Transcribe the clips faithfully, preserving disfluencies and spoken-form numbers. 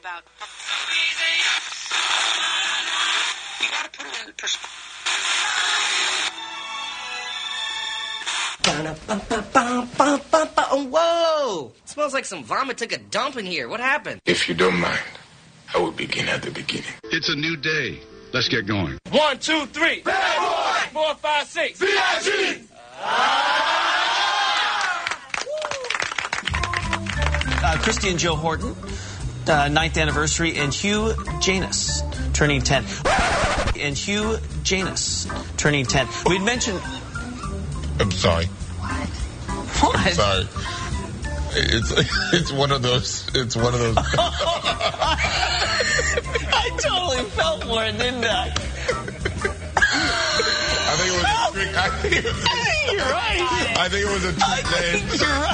about. You gotta put it in perspective. Whoa! It smells like some vomit took a dump in here. What happened? If you don't mind, I will begin at the beginning. It's a new day. Let's get going. One, two, three. Bad boy! Four, five, six. V I G! Uh, Christy and Joe Horton, uh, ninth anniversary, and Hugh Janus, turning ten. And Hugh Janus, turning ten. We'd mentioned... I'm sorry. What? I'm sorry. It's it's one of those. It's one of those. I totally felt for it, didn't I? I think it was a trick. I think it was, I think you're right. I think it was a trick I name. think you're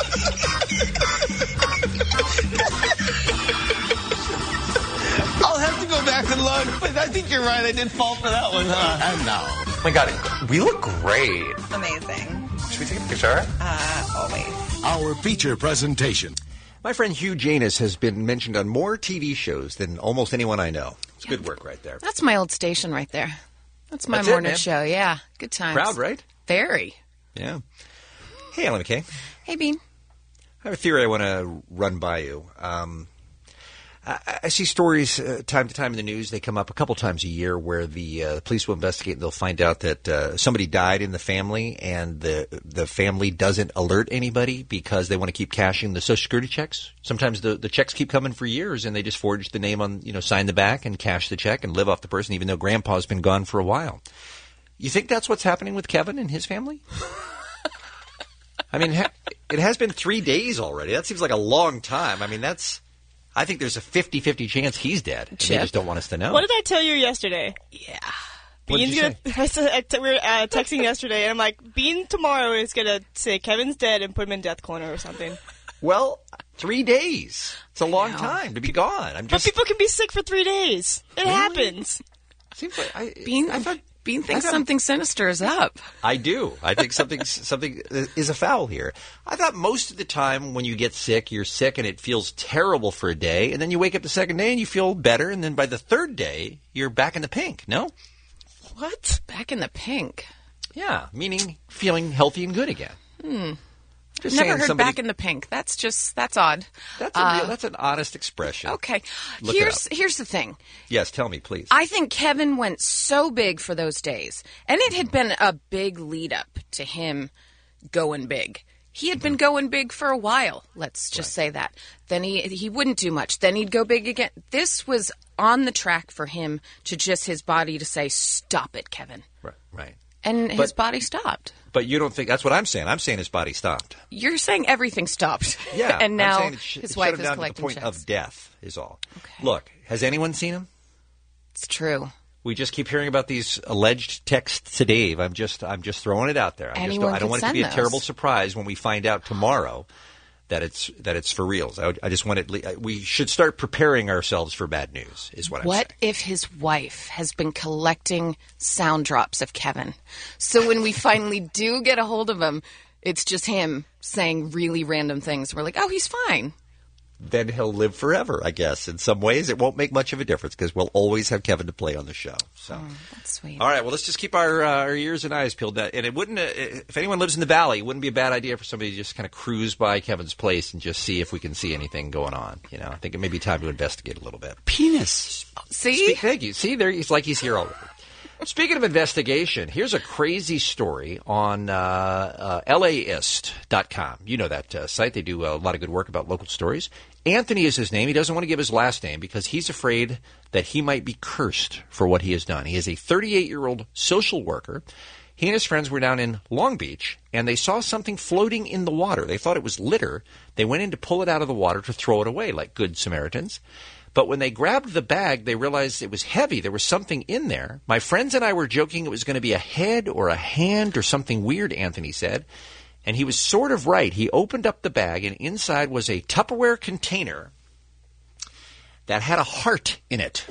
right. I'll have to go back and look, but I think you're right. I did fall for that one, huh? And now. Oh my God, we look great. Amazing. Should we take a picture? Uh, always. Our feature presentation. My friend Hugh Janus has been mentioned on more T V shows than almost anyone I know. It's good work right there. That's my old station right there. That's my That's it, morning man. show. Yeah, good times. Proud, right? Very. Yeah. Hey, Ellen McKay. Hey, Bean. I have a theory I want to run by you. Um, I, I see stories uh, time to time in the news. They come up a couple times a year where the uh, police will investigate and they'll find out that uh, somebody died in the family and the the family doesn't alert anybody because they want to keep cashing the Social Security checks. Sometimes the, the checks keep coming for years and they just forge the name on, you know, sign the back and cash the check and live off the person even though Grandpa's been gone for a while. You think that's what's happening with Kevin and his family? I mean, it has been three days already. That seems like a long time. I mean, that's... I think there's a fifty-fifty chance he's dead. And they just don't want us to know. What did I tell you yesterday? Yeah. What did Bean's you gonna. I said, I t- we were uh, texting yesterday, and I'm like, Bean tomorrow is gonna say Kevin's dead and put him in death corner or something. Well, three days. It's a long time to be gone. I'm just. But people can be sick for three days. It Really? happens. Seems like I, Bean, I thought Bean thinks I thought- something sinister is up. I do. I think something something is afoul here. I thought most of the time when you get sick, you're sick and it feels terrible for a day, and then you wake up the second day and you feel better, and then by the third day, you're back in the pink. No? What? Back in the pink. Yeah, meaning feeling healthy and good again. Hmm. Just Never saying heard somebody- back in the pink. That's just, that's odd. That's a Uh, real, that's an honest expression. Okay. Look it Here's up. here's the thing. Yes, tell me, please. I think Kevin went so big for those days. And it had been a big lead up to him going big. He had been going big for a while, let's just say that. Then he he wouldn't do much. Then he'd go big again. This was on the track for him to just his body to say, stop it, Kevin. Right, right. And his But- body stopped. But you don't think that's what I'm saying. I'm saying his body stopped. You're saying everything stopped. Yeah, and now I'm saying it sh- his it wife shut him is down to the collecting point checks. of death is all. Look, has anyone seen him? It's true. We just keep hearing about these alleged texts to Dave. I'm just, I'm just throwing it out there. I, just Anyone don't, I don't could want it to be send a terrible those. surprise when we find out tomorrow that it's that it's for reals. I, I just want it. We should start preparing ourselves for bad news. Is what I'm saying. What if his wife has been collecting sound drops of Kevin? So when we finally do get a hold of him, it's just him saying really random things. We're like, oh, he's fine. Then he'll live forever, I guess. In some ways, it won't make much of a difference because we'll always have Kevin to play on the show. So, Oh, that's sweet. all right. Well, let's just keep our uh, our ears and eyes peeled. And it wouldn't, uh, if anyone lives in the valley, it wouldn't be a bad idea for somebody to just kind of cruise by Kevin's place and just see if we can see anything going on. You know, I think it may be time to investigate a little bit. Penis. See? Speak, thank you. See, there, it's like he's here already. Speaking of investigation, here's a crazy story on uh, uh, L A ist dot com. You know that uh, site. They do a lot of good work about local stories. Anthony is his name. He doesn't want to give his last name because he's afraid that he might be cursed for what he has done. He is a thirty-eight-year-old social worker. He and his friends were down in Long Beach, and they saw something floating in the water. They thought it was litter. They went in to pull it out of the water to throw it away like good Samaritans. But when they grabbed the bag, they realized it was heavy. There was something in there. My friends and I were joking it was going to be a head or a hand or something weird, Anthony said. And he was sort of right. He opened up the bag, and inside was a Tupperware container that had a heart in it.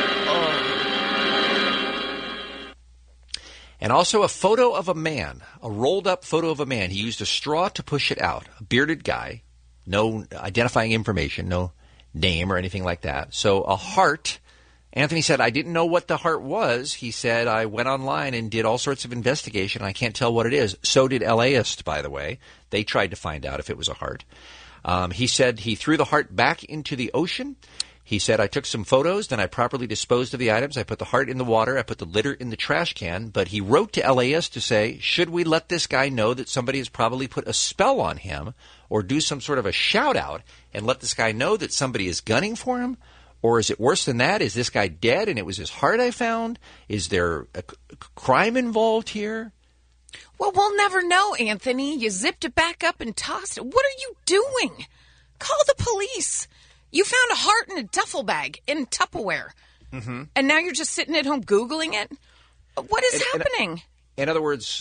And also a photo of a man, a rolled-up photo of a man. He used a straw to push it out, a bearded guy, no identifying information, no name or anything like that. So a heart, Anthony said, I didn't know what the heart was. He said, I went online and did all sorts of investigation. I can't tell what it is. So did LAist, by the way. They tried to find out if it was a heart. Um, he said he threw the heart back into the ocean. He said, I took some photos, then I properly disposed of the items. I put the heart in the water. I put the litter in the trash can. But he wrote to LAist to say, should we let this guy know that somebody has probably put a spell on him, or do some sort of a shout-out and let this guy know that somebody is gunning for him? Or is it worse than that? Is this guy dead and it was his heart I found? Is there a c- crime involved here? Well, we'll never know, Anthony. You zipped it back up and tossed it. What are you doing? Call the police. You found a heart in a duffel bag in Tupperware. Mm-hmm. And now you're just sitting at home Googling it? What is in, happening? In, in other words,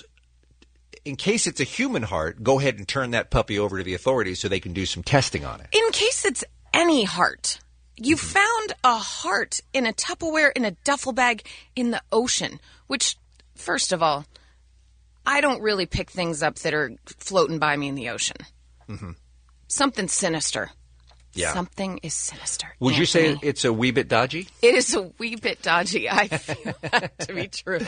in case it's a human heart, go ahead and turn that puppy over to the authorities so they can do some testing on it. In case it's any heart. You mm-hmm. found a heart in a Tupperware in a duffel bag in the ocean, which, first of all, I don't really pick things up that are floating by me in the ocean. Mm-hmm. Something sinister. Yeah. Something is sinister. Would Anthony. you say it's a wee bit dodgy? It is a wee bit dodgy. I feel that to be true.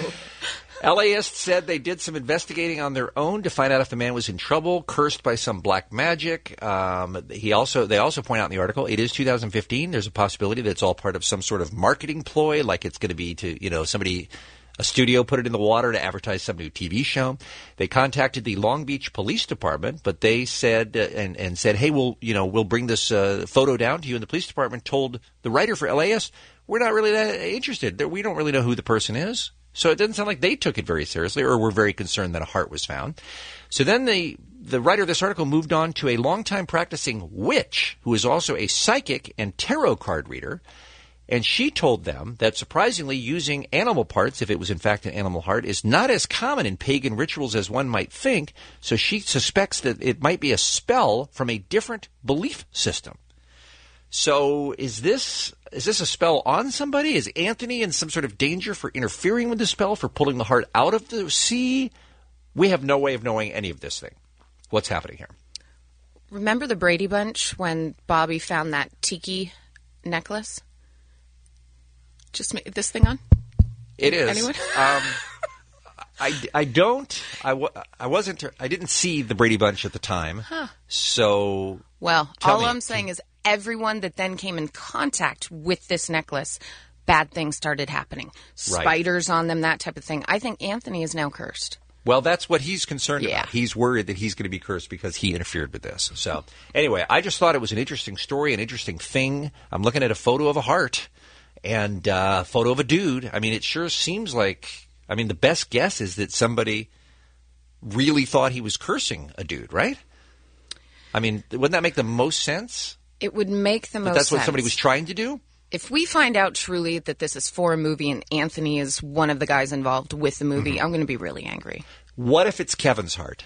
LAist said they did some investigating on their own to find out if the man was in trouble, cursed by some black magic. Um, he also they also point out in the article it is two thousand fifteen. There's a possibility that it's all part of some sort of marketing ploy, like it's going to be to you know somebody. A studio put it in the water to advertise some new T V show. They contacted the Long Beach Police Department, but they said uh, and, and said, "Hey, we'll you know we'll bring this uh, photo down to you." And the police department told the writer for LAist, "We're not really that interested. We don't really know who the person is." So it doesn't sound like they took it very seriously, or were very concerned that a heart was found. So then the the writer of this article moved on to a longtime practicing witch who is also a psychic and tarot card reader. And she told them that, surprisingly, using animal parts, if it was in fact an animal heart, is not as common in pagan rituals as one might think. So she suspects that it might be a spell from a different belief system. So is this is this a spell on somebody? Is Anthony in some sort of danger for interfering with the spell, for pulling the heart out of the sea? We have no way of knowing any of this thing. What's happening here? Remember the Brady Bunch when Bobby found that tiki necklace? Just make this thing on? It is. Anyone? um, I, I don't. I, w- I wasn't. I didn't see the Brady Bunch at the time. Huh. So. Well, tell all me. I'm saying is everyone that then came in contact with this necklace, bad things started happening. Right. Spiders on them, that type of thing. I think Anthony is now cursed. Well, that's what he's concerned Yeah. about. He's worried that he's going to be cursed because he interfered with this. So, anyway, I just thought it was an interesting story, an interesting thing. I'm looking at a photo of a heart. And a uh, photo of a dude. I mean, it sure seems like, I mean, the best guess is that somebody really thought he was cursing a dude, right? I mean, wouldn't that make the most sense? It would make the That most that's sense. what somebody was trying to do? If we find out truly that this is for a movie and Anthony is one of the guys involved with the movie, mm-hmm. I'm going to be really angry. What if it's Kevin's heart?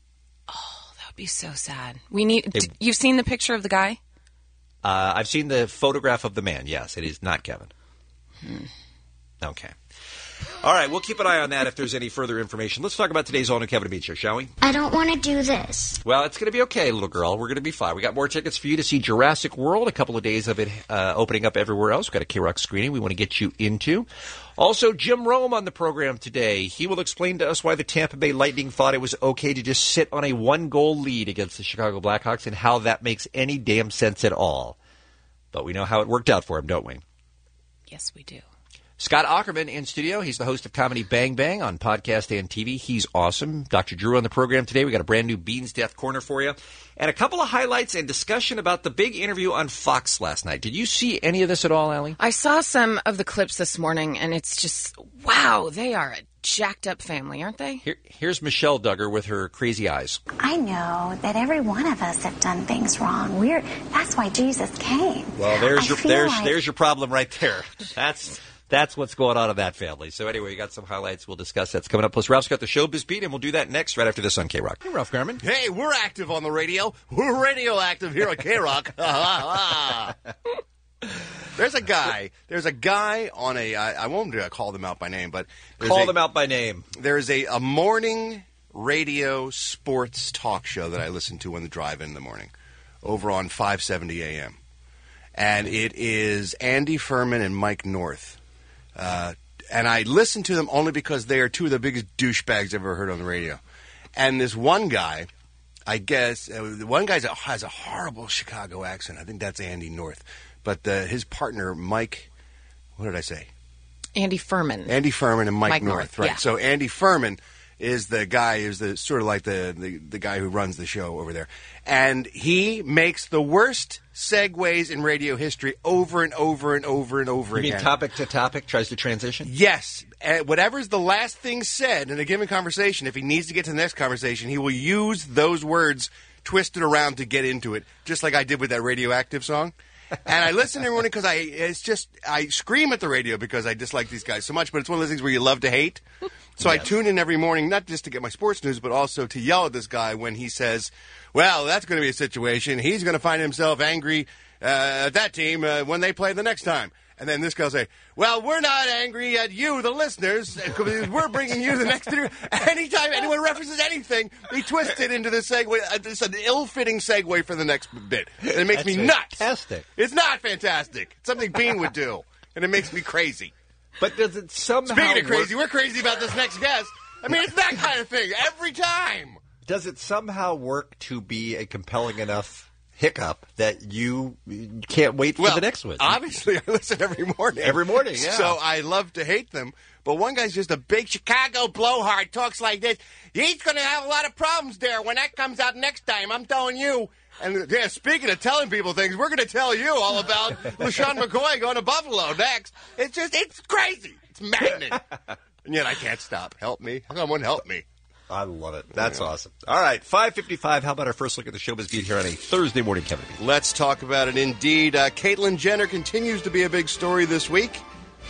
Oh, that would be so sad. We need. It, d- you've seen the picture of the guy? Uh, I've seen the photograph of the man. Yes, it is not Kevin. Hmm. Okay. All right, we'll keep an eye on that if there's any further information. Let's talk about today's all-new Kevin and Bean Show, shall we? I don't want to do this. Well, it's going to be okay, little girl. We're going to be fine. We got more tickets for you to see Jurassic World, a couple of days of it uh, opening up everywhere else. We've got a K-Rock screening we want to get you into. Also, Jim Rome on the program today. He will explain to us why the Tampa Bay Lightning thought it was okay to just sit on a one-goal lead against the Chicago Blackhawks and how that makes any damn sense at all. But we know how it worked out for him, don't we? Yes, we do. Scott Aukerman in studio. He's the host of Comedy Bang Bang on podcast and T V. He's awesome. Doctor Drew on the program today. We got a brand new Beans Death Corner for you. And a couple of highlights and discussion about the big interview on Fox last night. Did you see any of this at all, Allie? I saw some of the clips this morning, and it's just, wow, they are a jacked up family, aren't they? Here, here's Michelle Duggar with her crazy eyes. I know that every one of us have done things wrong. We're That's why Jesus came. Well, there's I your feel there's like... there's your problem right there. That's that's what's going on in that family. So anyway, we got some highlights. We'll discuss that's coming up. Plus, Ralph's got the showbiz beat, and we'll do that next right after this on K-Rock. Hey, Ralph Garman. Hey, we're active on the radio. We're radioactive here at K-Rock. There's a guy. There's a guy on a. I, I won't uh, call them out by name, but call a, them out by name. There's a, a morning radio sports talk show that I listen to on the drive in the morning, over on five seventy A M. and it is Andy Furman and Mike North. Uh, and I listen to them only because they are two of the biggest douchebags I've ever heard on the radio. And this one guy, I guess, uh, the one guy has a horrible Chicago accent. I think that's Andy North. But uh, his partner, Mike, what did I say? Andy Furman. Andy Furman and Mike, Mike North, North, right. yeah. So Andy Furman is the guy, is the sort of like the, the, the guy who runs the show over there. And he makes the worst segues in radio history over and over and over and over You again. mean topic to topic, tries to transition? Yes. Uh, whatever's the last thing said in a given conversation, if he needs to get to the next conversation, he will use those words twisted around to get into it, just like I did with that Radioactive song. And I listen every morning because I it's just I scream at the radio because I dislike these guys so much. But it's one of those things where you love to hate. So yes. I tune in every morning, not just to get my sports news, but also to yell at this guy when he says, "Well, that's going to be a situation. He's going to find himself angry uh, at that team uh, when they play the next time." And then this guy will say, "Well, we're not angry at you, the listeners, because we're bringing you the next interview." Anytime anyone references anything, he twists it into the segue. It's an ill-fitting segue for the next bit. And it makes That's me nuts. Fantastic. It's not fantastic. It's something Bean would do, and it makes me crazy. But does it somehow Speaking of crazy, work- we're crazy about this next guest. I mean, it's that kind of thing every time. Does it somehow work to be a compelling enough hiccup that you can't wait for well, the next one? Obviously, I listen every morning. Every morning, yeah. So I love to hate them. But one guy's just a big Chicago blowhard, talks like this. He's going to have a lot of problems there when that comes out next time, I'm telling you. And yeah, speaking of telling people things, we're going to tell you all about LaShawn McCoy going to Buffalo next. It's just, it's crazy. It's maddening. And yet I can't stop. Help me. Someone help me. I love it. That's yeah. awesome. All right, five fifty-five. How about our first look at the showbiz beat here on a Thursday morning, Kevin? Let's talk about it indeed. Uh, Caitlyn Jenner continues to be a big story this week.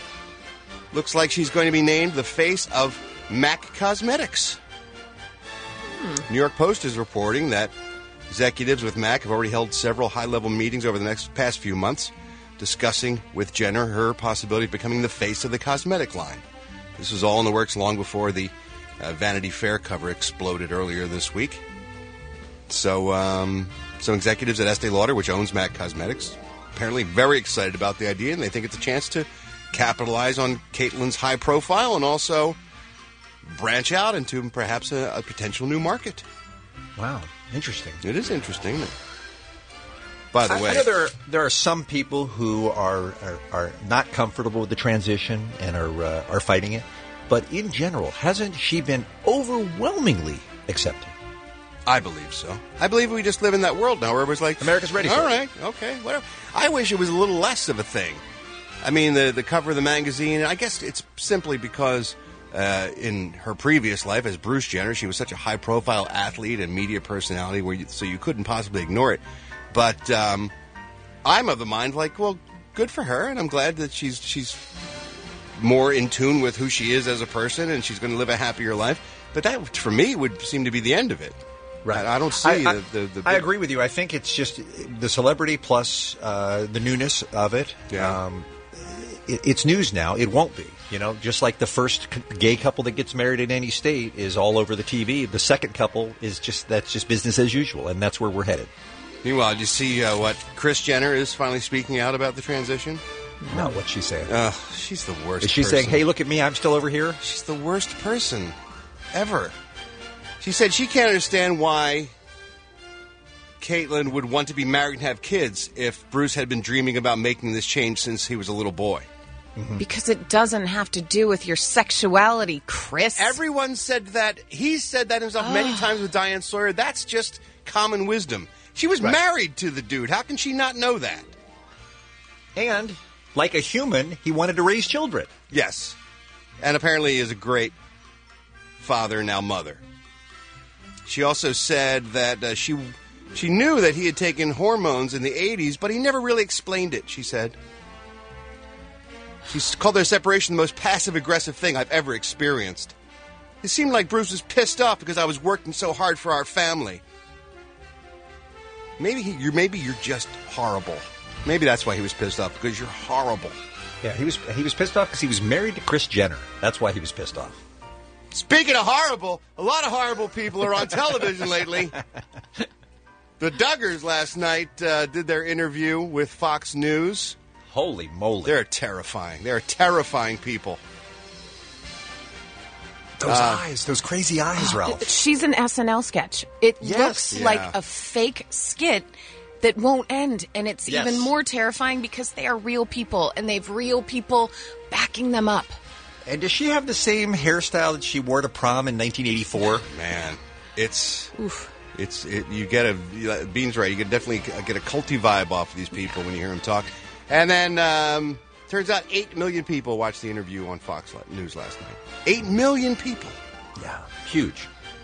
Looks like she's going to be named the face of MAC Cosmetics. Hmm. New York Post is reporting that executives with MAC have already held several high-level meetings over the next past few months discussing with Jenner her possibility of becoming the face of the cosmetic line. This was all in the works long before the Uh, Vanity Fair cover exploded earlier this week. So, um, some executives at Estee Lauder, which owns MAC Cosmetics, apparently very excited about the idea, and they think it's a chance to capitalize on Caitlyn's high profile and also branch out into perhaps a, a potential new market. Wow, interesting. It is interesting, isn't it? By the I, way, I know there are, there are some people who are, are are not comfortable with the transition and are uh, are fighting it. But in general, hasn't she been overwhelmingly accepted? I believe so. I believe we just live in that world now where everybody's like, America's ready for all it. right, okay, whatever. I wish it was a little less of a thing. I mean, the the cover of the magazine, I guess it's simply because uh, in her previous life as Bruce Jenner, she was such a high-profile athlete and media personality, where you, so you couldn't possibly ignore it. But um, I'm of the mind, like, well, good for her, and I'm glad that she's she's... more in tune with who she is as a person, and she's going to live a happier life. But that, for me, would seem to be the end of it. Right. I, I don't see I, the, the, the... I agree with you. I think it's just the celebrity plus uh, the newness of it. Yeah. Um, it. It's news now. It won't be. You know, just like the first gay couple that gets married in any state is all over the T V. The second couple is just, that's just business as usual, and that's where we're headed. Meanwhile, did you see uh, what Kris Jenner is finally speaking out about the transition? No, what's she saying? Uh, she's the worst Is she person. saying, hey, look at me, I'm still over here? She's the worst person ever. She said she can't understand why Caitlyn would want to be married and have kids if Bruce had been dreaming about making this change since he was a little boy. Mm-hmm. Because it doesn't have to do with your sexuality, Chris. Everyone said that. He's said that himself many times with Diane Sawyer. That's just common wisdom. She was right. married to the dude. How can she not know that? And... like a human, he wanted to raise children. Yes. And apparently he is a great father, now mother. She also said that uh, she she knew that he had taken hormones in the eighties, but he never really explained it, she said. She called their separation the most passive-aggressive thing I've ever experienced. It seemed like Bruce was pissed off because I was working so hard for our family. Maybe he, you're, maybe you're just horrible. Maybe that's why he was pissed off, because you're horrible. Yeah, he was he was pissed off because he was married to Kris Jenner. That's why he was pissed off. Speaking of horrible, a lot of horrible people are on television lately. The Duggars last night uh, did their interview with Fox News. Holy moly. They're terrifying. They're terrifying people. Those uh, eyes, those crazy eyes, Ralph. She's an S N L sketch. It yes. looks yeah. like a fake skit that won't end, and it's yes. even more terrifying because they are real people, and they have real people backing them up. And does she have the same hairstyle that she wore to prom in nineteen eighty-four? Man, it's... Oof. It's it, you get a Bean's right. You can definitely get a culty vibe off of these people when you hear them talk. And then um, turns out eight million people watched the interview on Fox News last night. Eight million people. Yeah, huge.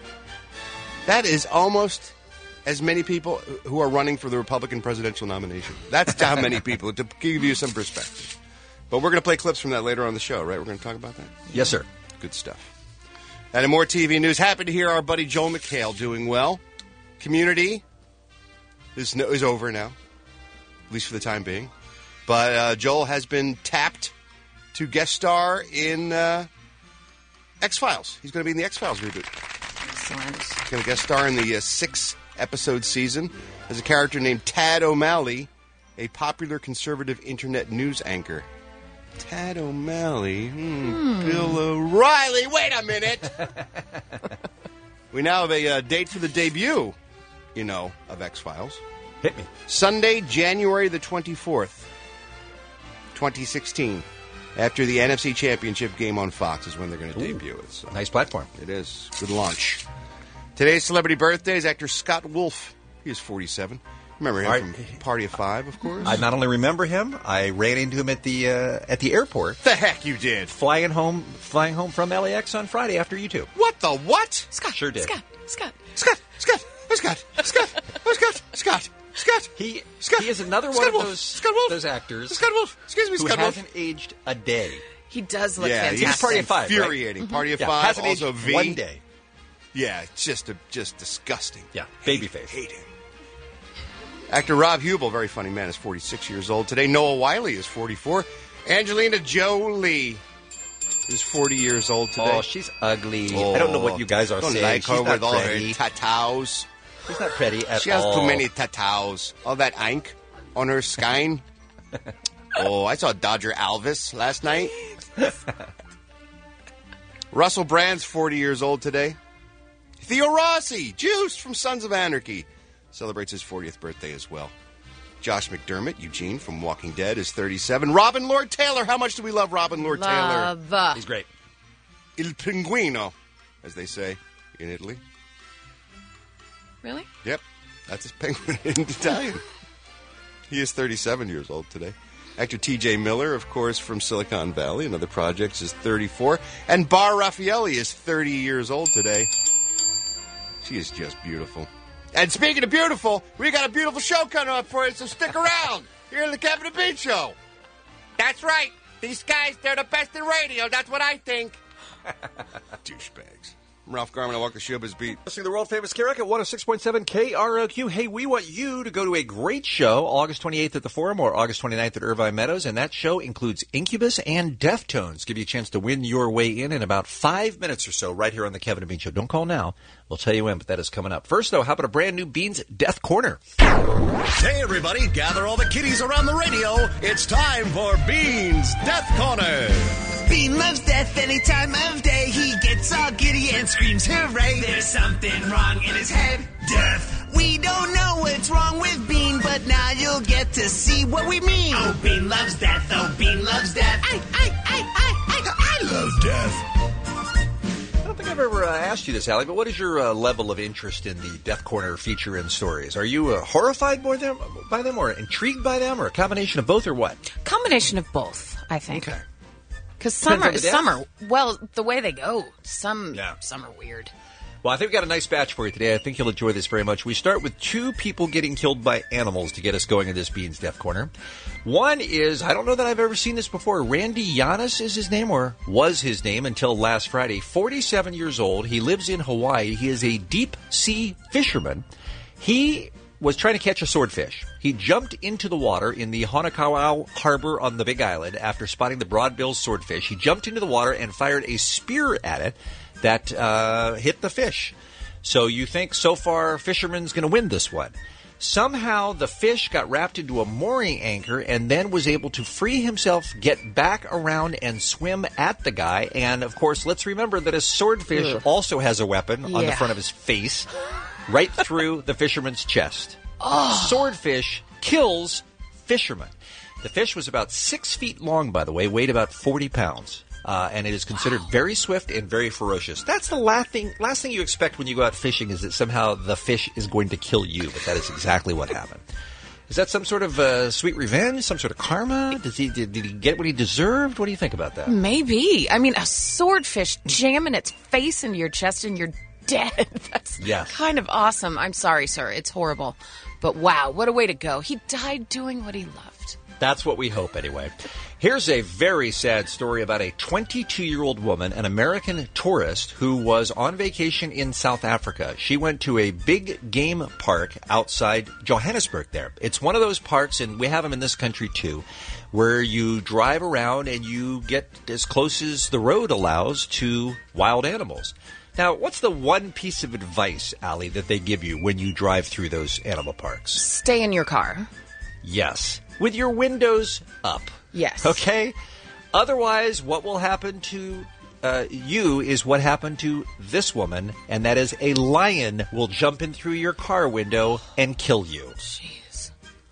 That is almost as many people who are running for the Republican presidential nomination. That's how many people, to give you some perspective. But we're going to play clips from that later on the show, right? We're going to talk about that? Yes, sir. Good stuff. And in more T V news, happy to hear our buddy Joel McHale doing well. Community is, no, is over now, at least for the time being. But uh, Joel has been tapped to guest star in uh, X-Files. He's going to be in the X-Files reboot. Excellent. He's going to guest star in the uh, six-episode season as a character named Tad O'Malley, a popular conservative internet news anchor. Tad O'Malley. Hmm. Hmm. Bill O'Reilly. Wait a minute. We now have a uh, date for the debut, you know, of X-Files. Hit me. Sunday, January the twenty-fourth, twenty sixteen. After the N F C Championship game on Fox is when they're going to debut it. So. Nice platform. It is. Good launch. Today's celebrity birthday is actor Scott Wolf. He is forty-seven. Remember him Right. from Party of Five, of course? I not only remember him, I ran into him at the uh, at the airport. The heck you did. Flying home flying home from L A X on Friday after you two. What the what? Scott. Sure did. Scott. Scott. Scott. Scott. Oh, Scott. Scott. Oh, Scott. Scott. Scott. He Scott. he is another Scott one of Wolf. those Scott Wolf. those actors Scott Wolf. Excuse me, who Scott Wolf. hasn't aged a day. He does look Yeah, fantastic. he's Party of Five, right? infuriating. Mm-hmm. Party of Yeah, Five, hasn't also aged V. one day. Yeah, it's just a, just disgusting. Yeah, baby face. Hate him. Actor Rob Hubel, very funny man, is forty-six years old today. Noah Wiley is forty-four. Angelina Jolie is forty years old today. Oh, she's ugly. Oh, I don't know what you guys are don't saying. like She's her not with all pretty. her tattoos. She's not pretty at She has all. too many tattoos. All that ink on her skin. Oh, I saw Dodger Alvis last night. Russell Brand's forty years old today. Theo Rossi, Juice from Sons of Anarchy, celebrates his fortieth birthday as well. Josh McDermott, Eugene from Walking Dead, is thirty-seven. Robin Lord Taylor, how much do we love Robin Lord Love. Taylor? He's great. Il Pinguino, as they say in Italy. Really? Yep, that's his penguin in Italian. He is thirty-seven years old today. Actor T J Miller, of course, from Silicon Valley and other projects, is thirty-four. And Bar Raffaelli is thirty years old today. She is just beautiful. And speaking of beautiful, we got a beautiful show coming up for you, so stick around here in the Kevin and Bean Show. That's right. These guys, they're the best in radio. That's what I think. Douchebags. I'm Ralph Garman. I walk the showbiz beat. Listening to the world famous K R O C at one oh six point seven K R O Q. Hey, we want you to go to a great show August twenty-eighth at the Forum or August twenty-ninth at Irvine Meadows, and that show includes Incubus and Deftones. Give you a chance to win your way in in about five minutes or so right here on the Kevin and Bean Show. Don't call now. We'll tell you when, but that is coming up. First, though, how about a brand new Beans Death Corner? Hey, everybody, gather all the kiddies around the radio. It's time for Beans Death Corner. Bean loves death any time of day. He gets all giddy and screams hooray. There's something wrong in his head. Death. We don't know what's wrong with Bean, but now you'll get to see what we mean. Oh, Bean loves death. Oh, Bean loves death. I, I, I, I, I, I love death. I don't think I've ever uh, asked you this, Allie, but what is your uh, level of interest in the Death Corner feature and stories? Are you uh, horrified by them, by them, or intrigued by them, or a combination of both, or what? Combination of both, I think. Okay. Because some Depends are, on the some are, well, the way they go, some, Yeah. some are weird. Well, I think we've got a nice batch for you today. I think you'll enjoy this very much. We start with two people getting killed by animals to get us going in this Beans Death Corner. One is, I don't know that I've ever seen this before. Randy Yanis is his name, or was his name until last Friday. forty-seven years old. He lives in Hawaii. He is a deep-sea fisherman. He was trying to catch a swordfish. He jumped into the water in the Honokau Harbor on the Big Island after spotting the broadbill swordfish. He jumped into the water and fired a spear at it that uh, hit the fish. So you think so far fisherman's going to win this one. Somehow the fish got wrapped into a mooring anchor and then was able to free himself, get back around, and swim at the guy. And, of course, let's remember that a swordfish Ugh. also has a weapon on the Yeah. front of his face, right through the fisherman's chest. Oh. Swordfish kills fisherman. The fish was about six feet long, by the way, weighed about forty pounds. Uh, and it is considered wow. very swift and very ferocious. That's the last thing, last thing you expect when you go out fishing is that somehow the fish is going to kill you, but that is exactly what happened. Is that some sort of uh, sweet revenge, some sort of karma? Does he, did, did he get what he deserved? What do you think about that? Maybe. I mean, a swordfish jamming its face into your chest and you're dead. That's yes. kind of awesome. I'm sorry, sir. It's horrible. But wow, what a way to go. He died doing what he loved. That's what we hope, anyway. Here's a very sad story about a twenty-two-year-old woman, an American tourist, who was on vacation in South Africa. She went to a big game park outside Johannesburg there. It's one of those parks, and we have them in this country too, where you drive around and you get as close as the road allows to wild animals. Now, what's the one piece of advice, Allie, that they give you when you drive through those animal parks? Stay in your car. Yes. With your windows up. Yes. Okay? Otherwise, what will happen to uh, you is what happened to this woman, and that is a lion will jump in through your car window and kill you. Jeez.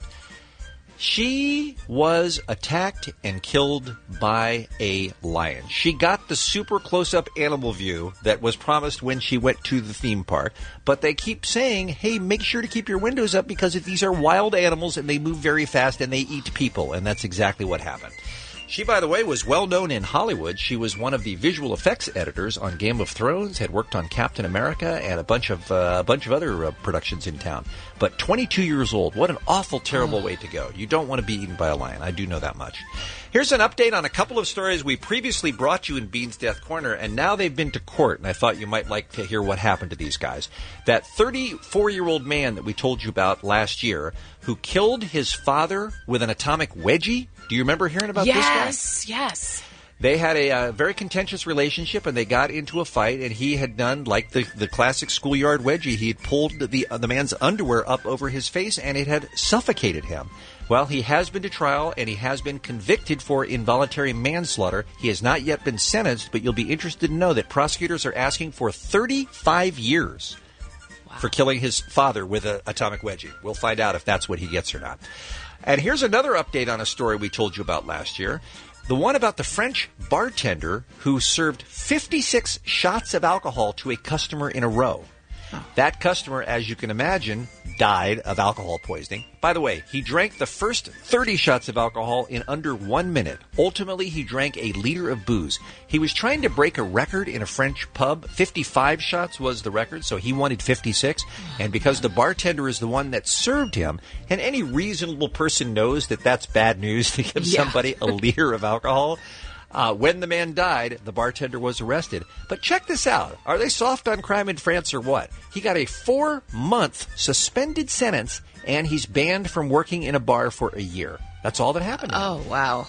She was attacked and killed by a lion. She got the super close-up animal view that was promised when she went to the theme park, but they keep saying, hey, make sure to keep your windows up because if these are wild animals and they move very fast and they eat people, and that's exactly what happened. She, by the way, was well known in Hollywood. She was one of the visual effects editors on Game of Thrones, had worked on Captain America and a bunch of uh, a bunch of other uh, productions in town. But twenty-two years old, what an awful, terrible way to go. You don't want to be eaten by a lion. I do know that much. Here's an update on a couple of stories we previously brought you in Bean's Death Corner, and now they've been to court, and I thought you might like to hear what happened to these guys. That thirty-four-year-old man that we told you about last year who killed his father with an atomic wedgie. Do you remember hearing about yes, this guy? Yes, yes. They had a uh, very contentious relationship, and they got into a fight, and he had done, like the, the classic schoolyard wedgie, he had pulled the, uh, the man's underwear up over his face, and it had suffocated him. Well, he has been to trial, and he has been convicted for involuntary manslaughter. He has not yet been sentenced, but you'll be interested to know that prosecutors are asking for thirty-five years wow. for killing his father with an atomic wedgie. We'll find out if that's what he gets or not. And here's another update on a story we told you about last year. The one about the French bartender who served fifty-six shots of alcohol to a customer in a row. Oh. That customer, as you can imagine, died of alcohol poisoning. By the way, he drank the first thirty shots of alcohol in under one minute. Ultimately, he drank a liter of booze. He was trying to break a record in a French pub. fifty-five shots was the record, so he wanted fifty-six. And because the bartender is the one that served him, and any reasonable person knows that that's bad news to give yeah. somebody a liter of alcohol, Uh, when the man died, the bartender was arrested. But check this out. Are they soft on crime in France or what? He got a four-month suspended sentence, and he's banned from working in a bar for a year. That's all that happened to him. Oh, wow.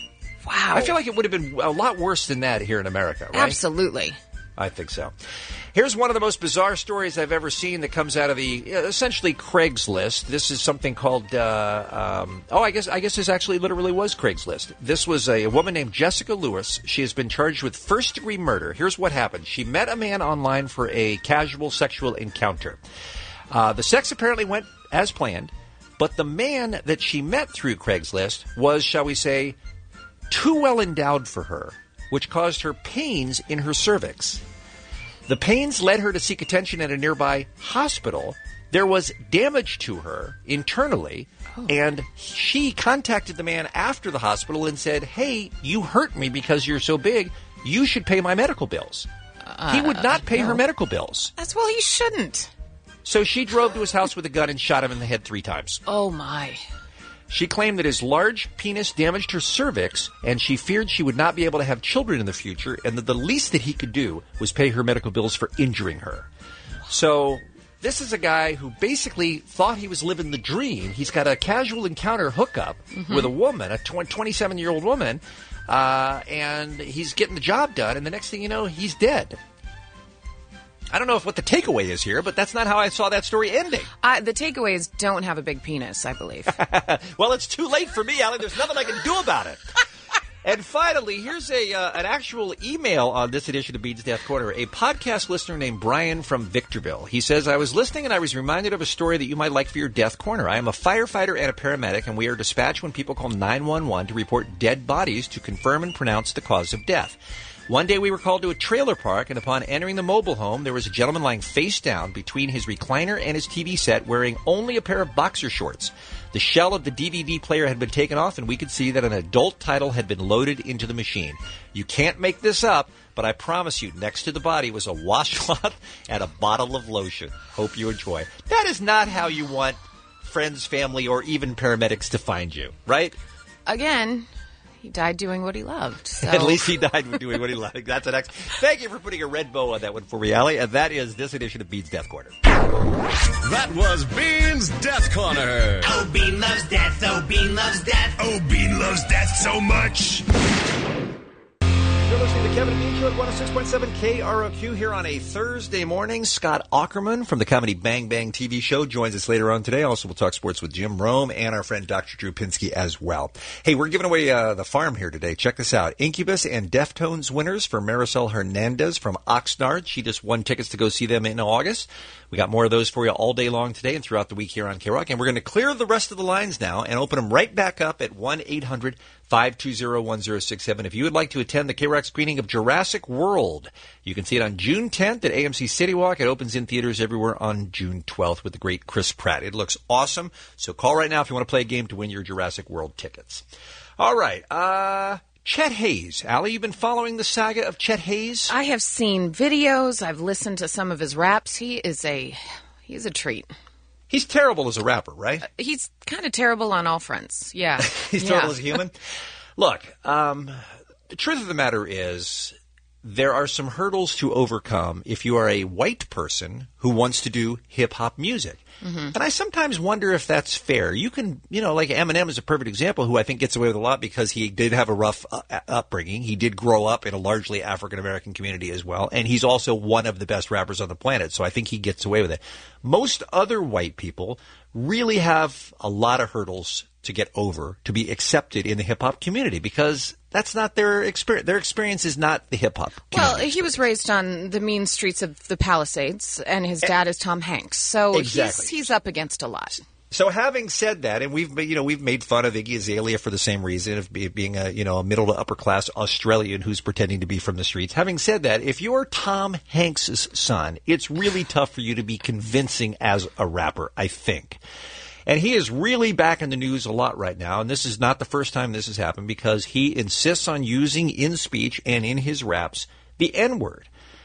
Wow. I feel like it would have been a lot worse than that here in America, right? Absolutely. I think so. Here's one of the most bizarre stories I've ever seen that comes out of the uh, essentially Craigslist. This is something called uh, um, oh, I guess I guess this actually literally was Craigslist. This was a, a woman named Jessica Lewis. She has been charged with first degree murder. Here's what happened: she met a man online for a casual sexual encounter. Uh, the sex apparently went as planned, but the man that she met through Craigslist was, shall we say, too well endowed for her, which caused her pains in her cervix. The pains led her to seek attention at a nearby hospital. There was damage to her internally, oh. and she contacted the man after the hospital and said, hey, you hurt me because you're so big. You should pay my medical bills. Uh, he would not pay no. her medical bills. That's well, he shouldn't. So she drove to his house with a gun and shot him in the head three times. Oh, my. She claimed that his large penis damaged her cervix, and she feared she would not be able to have children in the future, and that the least that he could do was pay her medical bills for injuring her. So this is a guy who basically thought he was living the dream. He's got a casual encounter hookup mm-hmm. with a woman, a twenty-seven-year-old woman, uh, and he's getting the job done, and the next thing you know, he's dead. I don't know if what the takeaway is here, but that's not how I saw that story ending. Uh, the takeaway is don't have a big penis, I believe. Well, it's too late for me, Allie. There's nothing I can do about it. And finally, here's a uh, an actual email on this edition of Bean's Death Corner. A podcast listener named Brian from Victorville. He says, I was listening and I was reminded of a story that you might like for your Death Corner. I am a firefighter and a paramedic, and we are dispatched when people call nine one one to report dead bodies to confirm and pronounce the cause of death. One day we were called to a trailer park, and upon entering the mobile home, there was a gentleman lying face down between his recliner and his T V set wearing only a pair of boxer shorts. The shell of the D V D player had been taken off, and we could see that an adult title had been loaded into the machine. You can't make this up, but I promise you, next to the body was a washcloth and a bottle of lotion. Hope you enjoy. That is not how you want friends, family, or even paramedics to find you, right? Again, he died doing what he loved. So. At least he died doing what he loved. That's an excellent. Thank you for putting a red bow on that one for me, Allie. And that is this edition of Bean's Death Corner. That was Bean's Death Corner. Oh, Bean loves death. Oh, Bean loves death. Oh, Bean loves death so much. You're listening to Kevin and Bean Show at one oh six point seven K R O Q here on a Thursday morning. Scott Aukerman from the Comedy Bang Bang T V show joins us later on today. Also, we'll talk sports with Jim Rome and our friend Doctor Drew Pinsky as well. Hey, we're giving away uh, the farm here today. Check this out. Incubus and Deftones winners for Marisol Hernandez from Oxnard. She just won tickets to go see them in August. We got more of those for you all day long today and throughout the week here on K-Rock. And we're going to clear the rest of the lines now and open them right back up at one eight hundred five two zero one zero six seven. If you would like to attend the K-Rock screening of Jurassic World, you can see it on June tenth at A M C City Walk. It opens in theaters everywhere on June twelfth with the great Chris Pratt. It looks awesome. So call right now if you want to play a game to win your Jurassic World tickets. All right. Uh... Chet Hayes. Allie, you've been following the saga of Chet Hayes? I have seen videos. I've listened to some of his raps. He is a he's a treat. He's terrible as a rapper, right? Uh, he's kind of terrible on all fronts. Yeah. He's yeah. terrible as a human? Look, um, the truth of the matter is there are some hurdles to overcome if you are a white person who wants to do hip-hop music. Mm-hmm. And I sometimes wonder if that's fair. You can, you know, like Eminem is a perfect example who I think gets away with a lot because he did have a rough uh, upbringing. He did grow up in a largely African-American community as well. And he's also one of the best rappers on the planet. So I think he gets away with it. Most other white people really have a lot of hurdles to get over to be accepted in the hip-hop community because that's not their experience. Their experience is not the hip-hop community. Well, he was raised on the mean streets of the Palisades, and his dad is Tom Hanks. So exactly. he's, he's up against a lot. So having said that, and we've you know we've made fun of Iggy Azalea for the same reason of being a you know a middle to upper class Australian who's pretending to be from the streets. Having said that, if you're Tom Hanks' son, it's really tough for you to be convincing as a rapper, I think. And he is really back in the news a lot right now, and this is not the first time this has happened because he insists on using in speech and in his raps the N-word.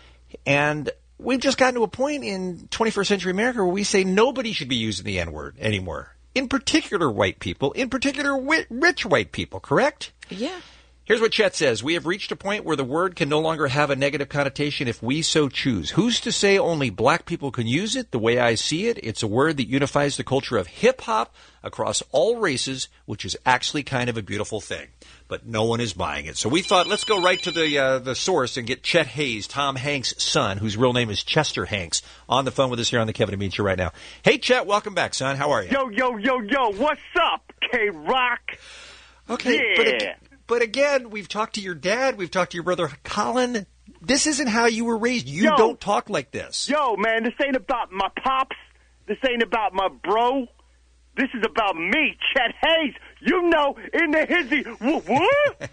And we've just gotten to a point in twenty-first century America where we say nobody should be using the N-word anymore. In particular, white people, in particular, wi- rich white people, correct? Yeah. Here's what Chet says. We have reached a point where the word can no longer have a negative connotation if we so choose. Who's to say only black people can use it? The way I see it, it's a word that unifies the culture of hip-hop across all races, which is actually kind of a beautiful thing. But no one is buying it. So we thought, let's go right to the uh, the source and get Chet Hayes, Tom Hanks' son, whose real name is Chester Hanks, on the phone with us here on the Kevin and Bean Show right now. Hey, Chet, welcome back, son. How are you? Yo, yo, yo, yo, what's up, K-Rock? Okay, yeah. but, ag- but again, we've talked to your dad, we've talked to your brother Colin. This isn't how you were raised. You yo, don't talk like this. Yo, man, this ain't about my pops. This ain't about my bro. This is about me, Chet Hayes. You know, in the hizzy. What?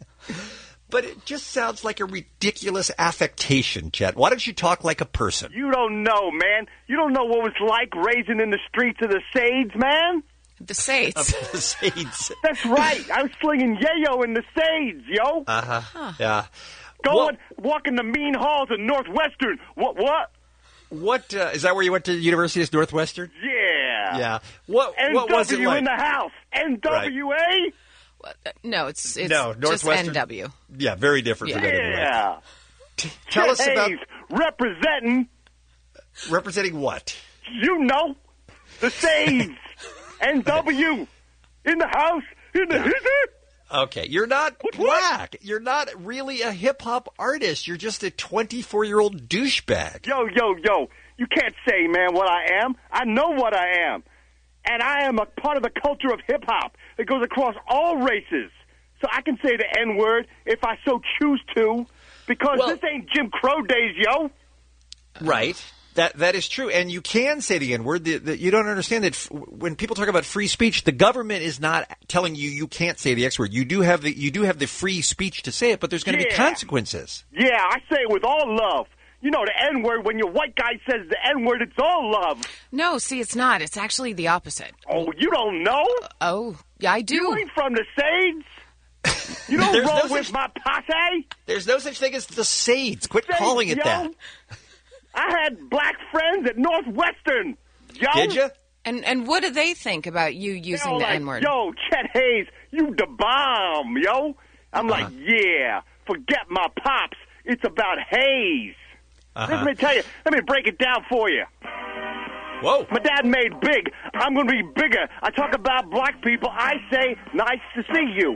But it just sounds like a ridiculous affectation, Chet. Why don't you talk like a person? You don't know, man. You don't know what it was like raising in the streets of the Sades, man. The Sades. Of the Sades. That's right. I was slinging yayo in the Sades, yo. Uh-huh. Huh. Yeah. Going, well, walking the mean halls of Northwestern. What, what? What, uh, is that where you went to University of Northwestern? Yeah. Yeah. What, N W what was it like? in the house. N W A? Right. No, it's it's no, just N W. Yeah, very different. Yeah. From N W A. Yeah. T- tell Chet us about Hayes representing. Representing what? You know, the Sades. N W in the house in the yeah. hizzy. Okay, you're not black. You're not really a hip-hop artist. You're just a twenty-four-year-old douchebag. Yo, yo, yo. You can't say, man, what I am. I know what I am. And I am a part of the culture of hip-hop that goes across all races. So I can say the N-word if I so choose to, because Well- this ain't Jim Crow days, yo. Right. That that is true, and you can say the N-word. The, the, you don't understand that f- when people talk about free speech, the government is not telling you you can't say the X word. You do have the you do have the free speech to say it, but there's going to Yeah. be consequences. Yeah, I say it with all love. You know, the N-word, when your white guy says the N-word, it's all love. No, see, it's not. It's actually the opposite. Oh, you don't know? Oh, yeah, I do. You ain't from the Sades? You don't There's roll no with such- my posse? There's no such thing as the Sades. Quit Sades, calling it yo. that. I had black friends at Northwestern. Yo. Did you? And and what do they think about you using Yo, the like, N-word? Yo, Chet Hayes, you the bomb, yo. I'm Uh-huh. like, yeah, forget my pops. It's about Hayes. Uh-huh. Let me tell you, let me break it down for you. Whoa. My dad made big. I'm going to be bigger. I talk about black people. I say, nice to see you.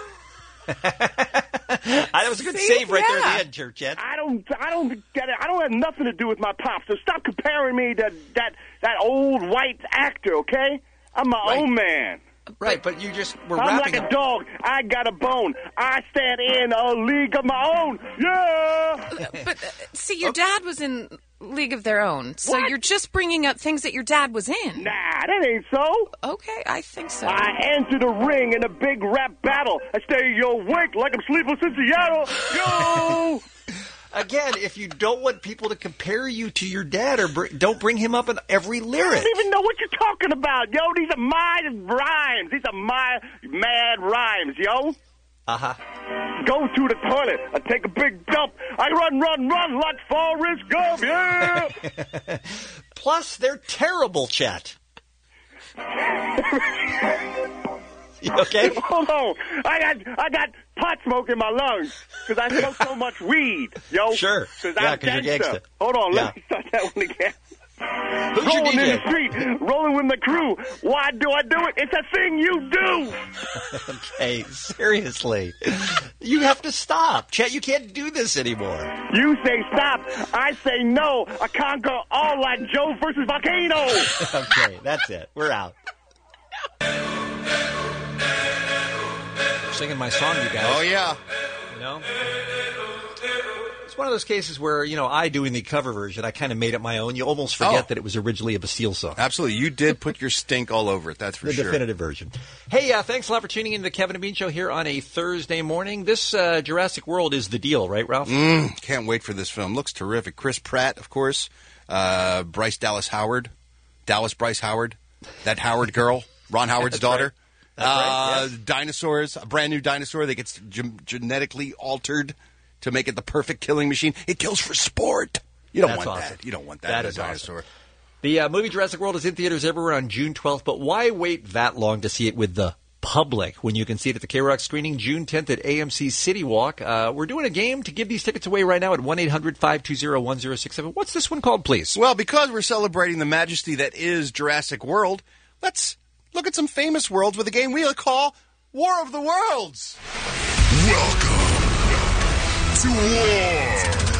That was a good See? save right there Yeah. at the end, Church Ed. I don't, I don't get it. I don't have nothing to do with my pops. So stop comparing me to that that old white actor. Okay, I'm my Right. own man. Right, but you just were I'm wrapping like a up. dog. I got a bone. I stand in a league of my own. Yeah. But uh, see, your dad was in League of Their Own, so What? you're just bringing up things that your dad was in. Nah, that ain't so. Okay, I think so. I enter the ring in a big rap battle. I stay awake like I'm sleepless in Seattle. Yo. Again, if you don't want people to compare you to your dad, or br- don't bring him up in every I lyric. don't even know what you're talking about, yo. These are my rhymes. These are my mad rhymes, yo. Uh-huh. Go to the toilet. I take a big dump. I run, run, run like Forrest Gump, yeah. Plus, they're terrible, Chet. You okay? Hold on. I got I got pot smoke in my lungs because I smoke so much weed, yo. Sure. Cause Yeah, I'm 'cause you're gangsta. gangsta. Hold on. Yeah. Let me start that one again. Who's your Rolling D J? in the street, rolling with my crew. Why do I do it? It's a thing you do. Okay, seriously. You have to stop. Chet, you can't do this anymore. You say stop. I say no. I conquer all like Joe versus Volcano. Okay, that's it. We're out. Singing my song, you guys. Oh, yeah. You know? It's one of those cases where, you know, I doing the cover version, I kind of made it my own. You almost forget Oh. that it was originally a Bastille song. Absolutely. You did put your stink all over it. That's for The sure. definitive version. Hey, uh, thanks a lot for tuning in to the Kevin and Bean Show here on a Thursday morning. This uh, Jurassic World is the deal, right, Ralph? Mm, can't wait for this film. Looks terrific. Chris Pratt, of course. Uh, Bryce Dallas Howard. Dallas Bryce Howard. That Howard girl. Ron Howard's That's daughter. right. That's right, Uh, yes. Dinosaurs. A brand new dinosaur that gets gen- genetically altered to make it the perfect killing machine. It kills for sport. You don't That's want awesome. that. You don't want that, That in is a awesome. dinosaur. The uh, movie Jurassic World is in theaters everywhere on June twelfth, but why wait that long to see it with the public when you can see it at the K-Rock screening June tenth at A M C City Walk? Uh, we're doing a game to give these tickets away right now at one eight hundred five two zero one zero six seven. What's this one called, please? Well, because we're celebrating the majesty that is Jurassic World, let's look at some famous worlds with a game we call War of the Worlds. Welcome to War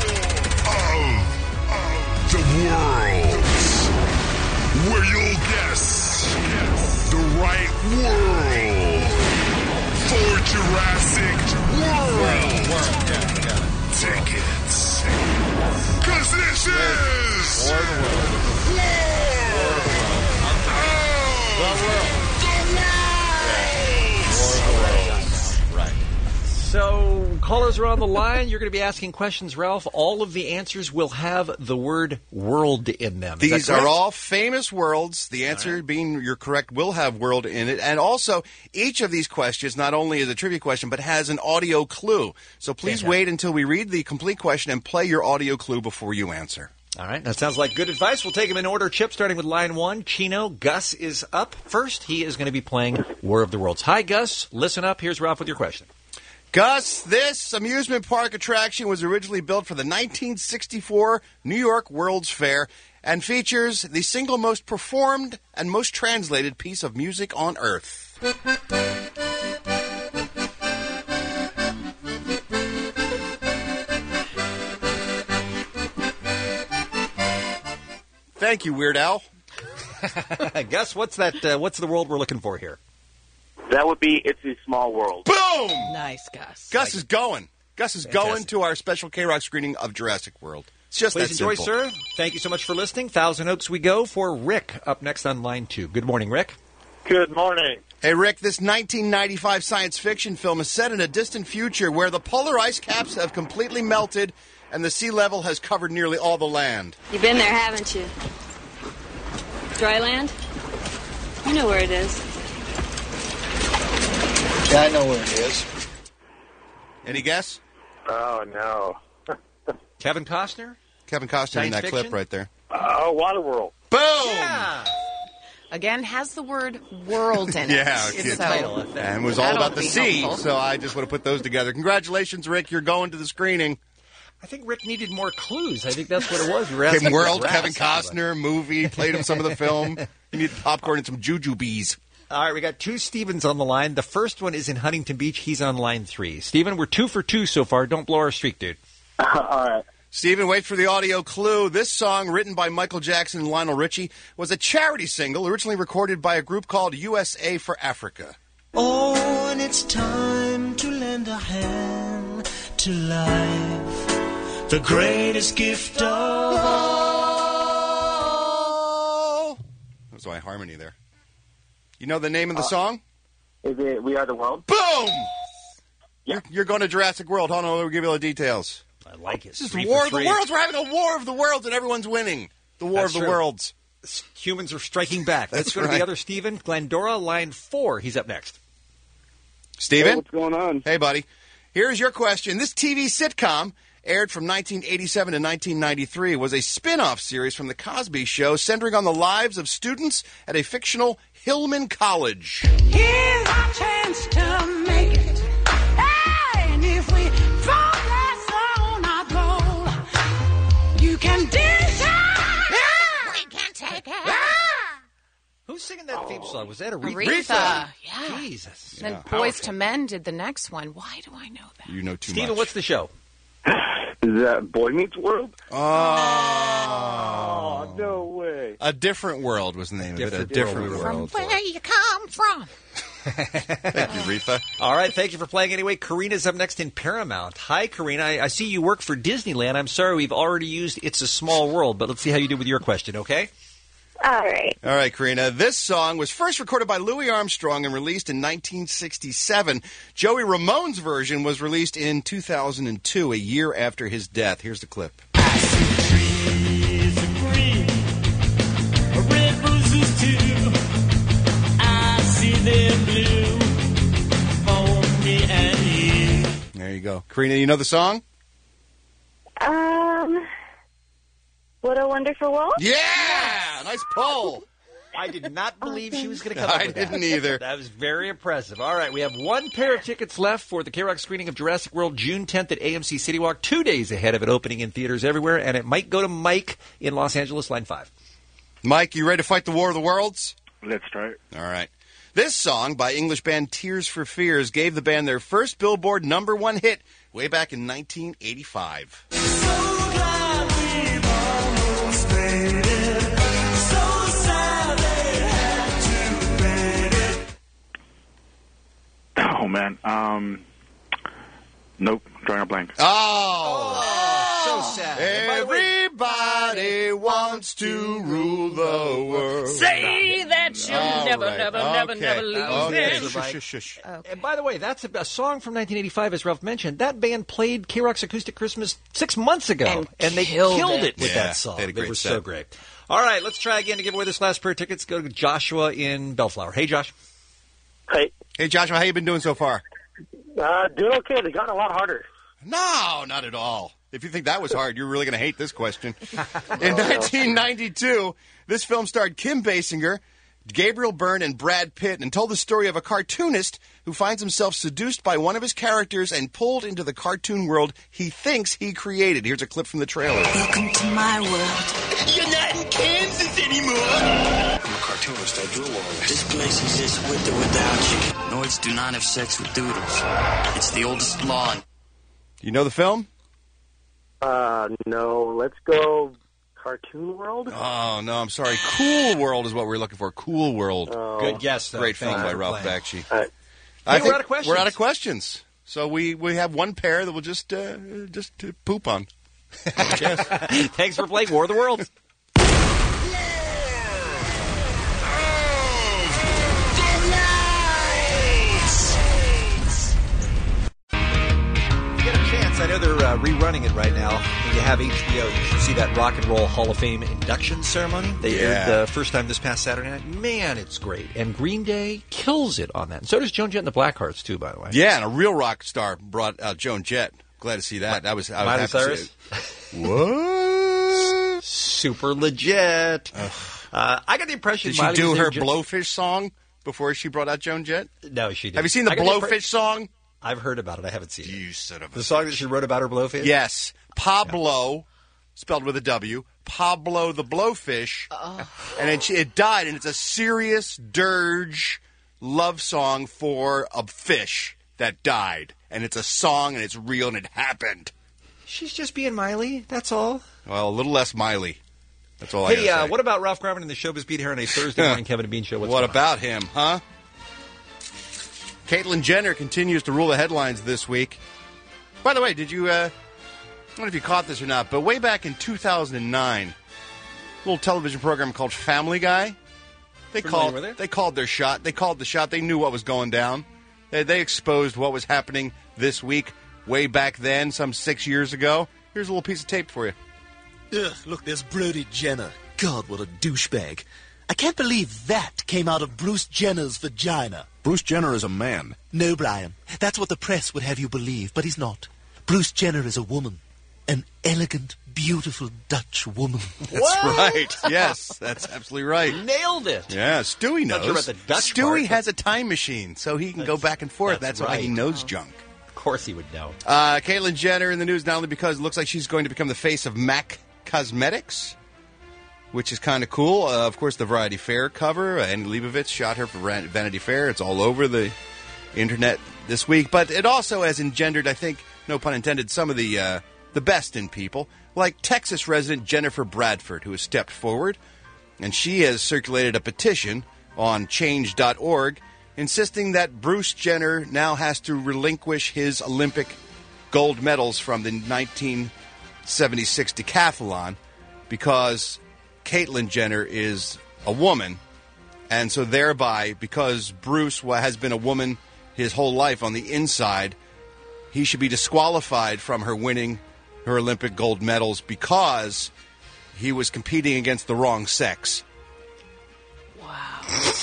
of the Worlds, where you'll guess the right world for Jurassic World tickets. Because this is War of the World. So, callers are on the line. You're going to be asking questions, Ralph. All of the answers will have the word world in them. Is that These correct? are all famous worlds. The answer being you're correct will have world in it. And also, each of these questions not only is a trivia question, but has an audio clue. So please Fantastic. wait until we read the complete question and play your audio clue before you answer. All right, that sounds like good advice. We'll take them in order. Chip, starting with line one. Chino, Gus is up first. He is going to be playing War of the Worlds. Hi, Gus. Listen up. Here's Ralph with your question. Gus, this amusement park attraction was originally built for the nineteen sixty-four New York World's Fair and features the single most performed and most translated piece of music on Earth. Thank you, Weird Al. Gus, what's that? Uh, what's the world we're looking for here? That would be It's a Small World. Boom! Nice, Gus. Gus is going. Gus is Fantastic. going to our special K-Rock screening of Jurassic World. It's just Please that enjoy, simple. sir. Thank you so much for listening. Thousand Oaks we go for Rick up next on line two. Good morning, Rick. Good morning. Hey, Rick, this nineteen ninety-five science fiction film is set in a distant future where the polar ice caps have completely melted and the sea level has covered nearly all the land. You've been there, haven't you? Dry land? You know where it is. Yeah, I know where it is. Any guess? Oh, no. Kevin Costner? Kevin Costner in Science that fiction? clip right there. Oh, Waterworld. Boom! Yeah. Again, has the word world in it. Yeah, It's good so- title, I think. And it was all That'll about the be sea, helpful. so I just want to put those together. Congratulations, Rick. You're going to the screening. I think Rick needed more clues. I think that's what it was. We were Kim asking World, for Kevin grass. Costner, movie, played him some of the film. You need popcorn and some jujubes. All right, we got two Stevens on the line. The first one is in Huntington Beach. He's on line three. Steven, we're two for two so far. Don't blow our streak, dude. All right. Stephen, wait for the audio clue. This song, written by Michael Jackson and Lionel Richie, was a charity single originally recorded by a group called U S A for Africa. Oh, and it's time to lend a hand to life. The greatest gift of all. That was my harmony there. You know the name of the song? Is it We Are the World? Boom! You're, you're going to Jurassic World. Hold on, we'll give you all the details. I like it. This is Three War for of the three. Worlds. We're having a War of the Worlds, and everyone's winning. The War That's of the true. Worlds. Humans are striking back. Let's That's go to right. the other Steven. Glendora, line four. He's up next. Steven? Hey, what's going on? Hey, buddy. Here's your question. This T V sitcom, aired from nineteen eighty-seven to nineteen ninety-three, was a spin-off series from The Cosby Show centering on the lives of students at a fictional Hillman College. Here's our chance to make it. Hey, and if we focus on our goal, you can dish out. We can take it. Who's singing that theme song? Was that Aretha? Aretha. Yeah. Jesus. Then Yeah. Boys to Men did the next one. Why do I know that? You know too Steven, much. what's the show? Is that Boy Meets World? Oh. Oh, no way. A Different World was the name of it. A Different Different World. World. From where you come from. Thank you, Aretha. All right, thank you for playing anyway. Karina's up next in Paramount. Hi, Karina. I, I see you work for Disneyland. I'm sorry we've already used It's a Small World, but let's see how you do with your question, okay? All right. All right, Karina. This song was first recorded by Louis Armstrong and released in nineteen sixty-seven. Joey Ramone's version was released in two thousand two, a year after his death. Here's the clip. Red roses too. I see them blue for me and you. There you go. Karina, you know the song? Um, What a Wonderful World? Yeah! Nice pull. I did not believe she was going to come up I with that. didn't either. That was very impressive. All right, we have one pair of tickets left for the K-Rock screening of Jurassic World June tenth at A M C City Walk, two days ahead of it opening in theaters everywhere, and it might go to Mike in Los Angeles, line five. Mike, you ready to fight the War of the Worlds? Let's try it. All right. This song by English band Tears for Fears gave the band their first Billboard number one hit way back in nineteen eighty-five. Oh, man. Um, nope. Drawing a blank. Oh! So sad. And by the way- Everybody wants to rule the world. Say that you'll All never, right. never, Okay. never, never lose Okay. it. Shush, shush, shush. And by the way, that's a, a song from nineteen eighty-five, as Ralph mentioned. That band played K-Rock's Acoustic Christmas six months ago, And they killed killed it. it, with Yeah, that song. they had a great were set. so great. All right, let's try again to give away this last pair of tickets. Go to Joshua in Bellflower. Hey, Josh. Hey. Hey, Joshua, how you been doing so far? Uh, doing okay. They got a lot harder. No, not at all. If you think that was hard, you're really going to hate this question. In nineteen ninety-two, this film starred Kim Basinger, Gabriel Byrne, and Brad Pitt, and told the story of a cartoonist who finds himself seduced by one of his characters and pulled into the cartoon world he thinks he created. Here's a clip from the trailer. Welcome to my world. You're not in Kansas anymore. I'm a cartoonist. I drew all this. This place exists with or without you. Noids do not have sex with doodles. It's the oldest law. You know the film? Uh, no. Let's go Cartoon World? Oh, no, I'm sorry. Cool World is what we're looking for. Cool World. Oh. Good guess, though. Great Thank film you by for Ralph playing. Bakshi. All right. I Hey, think we're out of questions. We're out of questions. So we, we have one pair that we'll just uh, just uh, poop on. Thanks for playing War of the Worlds. Get a chance. I know they're uh, rerunning it right now. If you have H B O, you should see that Rock and Roll Hall of Fame induction ceremony. They Yeah. aired the first time this past Saturday night. Man, it's great. And Green Day kills it on that. And so does Joan Jett and the Blackhearts, too, by the way. Yeah, and a real rock star brought out Joan Jett. Glad to see that. That was I was Miley happy to Cyrus? see it. What? Super legit. Uh, I got the impression Did she Miley do was her there just- Blowfish song before she brought out Joan Jett? No, she didn't. Have you seen the I got the Blowfish impre- song? I've heard about it. I haven't seen it. You son of a The song that she wrote about her blowfish? Yes. Pablo, spelled with a W, Pablo the Blowfish. And it, it died, and it's a serious dirge love song for a fish that died. And it's a song, and it's real, and it happened. She's just being Miley, that's all. Well, a little less Miley. That's all I Hey, gotta uh, say. what about Ralph Garman and the Showbiz Beat here on a Thursday morning Kevin and Bean show? What's what going on? about him, huh? Caitlyn Jenner continues to rule the headlines this week. By the way, did you, uh, I don't know if you caught this or not, but way back in two thousand nine, a little television program called Family Guy, they Familiar called with it? they called their shot. They called the shot. They knew what was going down. They, they exposed what was happening this week way back then, some six years ago. Here's a little piece of tape for you. Ugh, look, there's Brody Jenner. God, what a douchebag. I can't believe that came out of Bruce Jenner's vagina. Bruce Jenner is a man. No, Brian. That's what the press would have you believe, but he's not. Bruce Jenner is a woman. An elegant, beautiful Dutch woman. That's right. Yes, that's absolutely right. Nailed it. Yeah, Stewie knows. Not sure about the Dutch Stewie part, but- has a time machine, so he can go back and forth. that's That's, why he right. knows junk. Of course he would know. Uh, Caitlyn Jenner in the news not only because it looks like she's going to become the face of MAC Cosmetics, which is kind of cool. Uh, of course, the Variety Fair cover. Uh, Annie Leibovitz shot her for Ran- Vanity Fair. It's all over the internet this week. But it also has engendered, I think, no pun intended, some of the uh, the best in people, like Texas resident Jennifer Bradford, who has stepped forward. And she has circulated a petition on change dot org insisting that Bruce Jenner now has to relinquish his Olympic gold medals from the nineteen seventy-six decathlon because Caitlyn Jenner is a woman, and so thereby, because Bruce wa- has been a woman his whole life on the inside, he should be disqualified from her winning her Olympic gold medals because he was competing against the wrong sex. Wow.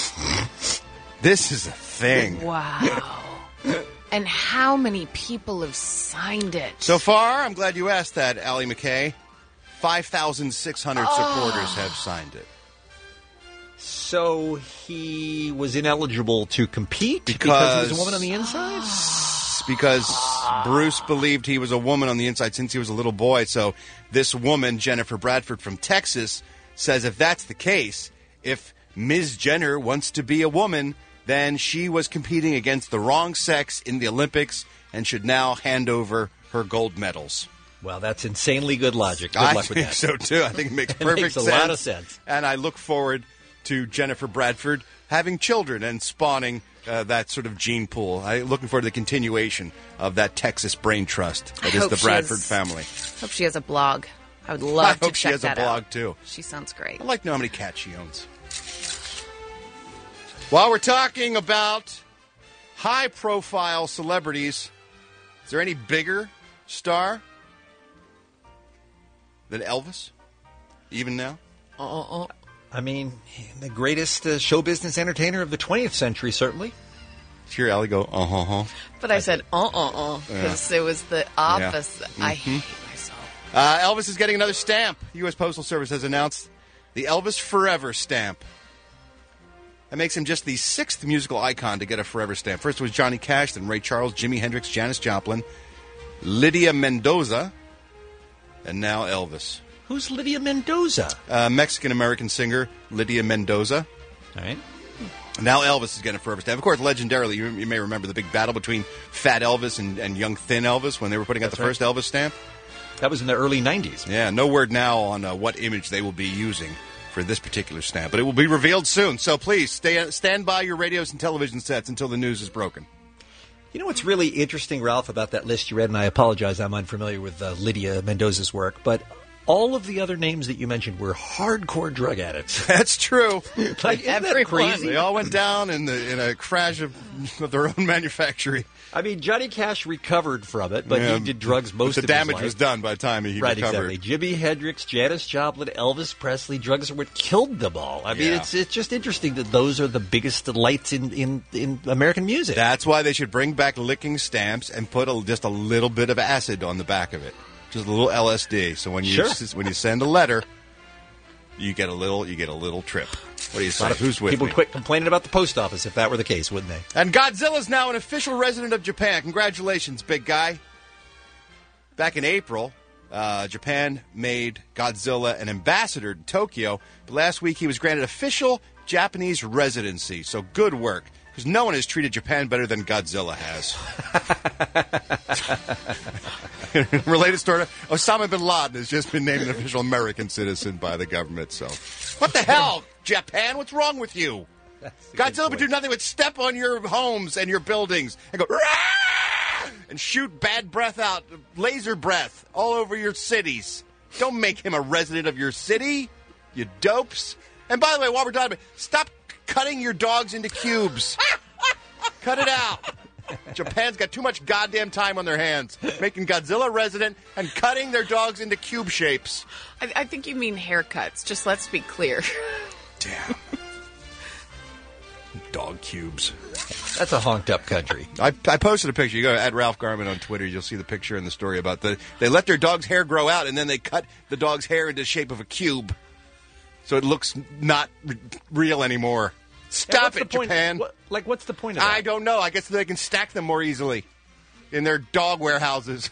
This is a thing. Wow. And how many people have signed it? So far, I'm glad you asked that, Allie McKay. five thousand six hundred Oh. supporters have signed it. So he was ineligible to compete because, Because- he was a woman on the inside? Because Bruce believed he was a woman on the inside since he was a little boy. So this woman, Jennifer Bradford from Texas, says if that's the case, if Miz Jenner wants to be a woman, then she was competing against the wrong sex in the Olympics and should now hand over her gold medals. Well, that's insanely good logic. Good I luck with think that. so, too. I think it makes It perfect makes a sense. lot of sense. And I look forward to Jennifer Bradford having children and spawning uh, that sort of gene pool. I'm looking forward to the continuation of that Texas brain trust that I is hope the she Bradford has- family. Hope she has a blog. I would love I to hope she check has a that blog, out. too. She sounds great. I'd like to know how many cats she owns. While we're talking about high-profile celebrities, is there any bigger star than Elvis, even now? Uh-uh. I mean, the greatest uh, show business entertainer of the twentieth century, certainly. Hear Allie go, uh-huh, uh-huh. But I said, uh-uh-uh, because it was the opposite. I Mhm. hate myself. Uh, Elvis is getting another stamp. The U S Postal Service has announced the Elvis Forever stamp. That makes him just the sixth musical icon to get a Forever stamp. First was Johnny Cash, then Ray Charles, Jimi Hendrix, Janis Joplin, Lydia Mendoza, and now Elvis. Who's Lydia Mendoza? Uh, Mexican-American singer Lydia Mendoza. All right. Now Elvis is getting a Forever stamp. Of course, legendarily, you, you may remember the big battle between Fat Elvis and, and Young Thin Elvis when they were putting out That's the right. first Elvis stamp. That was in the early nineties. Yeah, no word now on uh, what image they will be using for this particular snap, but it will be revealed soon. So please stay, stand by your radios and television sets until the news is broken. You know what's really interesting, Ralph, about that list you read, and I apologize, I'm unfamiliar with uh, Lydia Mendoza's work, but all of the other names that you mentioned were hardcore drug addicts. That's true. Like, isn't that crazy? They all went down in the in a crash of, of their own manufacturing. I mean, Johnny Cash recovered from it, but Yeah, he did drugs most the of his damage life. was done by the time he right, recovered. exactly. Jimi Hendrix, Janis Joplin, Elvis Presley, drugs are what killed them all. I mean, Yeah. it's it's just interesting that those are the biggest delights in, in, in American music. That's why they should bring back licking stamps and put a, just a little bit of acid on the back of it. Just a little L S D. So when you Sure. s- when you send a letter, you get a little you get a little trip. What do you A say? lot of Who's with people me? quit complaining about the post office if that were the case, wouldn't they? And Godzilla's now an official resident of Japan. Congratulations, big guy. Back in April, uh, Japan made Godzilla an ambassador to Tokyo. But last week, he was granted official Japanese residency. So good work, because no one has treated Japan better than Godzilla has. Related story, Osama bin Laden has just been named an official American citizen by the government. So, what the hell, Japan? What's wrong with you? Godzilla would do nothing but step on your homes and your buildings and go, "Rah!" and shoot bad breath out, laser breath, all over your cities. Don't make him a resident of your city, you dopes. And by the way, while we're talking about it, stop c- cutting your dogs into cubes. Cut it out. Japan's got too much goddamn time on their hands, making Godzilla resident and cutting their dogs into cube shapes. I, I think you mean haircuts. Just let's be clear. Damn. Dog cubes. That's a honked up country. I, I posted a picture. You go to at Ralph Garman on Twitter. You'll see the picture and the story about the they let their dog's hair grow out and then they cut the dog's hair into the shape of a cube, so it looks not r- real anymore. Stop what's it, the point- Japan. what- like, what's the point of that? I don't know. I guess they can stack them more easily in their dog warehouses.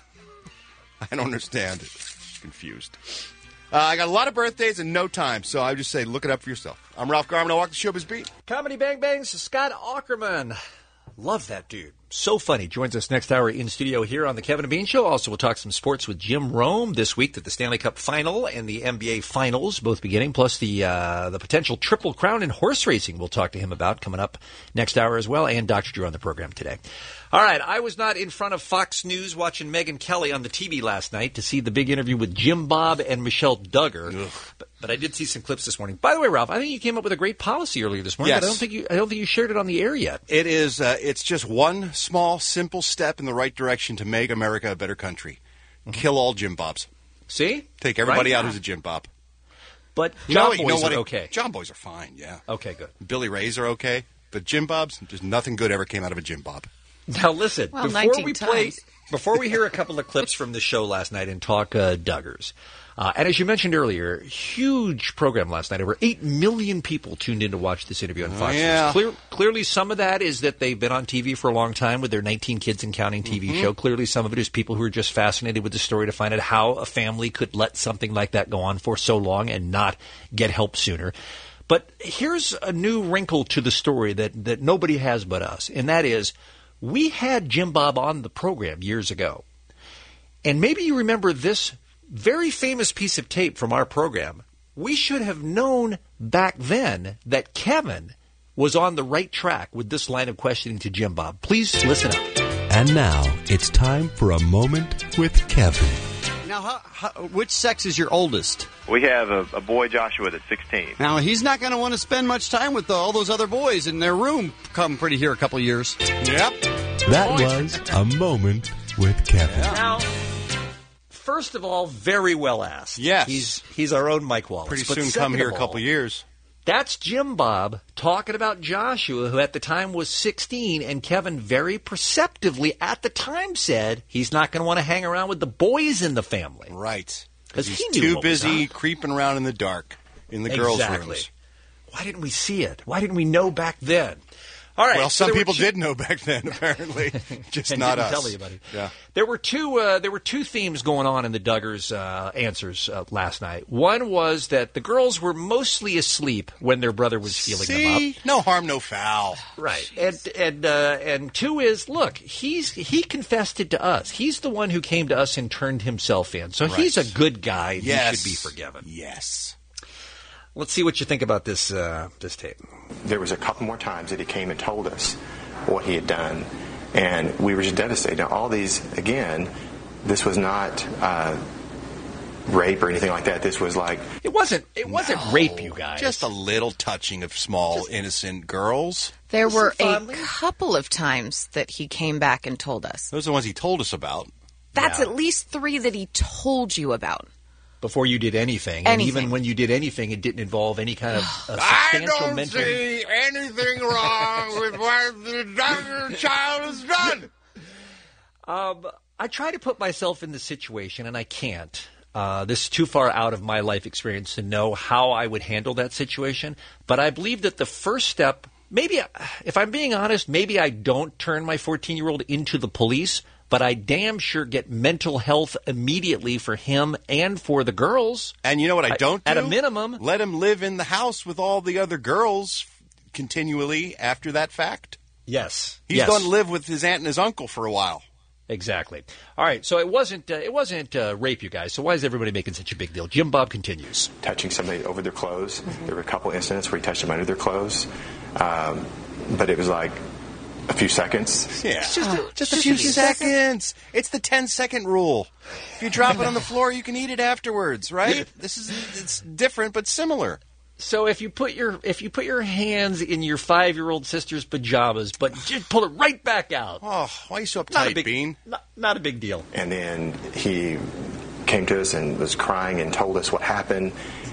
I don't understand it. Confused. Uh, I got a lot of birthdays and no time, so I just say look it up for yourself. I'm Ralph Garman. I walk the showbiz beat. Comedy Bang Bangs, Scott Aukerman. Love that dude. So funny. Joins us next hour in studio here on the Kevin and Bean Show. Also, we'll talk some sports with Jim Rome this week at the Stanley Cup Final and the N B A Finals, both beginning, plus the uh, the potential Triple Crown in horse racing we'll talk to him about coming up next hour as well, and Doctor Drew on the program today. All right, I was not in front of Fox News watching Megyn Kelly on the T V last night to see the big interview with Jim Bob and Michelle Duggar, but, but I did see some clips this morning. By the way, Ralph, I think you came up with a great policy earlier this morning, Yes. but I don't think you I don't think you shared it on the air yet. It is. Uh, it's just one small, simple step in the right direction to make America a better country. Kill all Jim Bobs. See? Take everybody Right. out who's a Jim Bob. But You John know, you Boys know what are it- okay. John Boys are fine, yeah. Okay, good. Billy Rays are okay. But Jim Bobs, just nothing good ever came out of a Jim Bob. Now listen, Well, before nineteen we play, times. before we hear a couple of clips from the show last night and talk uh, Duggars, uh, and as you mentioned earlier, huge program last night. Over eight million people tuned in to watch this interview on Fox yeah. News. Clear, clearly, some of that is that they've been on T V for a long time with their nineteen Kids and Counting T V Mhm. show. Clearly, some of it is people who are just fascinated with the story to find out how a family could let something like that go on for so long and not get help sooner. But here's a new wrinkle to the story that, that nobody has but us, and that is we had Jim Bob on the program years ago. And maybe you remember this very famous piece of tape from our program. We should have known back then that Kevin was on the right track with this line of questioning to Jim Bob. Please listen up. And now it's time for a moment with Kevin. Now, how, how, which sex is your oldest? We have a, a boy, Joshua, that's sixteen. Now, he's not going to want to spend much time with all those other boys in their room come pretty here a couple of years. Yep. That was a moment with Kevin. Now, first of all, very well asked. Yes. He's he's our own Mike Wallace. Pretty But soon second come here of a couple all, years. That's Jim Bob talking about Joshua, who at the time was sixteen, and Kevin very perceptively at the time said he's not going to want to hang around with the boys in the family. Right. Because He's he knew too what was busy up. creeping around in the dark in the girls' Exactly. rooms. Why didn't we see it? Why didn't we know back then? All right. Well, so some there were people two- did know back then, apparently, just and not didn't us. tell anybody. Yeah. There were two. Uh, there were two themes going on in the Duggars' uh, answers uh, last night. One was that the girls were mostly asleep when their brother was feeling them up. See, no harm, no foul. Right, and and uh, and two is look, he's he confessed it to us. He's the one who came to us and turned himself in, so Right. he's a good guy. And Yes. He should be forgiven. Yes. Let's see what you think about this uh, this tape. There was a couple more times that he came and told us what he had done, and we were just devastated. Now, all these, again, this was not uh, rape or anything like that. This was like it wasn't. It wasn't rape, you guys. Just a little touching of small, innocent girls. There Listen, were a fondly. couple of times that he came back and told us. Those are the ones he told us about. That's Yeah. at least three that he told you about. Before you did anything, and Anything. even when you did anything, it didn't involve any kind of uh, I substantial don't mental. see anything wrong with what the Duggar child has done. Um, I try to put myself in the situation, and I can't. Uh, this is too far out of my life experience to know how I would handle that situation. But I believe that the first step, maybe, if I'm being honest, maybe I don't turn my fourteen-year-old into the police, but I damn sure get mental health immediately for him and for the girls. And you know what I don't do? At a minimum. Let him live in the house with all the other girls continually after that fact. Yes. He's yes. going to live with his aunt and his uncle for a while. Exactly. All right. So it wasn't uh, it wasn't uh, rape, you guys. So why is everybody making such a big deal? Jim Bob continues. touching somebody over their clothes. There were a couple incidents where he touched them under their clothes, um, but it was like a few seconds. Yeah. It's just a, just a few seconds. It's the ten-second rule. If you drop it on the floor, you can eat it afterwards, right? This is it's different but similar. So if you put your if you put your hands in your five-year-old sister's pajamas, but just pull it right back out. Oh, why are you so uptight, not a big, Bean? Not, not a big deal. And then he came to us and was crying and told us what happened,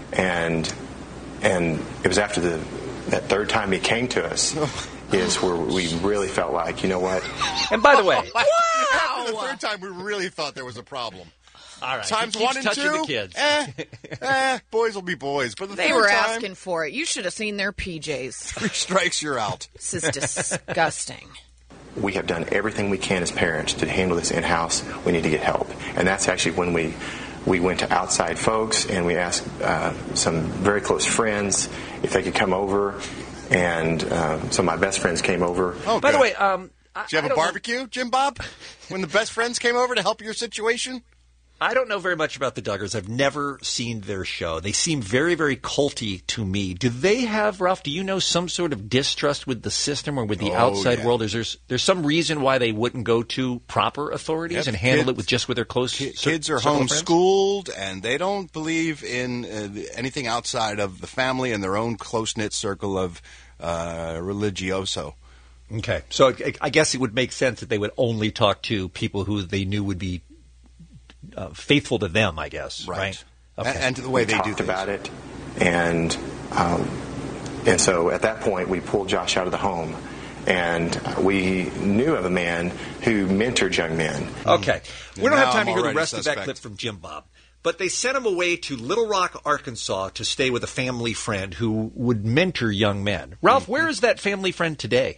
and and it was after the that third time he came to us is where we really felt like, you know what? And by the way, After the third time, we really thought there was a problem. All right, Times he keeps one and touching two, the kids. Eh, eh, boys will be boys. But the They third were time, asking for it. You should have seen their P Js. three strikes, you're out. This is disgusting. We have done everything we can as parents to handle this in-house. We need to get help. And that's actually when we we went to outside folks and we asked uh, some very close friends if they could come over. And uh, some of my best friends came over. Oh, By good. the way, um, I, Did you have I a don't know- barbecue, Jim Bob? When the best friends came over to help your situation? I don't know very much about the Duggars. I've never seen their show. They seem very, very culty to me. Do they have, Ralph, do you know some sort of distrust with the system or with the Oh, outside yeah. world? Is there, there's some reason why they wouldn't go to proper authorities Yep, and handle kids- it with just with their close Ki- cir- Kids are circle of friends? homeschooled, and they don't believe in uh, anything outside of the family and their own close-knit circle of uh, religioso. Okay. So I, I guess it would make sense that they would only talk to people who they knew would be uh, faithful to them, I guess. Right. Right. Okay. And, and to the way we they talked do things. about it, and um, and so at that point we pulled Josh out of the home, and we knew of a man who mentored young men. Okay. We don't Now have time I'm to hear the already rest of that suspect. clip from Jim Bob. But they sent him away to Little Rock, Arkansas to stay with a family friend who would mentor young men. Ralph, where is that family friend today?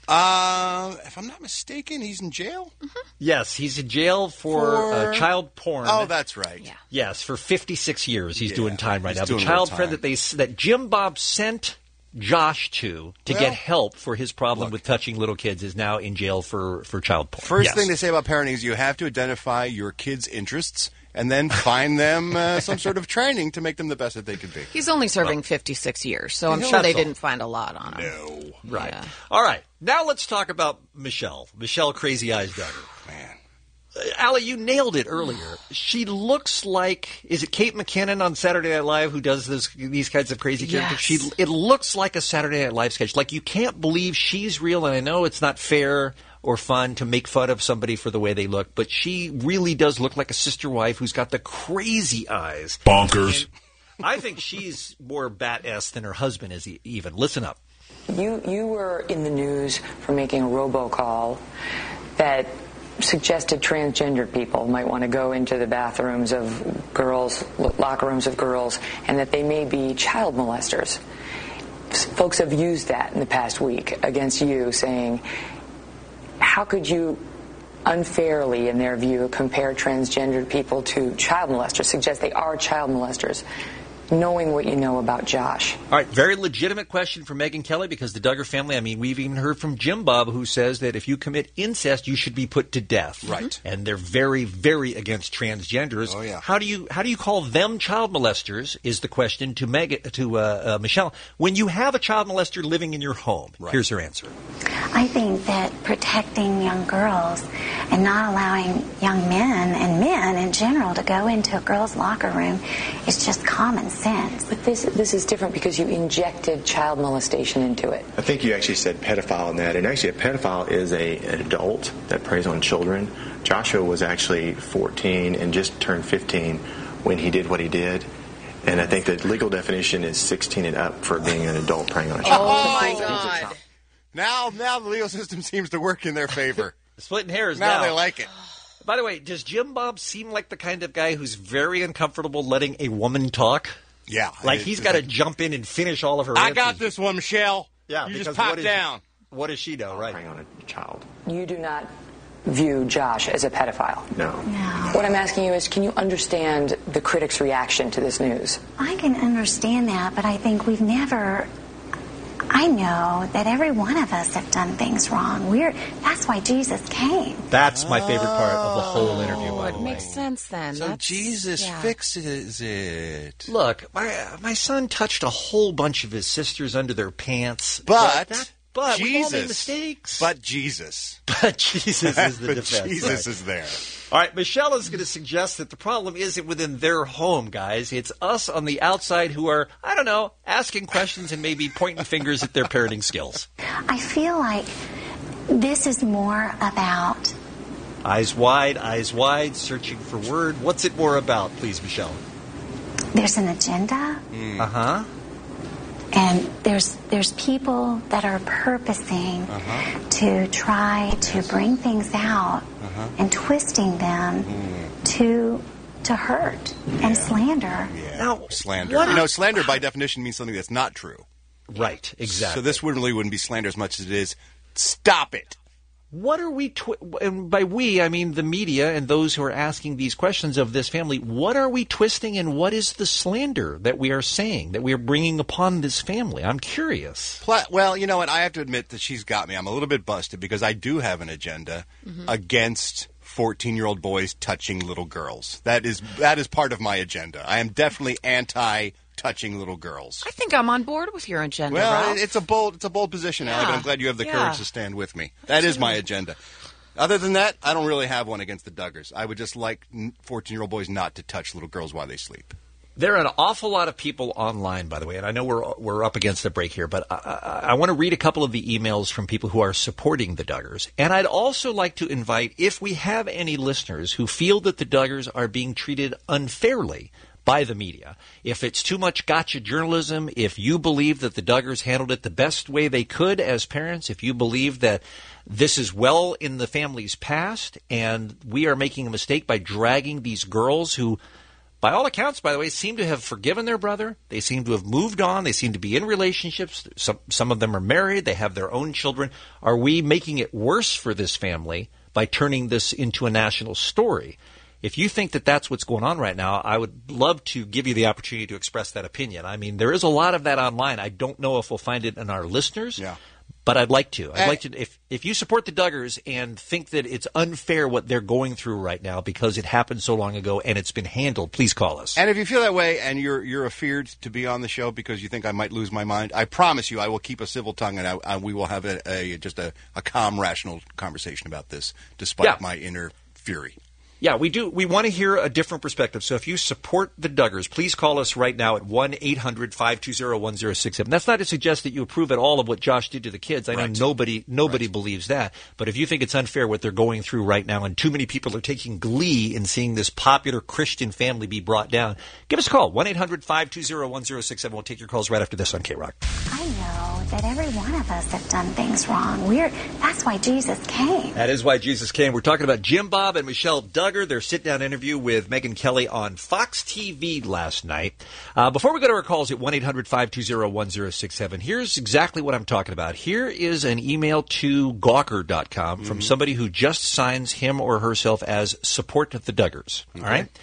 Uh, if I'm not mistaken, he's in jail? Yes, he's in jail for, For- Uh, child porn. Oh, that's right. Yeah. Yes, for fifty-six years he's Yeah, doing time right he's now. The doing child real friend time. that they that Jim Bob sent Josh to to Well, get help for his problem look. with touching little kids is now in jail for, for child porn. First Yes. thing they say about parenting is you have to identify your kids' interests and then find them uh, some sort of training to make them the best that they could be. He's only serving fifty-six years, so I'm Yeah, sure they that's all. didn't find a lot on him. No. Right. Yeah. All right. Now let's talk about Michelle. Michelle Crazy Eyes Duggar. Man. Uh, Allie, you nailed it earlier. She looks like, is it Kate McKinnon on Saturday Night Live who does this, these kinds of crazy characters? Yes. She, it looks like a Saturday Night Live sketch. Like you can't believe she's real, and I know it's not fair or fun to make fun of somebody for the way they look, but she really does look like a sister wife who's got the crazy eyes. Bonkers. And I think she's more bat-ass than her husband is e- even. Listen up. You you were in the news for making a robocall that suggested transgendered people might want to go into the bathrooms of girls, locker rooms of girls, and that they may be child molesters. folks have used that in the past week against you, saying, how could you unfairly, in their view, compare transgendered people to child molesters, suggest they are child molesters, knowing what you know about Josh? All right, very legitimate question from Megyn Kelly, because the Duggar family, I mean, we've even heard from Jim Bob, who says that if you commit incest, you should be put to death. Right. And they're very, very against transgenders. Oh, yeah. How do you how do you call them child molesters, is the question to Meg, to uh, uh, Michelle, when you have a child molester living in your home? Right. Here's her answer. I think that protecting young girls and not allowing young men and men in general to go into a girl's locker room is just common sense. But this this is different because you injected child molestation into it. I think you actually said pedophile in that, and actually a pedophile is a, an adult that preys on children. Joshua was actually fourteen and just turned fifteen when he did what he did. And I think the legal definition is sixteen and up for being an adult preying on a child. Oh, my God. Now, now the legal system seems to work in their favor. Splitting hairs now. now. They like it. By the way, does Jim Bob seem like the kind of guy who's very uncomfortable letting a woman talk? Yeah. Like he's got to jump in and finish all of her I answers. got this one, Michelle. Yeah, you because just pop what is- down. What does she know, right? Preying on a child. You do not view Josh as a pedophile. No. No. What I'm asking you is, can you understand the critics' reaction to this news? I can understand that, but I think we've never... I know that every one of us have done things wrong. We're That's why Jesus came. That's my favorite part of the whole interview, by the It way. makes sense then. So That's- Jesus yeah. fixes it. Look, my my son touched a whole bunch of his sisters under their pants. But, that, but we all made Jesus. mistakes. But Jesus. But Jesus is the but defense. Jesus right. is there. All right, Michelle is going to suggest that the problem isn't within their home, guys. It's us on the outside who are, I don't know, asking questions and maybe pointing fingers at their parenting skills. I feel like this is more about... Eyes wide, eyes wide, searching for word. What's it more about, please, Michelle? There's an agenda, Mm. Uh-huh. and there's there's people that are purposing Uh-huh. to try to bring things out Uh-huh. and twisting them Mm. to to hurt and slander. Yeah. Now, slander. what- You know, slander by definition means something that's not true. Right, exactly. So this wouldn't really wouldn't be slander as much as it is, stop it. What are we, twi- and by we, I mean the media and those who are asking these questions of this family, what are we twisting and what is the slander that we are saying, that we are bringing upon this family? I'm curious. Pla- Well, you know what? I have to admit that she's got me. I'm a little bit busted because I do have an agenda Mm-hmm. against fourteen-year-old boys touching little girls. That is that is part of my agenda. I am definitely anti-touching little girls. I think I'm on board with your agenda, Well, Ralph. it- it's a bold it's a bold position, Allie, but Yeah. I'm glad you have the Yeah. courage to stand with me. That is my agenda. Other than that, I don't really have one against the Duggars. I would just like fourteen-year-old boys not to touch little girls while they sleep. There are an awful lot of people online, by the way, and I know we're we're up against the break here, but I, I, I want to read a couple of the emails from people who are supporting the Duggars. And I'd also like to invite, if we have any listeners who feel that the Duggars are being treated unfairly by the media, if it's too much gotcha journalism, if you believe that the Duggars handled it the best way they could as parents, if you believe that this is well in the family's past and we are making a mistake by dragging these girls who, by all accounts, by the way, seem to have forgiven their brother. They seem to have moved on. They seem to be in relationships. Some, some of them are married. They have their own children. Are we making it worse for this family by turning this into a national story? If you think that that's what's going on right now, I would love to give you the opportunity to express that opinion. I mean, there is a lot of that online. I don't know if we'll find it in our listeners. Yeah. But I'd like to. I'd And- like to. If if you support the Duggars and think that it's unfair what they're going through right now because it happened so long ago and it's been handled, please call us. And if you feel that way and you're you're afeared to be on the show because you think I might lose my mind, I promise you I will keep a civil tongue and I, I, we will have a, a just a, a calm, rational conversation about this, despite Yeah. my inner fury. Yeah, we do. We want to hear a different perspective. So if you support the Duggars, please call us right now at one eight hundred five two zero one zero six seven. That's not to suggest that you approve at all of what Josh did to the kids. I know Right. nobody nobody believes that. But if you think it's unfair what they're going through right now and too many people are taking glee in seeing this popular Christian family be brought down, give us a call. one eight hundred five two zero one zero six seven. We'll take your calls right after this on K-Rock. I know that every one of us have done things wrong. We're That's why Jesus came. That is why Jesus came. We're talking about Jim Bob and Michelle Duggar. Duggar, their sit-down interview with Megyn Kelly on Fox T V last night. Uh, before we go to our calls at one eight hundred five two zero one zero six seven, here's exactly what I'm talking about. Here is an email to Gawker dot com from Mhm. somebody who just signs him or herself as support the Duggars. All Okay. right?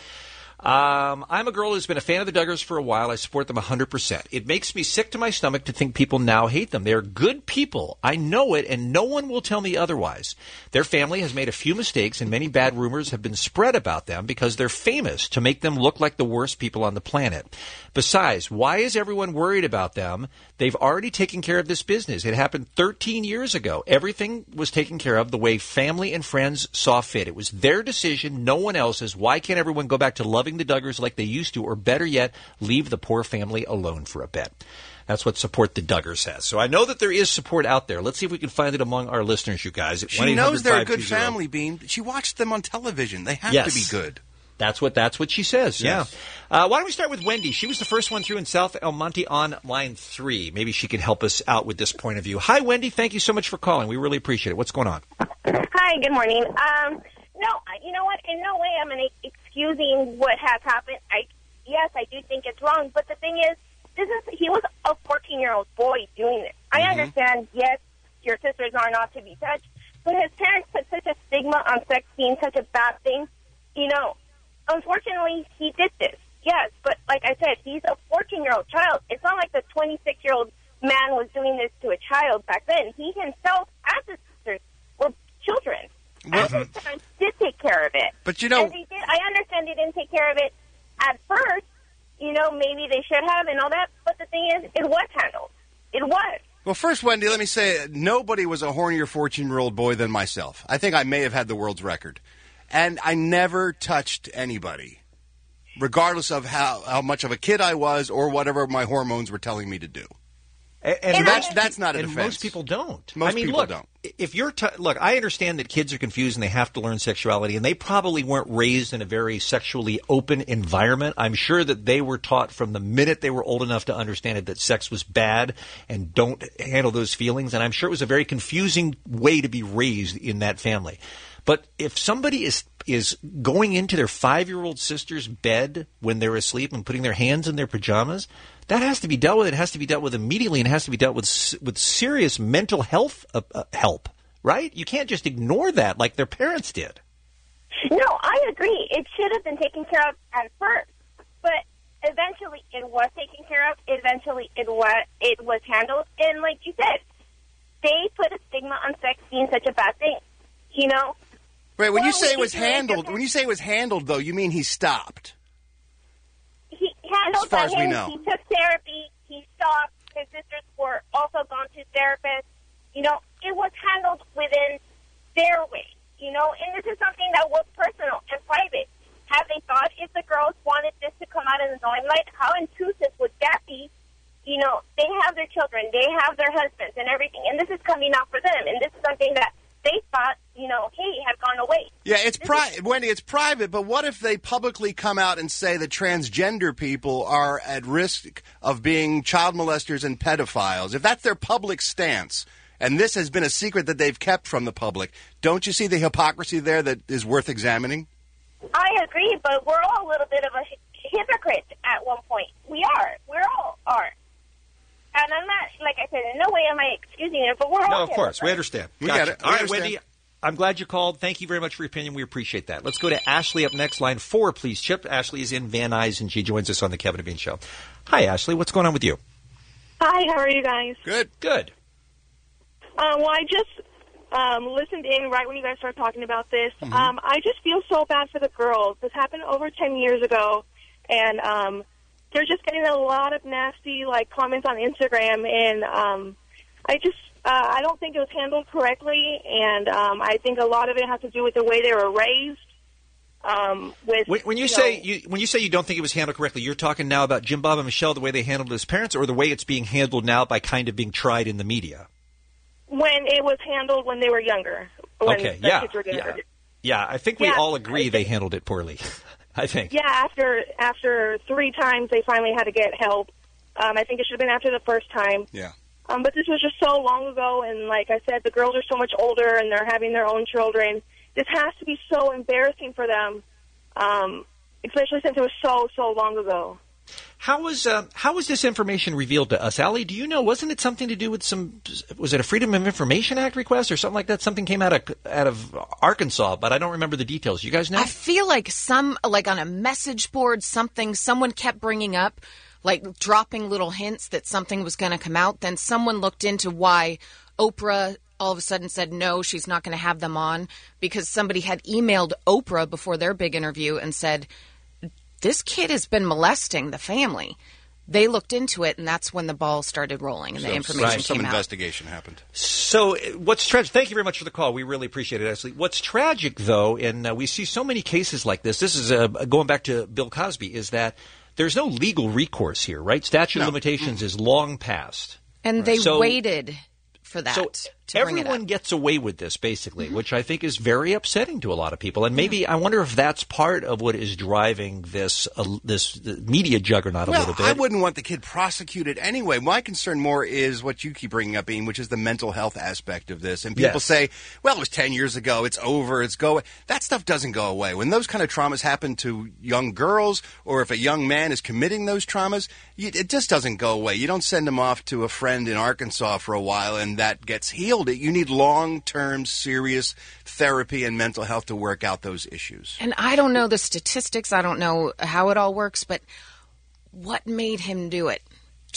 Um, I'm a girl who's been a fan of the Duggars for a while. I support them one hundred percent. It makes me sick to my stomach to think people now hate them. They're good people. I know it, and no one will tell me otherwise. Their family has made a few mistakes, and many bad rumors have been spread about them because they're famous to make them look like the worst people on the planet. Besides, why is everyone worried about them? They've already taken care of this business. It happened thirteen years ago. Everything was taken care of the way family and friends saw fit. It was their decision, no one else's. Why can't everyone go back to loving the Duggars like they used to, or better yet, leave the poor family alone for a bit? That's what Support the Duggars has. So I know that there is support out there. Let's see if we can find it among our listeners, you guys. At She knows they're a good family, Bean. She watched them on television. They have Yes. to be good. That's what that's what she says. Yes. Yeah. Uh, why don't we start with Wendy? She was the first one through in South El Monte on line three. Maybe she can help us out with this point of view. Hi, Wendy. Thank you so much for calling. We really appreciate it. What's going on? Hi, good morning. Um, no, I- you know what? In no way am I excusing what has happened. I yes, I do think it's wrong, but the thing is, this is he was a fourteen-year-old boy doing this. I Mhm. understand. Yes, your sisters are not to be touched, but his parents put such a stigma on sex being such a bad thing. You know, unfortunately, he did this. Yes, but like I said, he's a fourteen-year-old child. It's not like the twenty-six-year-old man was doing this to a child back then. He himself, as his sisters, were children. And his parents did take care of it. But, you know- And they did, I understand they didn't take care of it at first. You know, maybe they should have and all that. But the thing is, it was handled. It was. Well, first, Wendy, let me say, nobody was a hornier fourteen-year-old boy than myself. I think I may have had the world's record. And I never touched anybody, regardless of how, how much of a kid I was or whatever my hormones were telling me to do. And, So that's that's not a and defense. most people don't. Most I mean, people look, don't. if you're t- look, I understand that kids are confused and they have to learn sexuality, and they probably weren't raised in a very sexually open environment. I'm sure that they were taught from the minute they were old enough to understand it that sex was bad and don't handle those feelings. And I'm sure it was a very confusing way to be raised in that family. But if somebody is is going into their five-year-old sister's bed when they're asleep and putting their hands in their pajamas, that has to be dealt with. It has to be dealt with immediately, and it has to be dealt with s- with serious mental health uh, uh, help, right? You can't just ignore that like their parents did. No, I agree. It should have been taken care of at first, but eventually it was taken care of. Eventually it was it was handled, and like you said, they put a stigma on sex being such a bad thing. You know. Wait, when you Well, say it we was can do it handled, when you say it was handled, though, you mean he stopped? He handled As far by as we him. know. He took therapy. He stopped. His sisters were also gone to therapists. You know, it was handled within their way. You know, and this is something that was personal and private. Have they thought if the girls wanted this to come out in the limelight, how intrusive would that be? You know, they have their children, they have their husbands and everything, and this is coming out for them, and this is something that they thought, you know, hey, had gone away. Yeah, it's pri- Wendy, it's private, but what if they publicly come out and say that transgender people are at risk of being child molesters and pedophiles? If that's their public stance, and this has been a secret that they've kept from the public, don't you see the hypocrisy there that is worth examining? I agree, but we're all a little bit of a hy- hypocrite at one point. We are. We're all are. And I'm not, like I said, in no way am I excusing it, but we're all No, of course. hypocrites. We understand. We Gotcha. get it. We All right, understand. Wendy, I'm glad you called. Thank you very much for your opinion. We appreciate that. Let's go to Ashley up next. Line four, please. Chip. Ashley is in Van Nuys, and she joins us on the Kevin and Bean Show. Hi, Ashley. What's going on with you? Hi, how are you guys? Good. Good. Um, well, I just um, listened in right when you guys started talking about this. Mm-hmm. Um, I just feel so bad for the girls. This happened over ten years ago, and um, they're just getting a lot of nasty like comments on Instagram, and um, I just uh, I don't think it was handled correctly, and um, I think a lot of it has to do with the way they were raised. Um, with When, when you, you say know, you, when you say you don't think it was handled correctly, you're talking now about Jim Bob and Michelle, the way they handled his parents, or the way it's being handled now by kind of being tried in the media. when it was handled when they were younger, when Okay, the yeah, kids were younger. yeah. Yeah, I think we Yeah. all agree they handled it poorly. I think. Yeah, after after three times, they finally had to get help. Um, I think it should have been after the first time. Yeah. Um, but this was just so long ago, and like I said, the girls are so much older, and they're having their own children. this has to be so embarrassing for them, um, especially since it was so, so long ago. How was uh, how was this information revealed to us, Allie? Do you know? Wasn't it something to do with some? Was it a Freedom of Information Act request or something like that? Something came out of out of Arkansas, but I don't remember the details. You guys know? I feel like some, like on a message board, something someone kept bringing up, like dropping little hints that something was going to come out. Then someone looked into why Oprah all of a sudden said no, she's not going to have them on, because somebody had emailed Oprah before their big interview and said, this kid has been molesting the family. They looked into it, and that's when the ball started rolling and So the information right, came some out. investigation happened. So what's tragic? Thank you very much for the call. We really appreciate it, Ashley. What's tragic, though, and uh, we see so many cases like this. This is uh, going back to Bill Cosby. Is that there's no legal recourse here, right? Statute No. of limitations is long past, And they So- waited for that So to bring it everyone up. gets away with this, basically, Mm-hmm. which I think is very upsetting to a lot of people. And maybe I wonder if that's part of what is driving this uh, this uh, media juggernaut a Well, little bit. I wouldn't want the kid prosecuted anyway. My concern more is what you keep bringing up, Ian, which is the mental health aspect of this. And people Yes. say, well, it was ten years ago, it's over, it's going. That stuff doesn't go away. When those kind of traumas happen to young girls, or if a young man is committing those traumas, you, it just doesn't go away. You don't send them off to a friend in Arkansas for a while and that gets healed. You need long-term, serious therapy and mental health to work out those issues. And I don't know the statistics. I don't know how it all works, but what made him do it?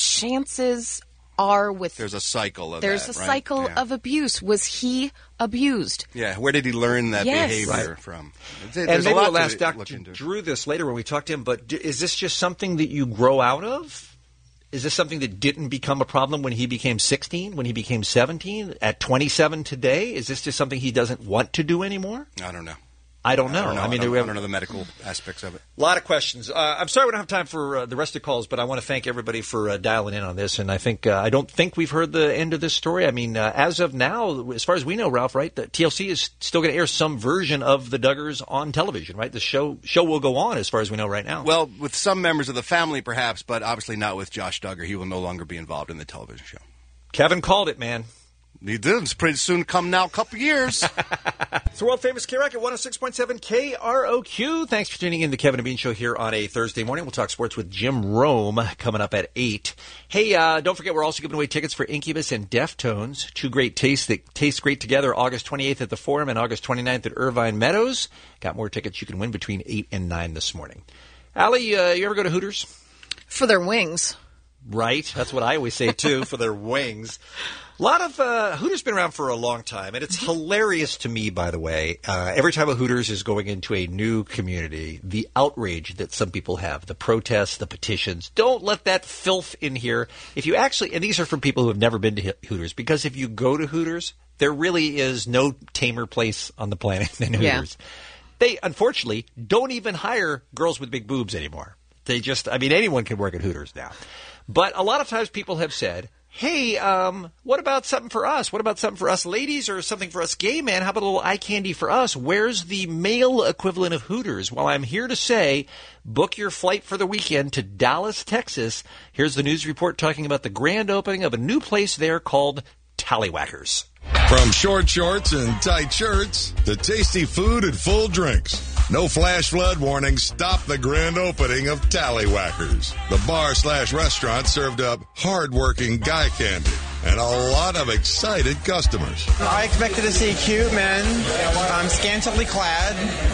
Chances are with There's a cycle of there's that, a right? cycle Yeah. of abuse. Was he abused? Yeah, where did he learn that Yes. behavior Right. from? And There's a maybe lot we'll to ask look Doctor into. Drew this later when we talk to him, but d- is this just something that you grow out of? Is this something that didn't become a problem when he became sixteen, when he became seventeen, at twenty-seven today? Is this just something he doesn't want to do anymore? I don't know. I don't know. I don't know. I mean, I don't, we have I don't know the medical aspects of it. a lot of questions. Uh, I'm sorry we don't have time for uh, the rest of the calls, but I want to thank everybody for uh, dialing in on this. And I think uh, I don't think we've heard the end of this story. I mean, uh, as of now, as far as we know, Ralph, right, the T L C is still going to air some version of the Duggars on television, right? The show show will go on, as far as we know right now. Well, with some members of the family, perhaps, but obviously not with Josh Duggar. He will no longer be involved in the television show. Kevin called it, man. He did. It's pretty soon come now, a couple years. It's the world-famous K-Rock at one oh six point seven K R O Q. Thanks for tuning in to the Kevin and Bean Show here on a Thursday morning. We'll talk sports with Jim Rome coming up at eight. Hey, uh, don't forget we're also giving away tickets for Incubus and Deftones, two great tastes that taste great together, August twenty-eighth at the Forum and August twenty-ninth at Irvine Meadows. Got more tickets you can win between eight and nine this morning. Allie, uh, you ever go to Hooters? For their wings. Right. That's what I always say, too, for their wings. A lot of uh, Hooters been around for a long time, and it's hilarious to me, by the way. Uh, every time a Hooters is going into a new community, the outrage that some people have, the protests, the petitions. Don't let that filth in here. If you actually, and these are from people who have never been to Hooters, because if you go to Hooters, there really is no tamer place on the planet than Hooters. Yeah. They, unfortunately, don't even hire girls with big boobs anymore. They just, I mean, anyone can work at Hooters now. But a lot of times people have said, hey, um, what about something for us? What about something for us ladies or something for us gay men? How about a little eye candy for us? Where's the male equivalent of Hooters? Well, I'm here to say, book your flight for the weekend to Dallas, Texas. Here's the news report talking about the grand opening of a new place there called Tallywhackers. From short shorts and tight shirts to tasty food and full drinks. No flash flood warning. Stop the grand opening of Tallywhackers. The bar slash restaurant served up hard-working guy candy and a lot of excited customers. I expected to see cute men. I'm scantily clad,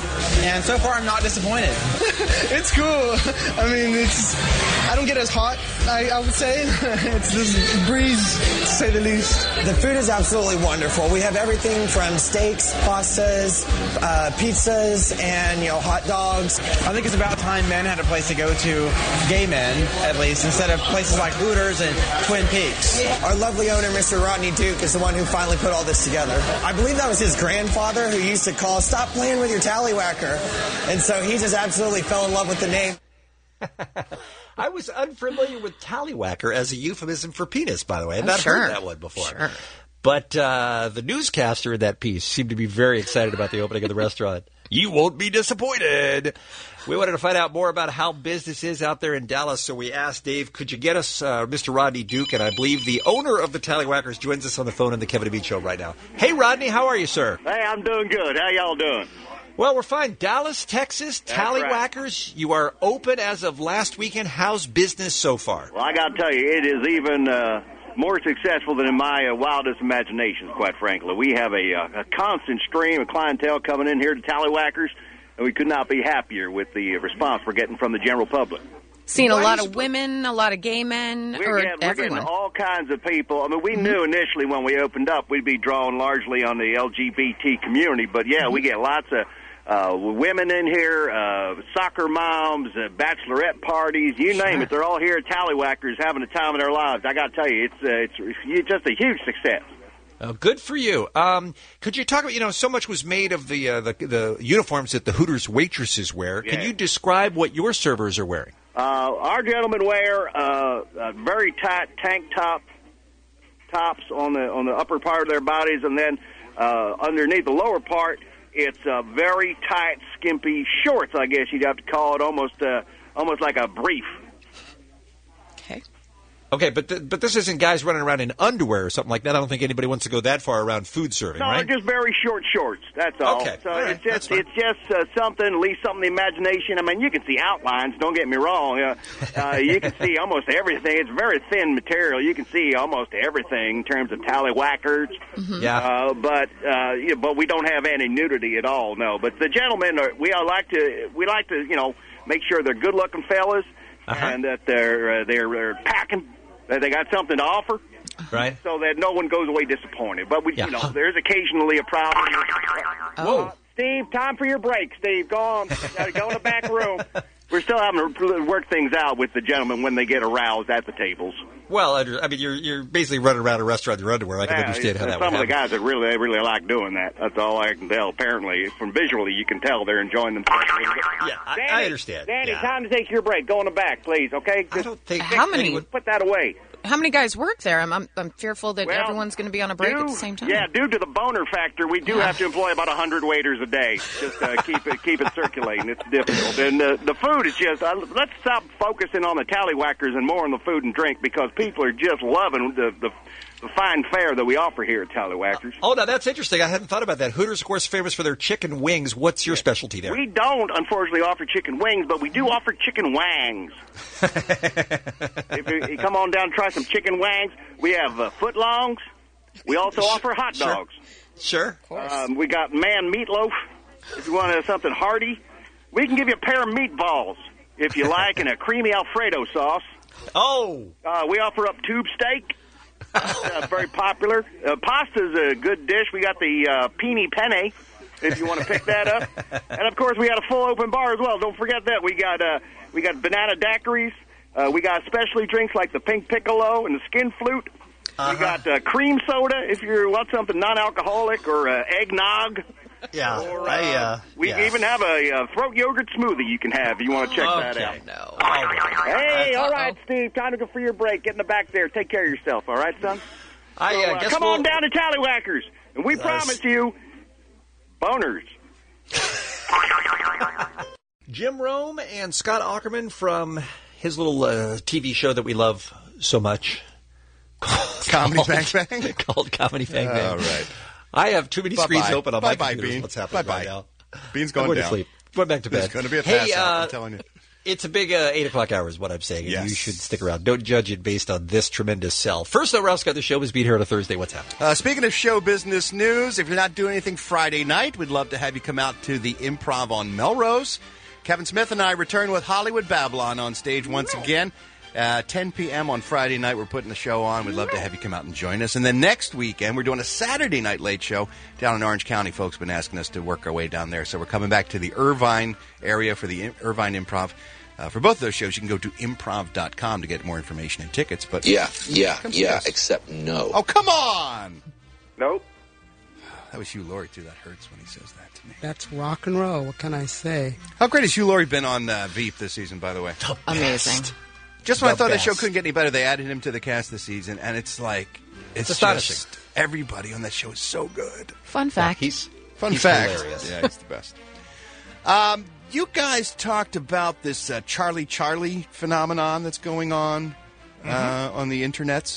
and so far I'm not disappointed. It's cool. I mean, it's. I don't get as hot, I, I would say. It's this breeze, to say the least. The food is absolutely wonderful. We have everything from steaks, pastas, uh, pizzas, and, you know, hot dogs. I think it's about time men had a place to go to, gay men, at least, instead of places like Hooters and Twin Peaks. Our lovely owner, Mister Rodney Duke, is the one who finally put all this together. I believe that was his grandfather who used to call, stop playing with your tallywhacker. And so he just absolutely fell in love with the name. I was unfamiliar with Tallywhacker as a euphemism for penis, by the way. I've Oh, not sure. heard that one before. Sure. But uh, the newscaster in that piece seemed to be very excited about the opening of the restaurant. You won't be disappointed. We wanted to find out more about how business is out there in Dallas, so we asked Dave, could you get us uh, Mister Rodney Duke? And I believe the owner of the Tallywhackers joins us on the phone on the Kevin and Bean Show right now. Hey, Rodney, how are you, sir? Hey, I'm doing good. How y'all doing? Well, we're fine. Dallas, Texas, That's Tallywhackers, right. You are open as of last weekend. How's business so far? Well, I got to tell you, it is even uh, more successful than in my uh, wildest imaginations, quite frankly. We have a, uh, a constant stream of clientele coming in here to Tallywhackers, and we could not be happier with the response we're getting from the general public. Seen a lot of women, a lot of gay men, We're or getting, we're everyone. getting all kinds of people. I mean, we mm-hmm. knew initially when we opened up we'd be drawing largely on the L G B T community, but yeah, mm-hmm. we get lots of uh, women in here, uh, soccer moms, uh, bachelorette parties, you sure. name it. They're all here at Tallywhackers having the time of their lives. I got to tell you, it's, uh, it's it's just a huge success. Oh, good for you. Um, could you talk about, you know, so much was made of the uh, the, the uniforms that the Hooters waitresses wear. Yeah. Can you describe what your servers are wearing? Uh, our gentlemen wear uh, uh, very tight tank top tops on the on the upper part of their bodies, and then uh, underneath the lower part, it's uh, very tight, skimpy shorts. I guess you'd have to call it almost uh, almost like a brief. Okay, but th- but this isn't guys running around in underwear or something like that. I don't think anybody wants to go that far around food serving, No, right? just very short shorts. That's all. Okay, So all right, it's just that's it's just uh, something, at least something in the imagination. I mean, you can see outlines. Don't get me wrong. Uh, uh, you can see almost everything. It's very thin material. You can see almost everything in terms of Tallywhackers. Mm-hmm. Yeah. Uh, but uh, yeah, but we don't have any nudity at all. No. But the gentlemen, are, we all like to we like to you know make sure they're good looking fellas uh-huh. and that they're uh, they're, they're packing. That they got something to offer, right? So that no one goes away disappointed. But we, Yeah. you know, there's occasionally a problem. Whoa, uh, Steve, time for your break. Steve, go on. Got to go in the back room. We're still having to work things out with the gentlemen when they get aroused at the tables. Well, I mean, you're you're basically running around a restaurant in your underwear. I can Yeah, understand how that some would of the happen. guys that really they really like doing that. That's all I can tell. Apparently, from visually, you can tell they're enjoying themselves. Yeah, I, Danny, I understand. Danny, yeah. time to take your break. Go in the back, please. Okay. I don't think How many- anyone- Put that away. How many guys work there? I'm I'm, I'm fearful that Well, everyone's going to be on a break due, at the same time. Yeah, due to the boner factor, we do have to employ about one hundred waiters a day. Just uh, keep it keep it circulating. It's difficult. And uh, the food is just, uh, let's stop focusing on the Tallywhackers and more on the food and drink because people are just loving the, the, the fine fare that we offer here at Tallywhackers. Oh, now that's interesting. I hadn't thought about that. Hooters, of course, famous for their chicken wings. What's your specialty there? We don't, unfortunately, offer chicken wings, but we do offer chicken wangs. If you, you come on down and try some chicken wangs, we have uh, footlongs. We also offer hot Sure. dogs. Sure. Um, we got man meatloaf. If you want uh, something hearty, we can give you a pair of meatballs if you like, and a creamy Alfredo sauce. Oh. Uh, we offer up tube steak. uh, very popular. Uh, pasta's a good dish. We got the uh, pini penne, if you want to pick that up. And of course, we got a full open bar as well. Don't forget that. We got uh, we got banana daiquiris. Uh, we got specialty drinks like the pink piccolo and the skin flute. Uh-huh. We got uh, cream soda if you want something non-alcoholic, or uh, eggnog. Yeah, Or, uh, I, uh, we yeah. even have a uh, throat yogurt smoothie you can have if you want to check that Okay. out. No. Hey, all Uh-oh. right, Steve. Time to go for your break. Get in the back there. Take care of yourself, all right, son? I So, uh, uh, guess come we'll- on down to Tallywhackers, and we Yes. promise you boners. Jim Rome and Scott Aukerman from his little uh, T V show that we love so much. Comedy called, Bang Bang? Called Comedy Bang Bang. All right. I have too many screens Bye-bye. open on my Bye-bye, computer. Bean. What's happening Bye-bye. right now? Bean's I'm going going down. to sleep. Going back to bed. There's going to be a hey, pass out, uh, I'm telling you. It's a big uh, eight o'clock hour is what I'm saying, and Yes. you should stick around. Don't judge it based on this tremendous sell. First, though, Ralph's got the show. Is beat here on a Thursday. What's happening? Uh, speaking of show business news, if you're not doing anything Friday night, we'd love to have you come out to the Improv on Melrose. Kevin Smith and I return with Hollywood Babylon on stage once again. Uh, ten p.m. on Friday night, we're putting the show on. We'd love to have you come out and join us. And then next weekend, we're doing a Saturday night late show down in Orange County. Folks have been asking us to work our way down there. So we're coming back to the Irvine area for the Irvine Improv. Uh, for both of those shows, you can go to improv dot com to get more information and tickets. But Yeah, yeah, come see yeah, us. except no. Oh, come on! Nope. That was Hugh Laurie, too. That hurts when he says that to me. That's rock and roll. What can I say? How great has Hugh Laurie been on uh, Veep this season, by the way? Amazing. Just when I The thought the best. show couldn't get any better, they added him to the cast this season, and it's like, it's, It's astonishing. just everybody on that show is so good. Fun fact. He's Fun he's fact. hilarious. Yeah, he's the best. Um, you guys talked about this uh, Charlie Charlie phenomenon that's going on uh, Mm-hmm. on the internets.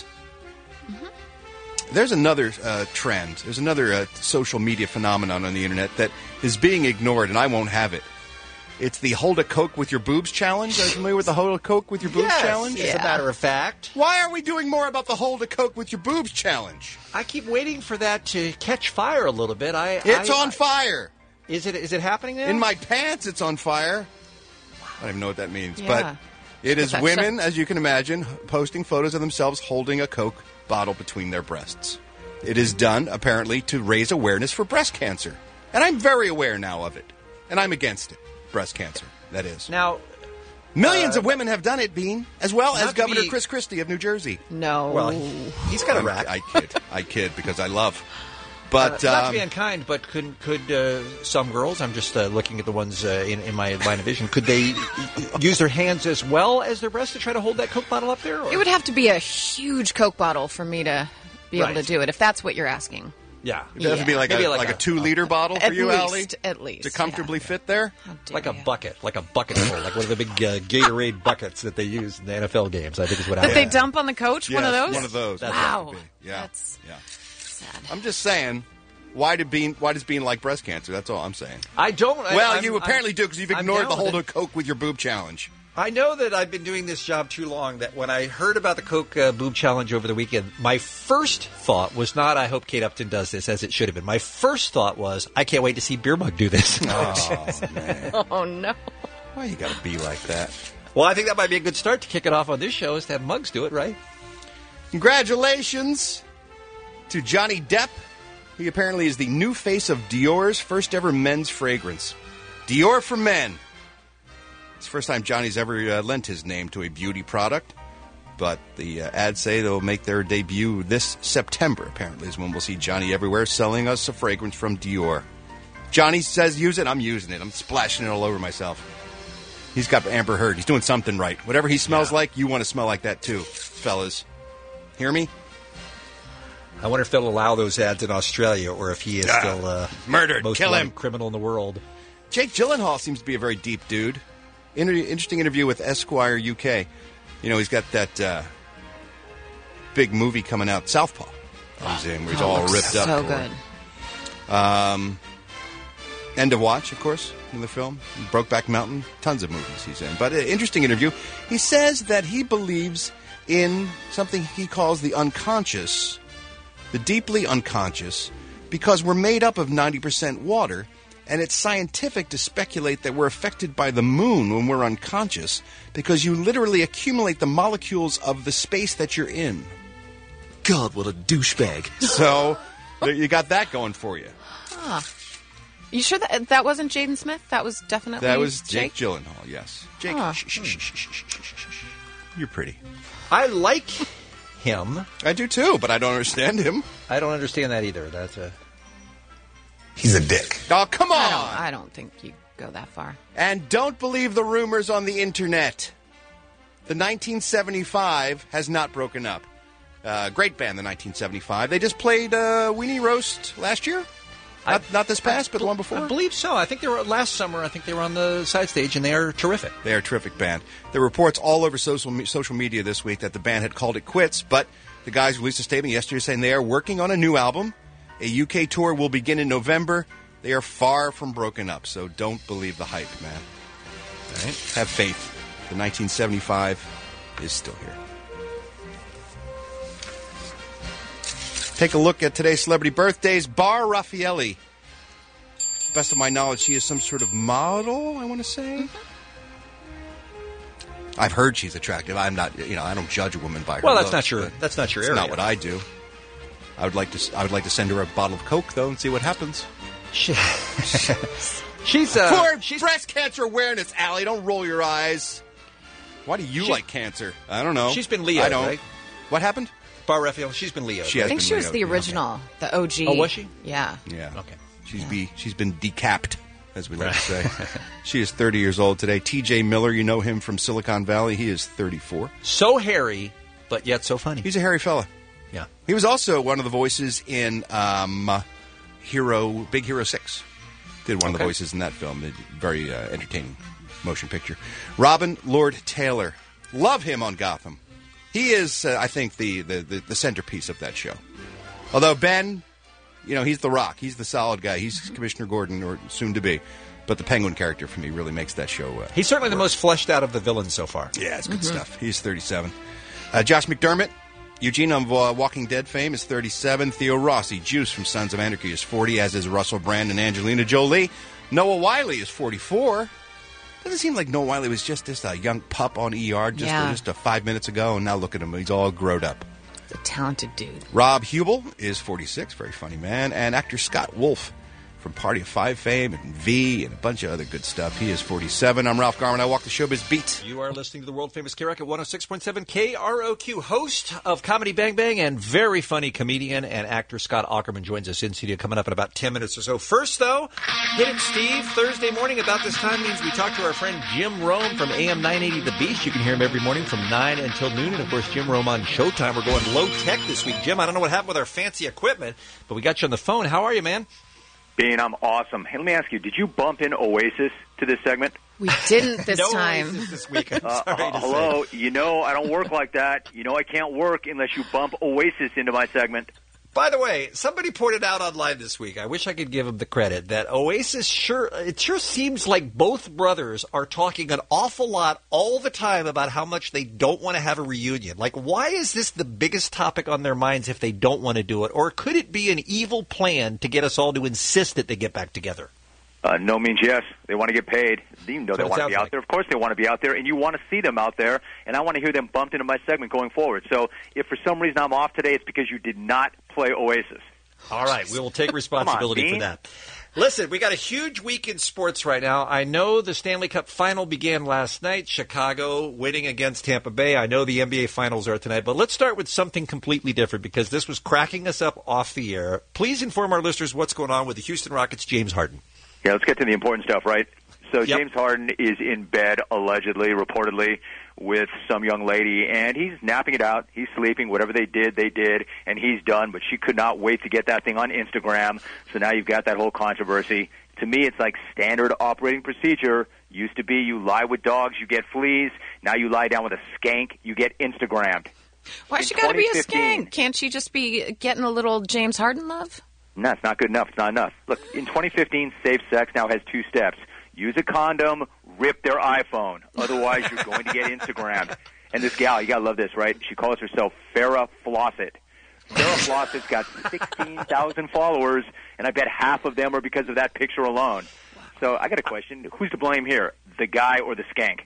There's another uh, trend. There's another uh, social media phenomenon on the internet that is being ignored, and I won't have it. It's the hold a Coke with your boobs challenge. Are you familiar with the hold a Coke with your boobs Yes, challenge? as a matter of fact. Why are we doing more about the hold a Coke with your boobs challenge? I keep waiting for that to catch fire a little bit. I It's I- on fire. Is it? Is it happening now? In my pants, it's on fire. I don't even know what that means, Yeah. but it is That's women, so- as you can imagine, posting photos of themselves holding a Coke bottle between their breasts. It is done, apparently, to raise awareness for breast cancer. And I'm very aware now of it. And I'm against it. Breast cancer, that is. Now, millions uh, of women have done it, Bean, as well not as to Governor be- Chris Christie of New Jersey. No. Well, he's got a I'm- rack. I kid. I kid because I love. But uh, not um, to be unkind, but could could uh, some girls? I'm just uh, looking at the ones uh, in, in my line of vision. Could they use their hands as well as their breasts to try to hold that Coke bottle up there? Or? It would have to be a huge Coke bottle for me to be able Right. to do it, if that's what you're asking. Yeah, it has to be like a, Maybe like, a, two liter bottle for At you, least, Allie, at least, to comfortably fit there. like a bucket, like a bucket full, like one of the big uh, Gatorade buckets that they use in the N F L games. I think is what That happened. they dump on the coach? one of Yes, those? One of those. That's Wow. what it would be. Yeah. That's yeah. sad. I'm just saying, why did Bean? Why does Bean like breast cancer? That's all I'm saying. I don't. I- Well, I'm- you apparently I'm- do because you've I'm ignored down the with hold it. a Coke with your boob challenge. I know that I've been doing this job too long that when I heard about the Coke uh, boob challenge over the weekend, my first thought was not, I hope Kate Upton does this as it should have been. My first thought was, I can't wait to see Beer Mug do this. Oh, man. Oh, no. Why you got to be like that? Well, I think that might be a good start to kick it off on this show is to have Mugs do it, right? Congratulations to Johnny Depp. He apparently is the new face of Dior's first ever men's fragrance. Dior for Men. It's the first time Johnny's ever uh, lent his name to a beauty product. But the uh, ads say they'll make their debut this September, apparently, is when we'll see Johnny everywhere selling us a fragrance from Dior. Johnny says use it, I'm using it. I'm splashing it all over myself. He's got Amber Heard. He's doing something right. Whatever he smells like, you want to smell like that too, fellas. Hear me? I wonder if they'll allow those ads in Australia or if he is Ah, still uh, murdered. most Kill wanted him. criminal in the world. Jake Gyllenhaal seems to be a very deep dude. Inter- interesting interview with Esquire U K. You know, he's got that uh, big movie coming out, Southpaw. He's in, where he's Oh, all looks ripped up. so for good. it. Um, End of Watch, of course, another film. Brokeback Mountain, tons of movies he's in. But an interesting interview. He says that he believes in something he calls the unconscious, the deeply unconscious, because we're made up of ninety percent water, and it's scientific to speculate that we're affected by the moon when we're unconscious, because you literally accumulate the molecules of the space that you're in. God, what a douchebag. So, there- you got that going for you. Huh. You sure that that wasn't Jaden Smith? That was definitely That was Jake, Jake. Gyllenhaal, yes. Jake, Huh. shh, shh, shh, shh, shh, shh, shh, shh. You're pretty. I like him. I do too, but I don't understand him. I don't understand that either. That's a. He's a dick. Oh, come on! I don't, I don't think you go that far. And don't believe the rumors on the internet. The nineteen seventy-five has not broken up. Uh, great band, the nineteen seventy-five. They just played uh, Weenie Roast last year. Not, not this past, but the one before. I believe so. I think they were last summer. I think they were on the side stage, and they are terrific. They are a terrific band. There were reports all over social me- social media this week that the band had called it quits, but the guys released a statement yesterday saying they are working on a new album. A U K tour will begin in November. They are far from broken up, so don't believe the hype, man. All right? Have faith. The nineteen seventy-five is still here. Take a look at today's celebrity birthdays. Bar Raffaelli. Best of my knowledge, she is some sort of model, I want to say. Mm-hmm. I've heard she's attractive. I'm not, you know, I don't judge a woman by her Well, that's looks, not your- but that's not your it's area. not what I do. I would like to. I would like to send her a bottle of Coke though, and see what happens. She's uh, for breast cancer awareness, Allie. Don't roll your eyes. Why do you She- like cancer? I don't know. She's been Leo, I don't. right? What happened? Bar Raphael. She's been Leo. She I has think been she was Leo, the yeah. original, the O G. Oh, was she? Yeah. Yeah. Okay. She's be she's been decapped, as we like to say. She is thirty years old today. T J Miller, you know him from Silicon Valley. He is thirty-four. So hairy, but yet so funny. He's a hairy fella. Yeah. He was also one of the voices in um, Hero Big Hero Six. Did one of the Okay. voices in that film. It- Very uh, entertaining motion picture. Robin Lord Taylor. Love him on Gotham. He is, uh, I think, the, the, the, the centerpiece of that show. Although Ben, you know, he's the Rock. He's the solid guy. He's Commissioner Gordon, or soon to be. But the Penguin character, for me, really makes that show uh, He's certainly the most fleshed out of the villains so far. Yeah, it's good stuff. He's thirty-seven. Uh, Josh McDermott, Eugene of uh, Walking Dead fame, is thirty-seven. Theo Rossi, Juice from Sons of Anarchy, is forty, as is Russell Brand and Angelina Jolie. Noah Wyle is forty-four. Doesn't seem like Noah Wyle was just this uh, young pup on E R just, Yeah. uh, just uh, five minutes ago, and now look at him. He's all grown up. A talented dude. Rob Hubel is forty-six, very funny man, and actor Scott Wolf from Party of Five fame and V and a bunch of other good stuff. He is forty-seven. I'm Ralph Garman. I walk the showbiz beat. You are listening to the world-famous K-Rock at one oh six point seven K R O Q. Host of Comedy Bang Bang and very funny comedian and actor Scott Aukerman joins us in studio coming up in about ten minutes or so. First, though, Hit It Steve. Thursday morning about this time means we talk to our friend Jim Rome from A M nine eighty The Beast. You can hear him every morning from nine until noon. And, of course, Jim Rome on Showtime. We're going low-tech this week. Jim, I don't know what happened with our fancy equipment, but we got you on the phone. How are you, man? Bean, I'm awesome. Hey, let me ask you, did you bump in Oasis to this segment? We didn't this no time. Oasis this week. I'm Uh, sorry to hello, say. you know I don't work like that. You know I can't work unless you bump Oasis into my segment. By the way, somebody pointed out online this week, I wish I could give them the credit, that Oasis sure, it sure seems like both brothers are talking an awful lot all the time about how much they don't want to have a reunion. Like, why is this the biggest topic on their minds if they don't want to do it? Or could it be an evil plan to get us all to insist that they get back together? Uh, no means yes. They want to get paid. You know So they it want to sounds be out like. there. Of course they want to be out there, and you want to see them out there, and I want to hear them bumped into my segment going forward. So if for some reason I'm off today, it's because you did not play Oasis. All right, we will take responsibility Come on, for Dean. that. Listen, we got a huge week in sports right now. I know the Stanley Cup final began last night, Chicago winning against Tampa Bay. I know the N B A finals are tonight, but let's start with something completely different because this was cracking us up off the air. Please inform our listeners what's going on with the Houston Rockets' James Harden. Yeah, let's get to the important stuff, right? So Yep. James Harden is in bed, allegedly, reportedly, with some young lady, and he's napping it out. He's sleeping. Whatever they did, they did, and he's done. But she could not wait to get that thing on Instagram, so now you've got that whole controversy. To me, it's like standard operating procedure. Used to be you lie with dogs, you get fleas. Now you lie down with a skank, you get Instagrammed. Why In she got to be a twenty fifteen skank? Can't she just be getting a little James Harden love? No, it's not good enough. It's not enough. Look, in twenty fifteen, safe sex now has two steps. Use a condom, rip their iPhone. Otherwise, you're going to get Instagrammed. And this gal, you got to love this, right? She calls herself Farrah Fawcett. Farrah Fawcett's got sixteen thousand followers, and I bet half of them are because of that picture alone. So I got a question. Who's to blame here, the guy or the skank?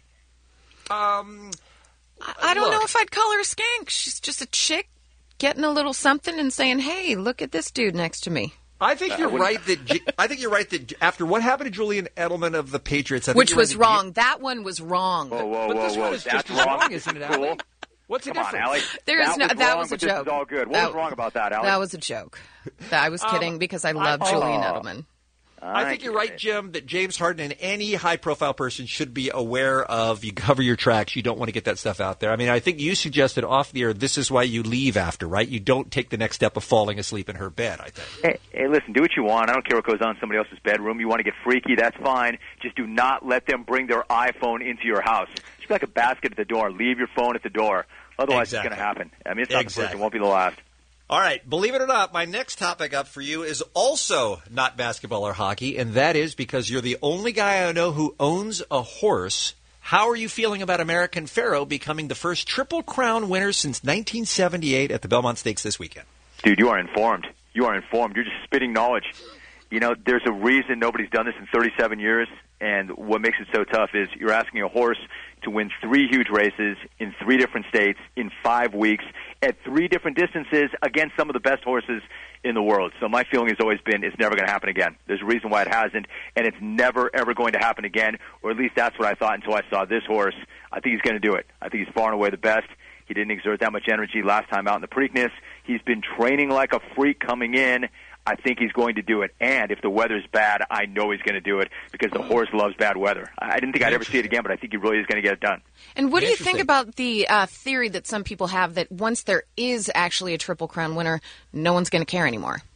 Um, I, I don't look. know if I'd call her a skank. She's just a chick getting a little something and saying, hey, look at this dude next to me. I think you're I wouldn't- right that J- I think you're right that after what happened to Julian Edelman of the Patriots, I think Which you're right was that wrong. That one was wrong. Whoa, whoa, But whoa, this whoa. one is That's just as wrong. wrong, isn't it, Allie? Cool. What's the Come on, difference? Allie. There is that no- was that wrong, was a but this joke. is all good. What That- was wrong about that, Allie? That was a joke. I was Um, kidding because I love I- Julian oh. Edelman. I think you're right, Jim, that James Harden and any high-profile person should be aware of. You cover your tracks. You don't want to get that stuff out there. I mean, I think you suggested off the air this is why you leave after, right? You don't take the next step of falling asleep in her bed, I think. Hey, hey, listen, do what you want. I don't care what goes on in somebody else's bedroom. You want to get freaky, that's fine. Just do not let them bring their iPhone into your house. It should be like a basket at the door. Leave your phone at the door. Otherwise, Exactly. it's going to happen. I mean, it's not the Exactly. first. It won't be the last. All right, believe it or not, my next topic up for you is also not basketball or hockey, and that is because you're the only guy I know who owns a horse. How are you feeling about American Pharoah becoming the first Triple Crown winner since nineteen seventy-eight at the Belmont Stakes this weekend? Dude, you are informed. You are informed. You're just spitting knowledge. You know, there's a reason nobody's done this in thirty-seven years, and what makes it so tough is you're asking a horse to win three huge races in three different states in five weeks at three different distances against some of the best horses in the world. So my feeling has always been it's never going to happen again. There's a reason why it hasn't, and it's never, ever going to happen again, or at least that's what I thought until I saw this horse. I think he's going to do it. I think he's far and away the best. He didn't exert that much energy last time out in the Preakness. He's been training like a freak coming in. I think he's going to do it. And if the weather's bad, I know he's going to do it because the horse loves bad weather. I didn't think I'd ever see it again, but I think he really is going to get it done. And what do you think about the uh, theory that some people have that once there is actually a Triple Crown winner, no one's going to care anymore?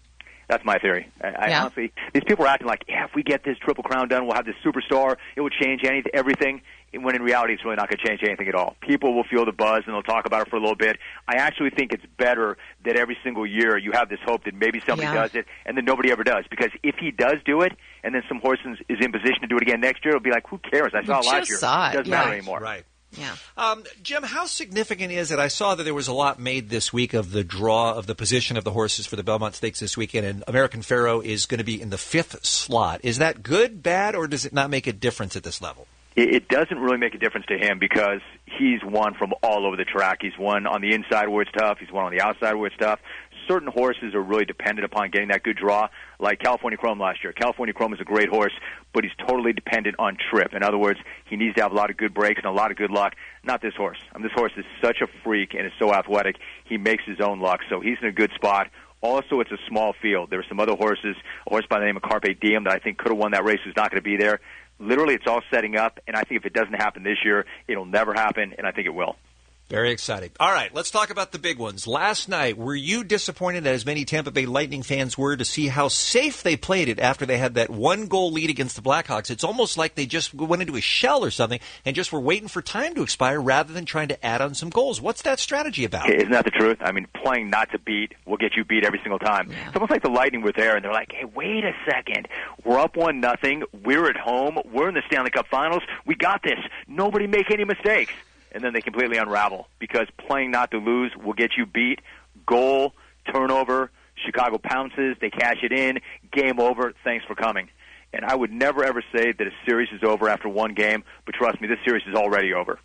That's my theory. I, I Yeah. honestly, these people are acting like, yeah, if we get this Triple Crown done, we'll have this superstar. It will change anything, everything. When in reality, it's really not going to change anything at all. People will feel the buzz, and they'll talk about it for a little bit. I actually think it's better that every single year you have this hope that maybe somebody Yeah. does it, and then nobody ever does. Because if he does do it, and then some horse is is in position to do it again next year, it'll be like, who cares? I saw it We last just year. saw it, doesn't yeah. matter anymore. Right. Yeah. Um, Jim, how significant is it? I saw that there was a lot made this week of the draw of the position of the horses for the Belmont Stakes this weekend, and American Pharoah is going to be in the fifth slot. Is that good, bad, or does it not make a difference at this level? It, it doesn't really make a difference to him because he's won from all over the track. He's won on the inside where it's tough. He's won on the outside where it's tough. Certain horses are really dependent upon getting that good draw, like California Chrome last year. California Chrome is a great horse, but he's totally dependent on trip. In other words, he needs to have a lot of good breaks and a lot of good luck. Not this horse. I mean, this horse is such a freak and is so athletic. He makes his own luck, so he's in a good spot. Also, it's a small field. There are some other horses, a horse by the name of Carpe Diem that I think could have won that race who's not going to be there. Literally, it's all setting up, and I think if it doesn't happen this year, it'll never happen, and I think it will. Very exciting. All right, let's talk about the big ones. Last night, were you disappointed, as many Tampa Bay Lightning fans were, to see how safe they played it after they had that one-goal lead against the Blackhawks? It's almost like they just went into a shell or something and just were waiting for time to expire rather than trying to add on some goals. What's that strategy about? Isn't that the truth? I mean, playing not to beat will get you beat every single time. Yeah. It's almost like the Lightning were there, and they're like, hey, wait a second. We're up one nothing. We're at home. We're in the Stanley Cup Finals. We got this. Nobody make any mistakes. And then they completely unravel because playing not to lose will get you beat. Goal, turnover, Chicago pounces, they cash it in, game over, thanks for coming. And I would never, ever say that a series is over after one game, but trust me, this series is already over.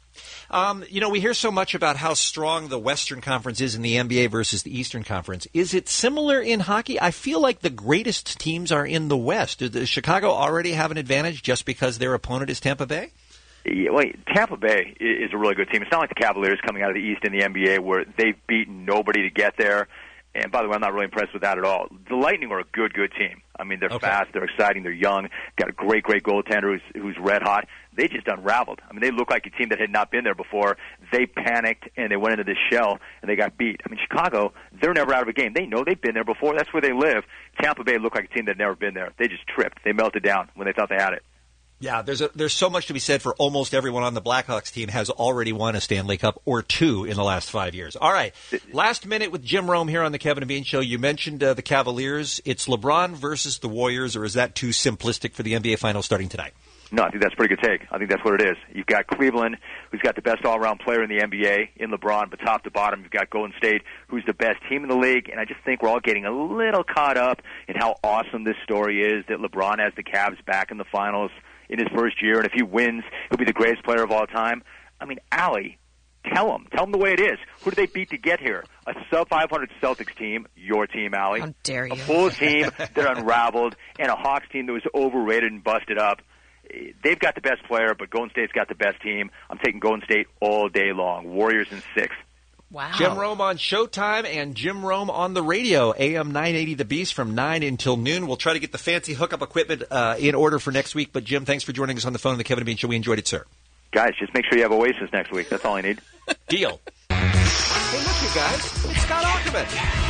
Um, you know, we hear so much about how strong the Western Conference is in the N B A versus the Eastern Conference. Is it similar in hockey? I feel like the greatest teams are in the West. Does Chicago already have an advantage just because their opponent is Tampa Bay? Yeah, well, Tampa Bay is a really good team. It's not like the Cavaliers coming out of the East in the N B A where they've beaten nobody to get there. And by the way, I'm not really impressed with that at all. The Lightning are a good, good team. I mean, they're okay. fast, they're exciting, they're young, got a great, great goaltender who's, who's red hot. They just unraveled. I mean, they look like a team that had not been there before. They panicked and they went into this shell and they got beat. I mean, Chicago, they're never out of a game. They know they've been there before. That's where they live. Tampa Bay looked like a team that had never been there. They just tripped. They melted down when they thought they had it. Yeah, there's a, there's so much to be said for almost everyone on the Blackhawks team has already won a Stanley Cup or two in the last five years. All right, last minute with Jim Rome here on the Kevin and Bean Show. You mentioned uh, the Cavaliers. It's LeBron versus the Warriors, or is that too simplistic for the N B A Finals starting tonight? No, I think that's a pretty good take. I think that's what it is. You've got Cleveland, who's got the best all-around player in the N B A, in LeBron, but top to bottom, you've got Golden State, who's the best team in the league, and I just think we're all getting a little caught up in how awesome this story is, that LeBron has the Cavs back in the finals in his first year, and if he wins, he'll be the greatest player of all time. I mean, Allie, tell him. Tell him the way it is. Who did they beat to get here? A sub five hundred Celtics team, your team, Allie. How dare you. A Bulls team that unraveled, and a Hawks team that was overrated and busted up. They've got the best player, but Golden State's got the best team. I'm taking Golden State all day long. Warriors in six. Wow. Jim Rome on Showtime and Jim Rome on the radio, A M nine eighty The Beast from nine until noon. We'll try to get the fancy hookup equipment uh, in order for next week. But, Jim, thanks for joining us on the phone on the Kevin and Bean Show. We enjoyed it, sir. Guys, just make sure you have Oasis next week. That's all I need. Deal. Hey, look, you guys. It's Scott Ackerman.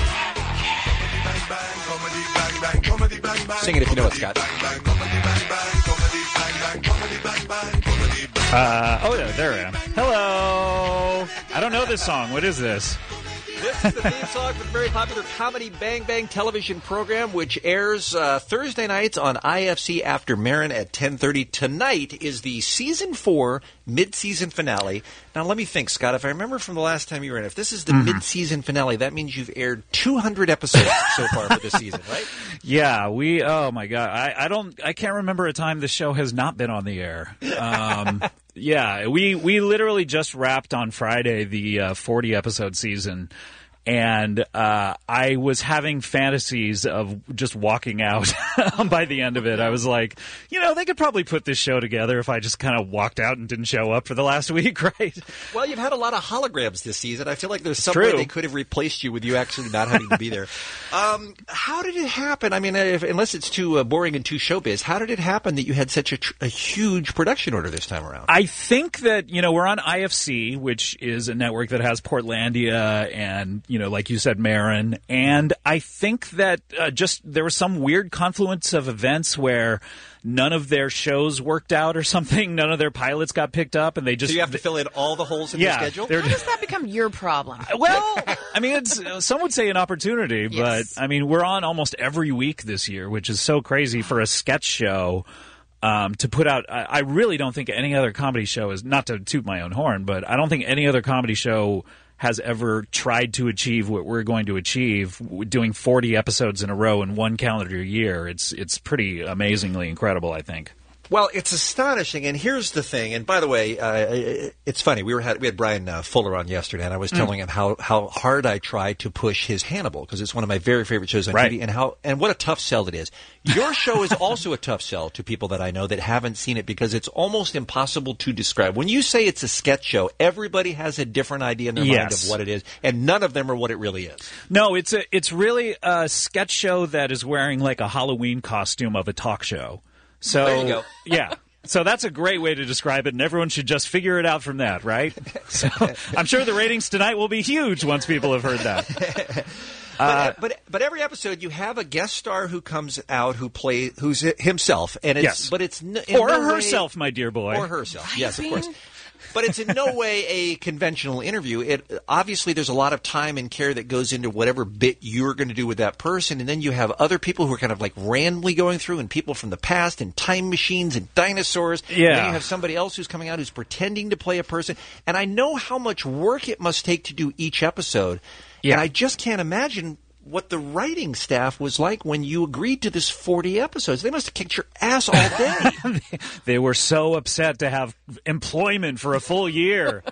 Sing it if you know it, Scott. Uh, oh, yeah, there I am. Hello. I don't know this song. What is this? This is the theme song for the very popular Comedy Bang Bang television program, which airs uh, Thursday nights on I F C After Marin at ten thirty. Tonight is the Season four mid-season finale. Now, let me think, Scott. If I remember from the last time you were in, if this is the mm-hmm. mid-season finale, that means you've aired two hundred episodes so far for this season, right? Yeah, we, oh, my God. I, I don't, I can't remember a time the show has not been on the air. Um, yeah, we, we literally just wrapped on Friday the uh, forty-episode season. And uh, I was having fantasies of just walking out by the end of it. I was like, you know, they could probably put this show together if I just kind of walked out and didn't show up for the last week, right? Well, you've had a lot of holograms this season. I feel like there's some True. way they could have replaced you with you actually not having to be there. Um, how did it happen? I mean, if, unless it's too uh, boring and too showbiz, how did it happen that you had such a, tr- a huge production order this time around? I think that, you know, we're on I F C, which is a network that has Portlandia and, you know, like you said, Marin. And I think that uh, just there was some weird confluence of events where none of their shows worked out or something. None of their pilots got picked up, and they just So you have to fill in all the holes in Yeah, the schedule? they're- How does that become your problem? Well, I mean, it's some would say an opportunity, Yes. but I mean, we're on almost every week this year, which is so crazy for a sketch show um, to put out. I, I really don't think any other comedy show is, not to toot my own horn, but I don't think any other comedy show has ever tried to achieve what we're going to achieve doing forty episodes in a row in one calendar year. It's it's pretty amazingly incredible, I think. Well, it's astonishing, and here's the thing. And by the way, uh, it's funny. We were had we had Brian uh, Fuller on yesterday, and I was telling him how, how hard I try to push his Hannibal because it's one of my very favorite shows on Right. T V, and how and what a tough sell it is. Your show is also a tough sell to people that I know that haven't seen it because it's almost impossible to describe. When you say it's a sketch show, everybody has a different idea in their mind Yes. of what it is, and none of them are what it really is. No, it's a it's really a sketch show that is wearing like a Halloween costume of a talk show. So There you go. yeah. So that's a great way to describe it, and everyone should just figure it out from that, right? So I'm sure the ratings tonight will be huge once people have heard that. But, but but every episode you have a guest star who comes out who plays who's himself, and it's Yes. but it's n- in Or no way- herself, my dear boy. or herself. Yes, of course. But it's in no way a conventional interview. It obviously there's a lot of time and care that goes into whatever bit you're going to do with that person, and then you have other people who are kind of like randomly going through, and people from the past, and time machines, and dinosaurs. And Yeah. then you have somebody else who's coming out who's pretending to play a person, and I know how much work it must take to do each episode. Yeah. And I just can't imagine what the writing staff was like when you agreed to this forty episodes. They must have kicked your ass all day. They were so upset to have employment for a full year.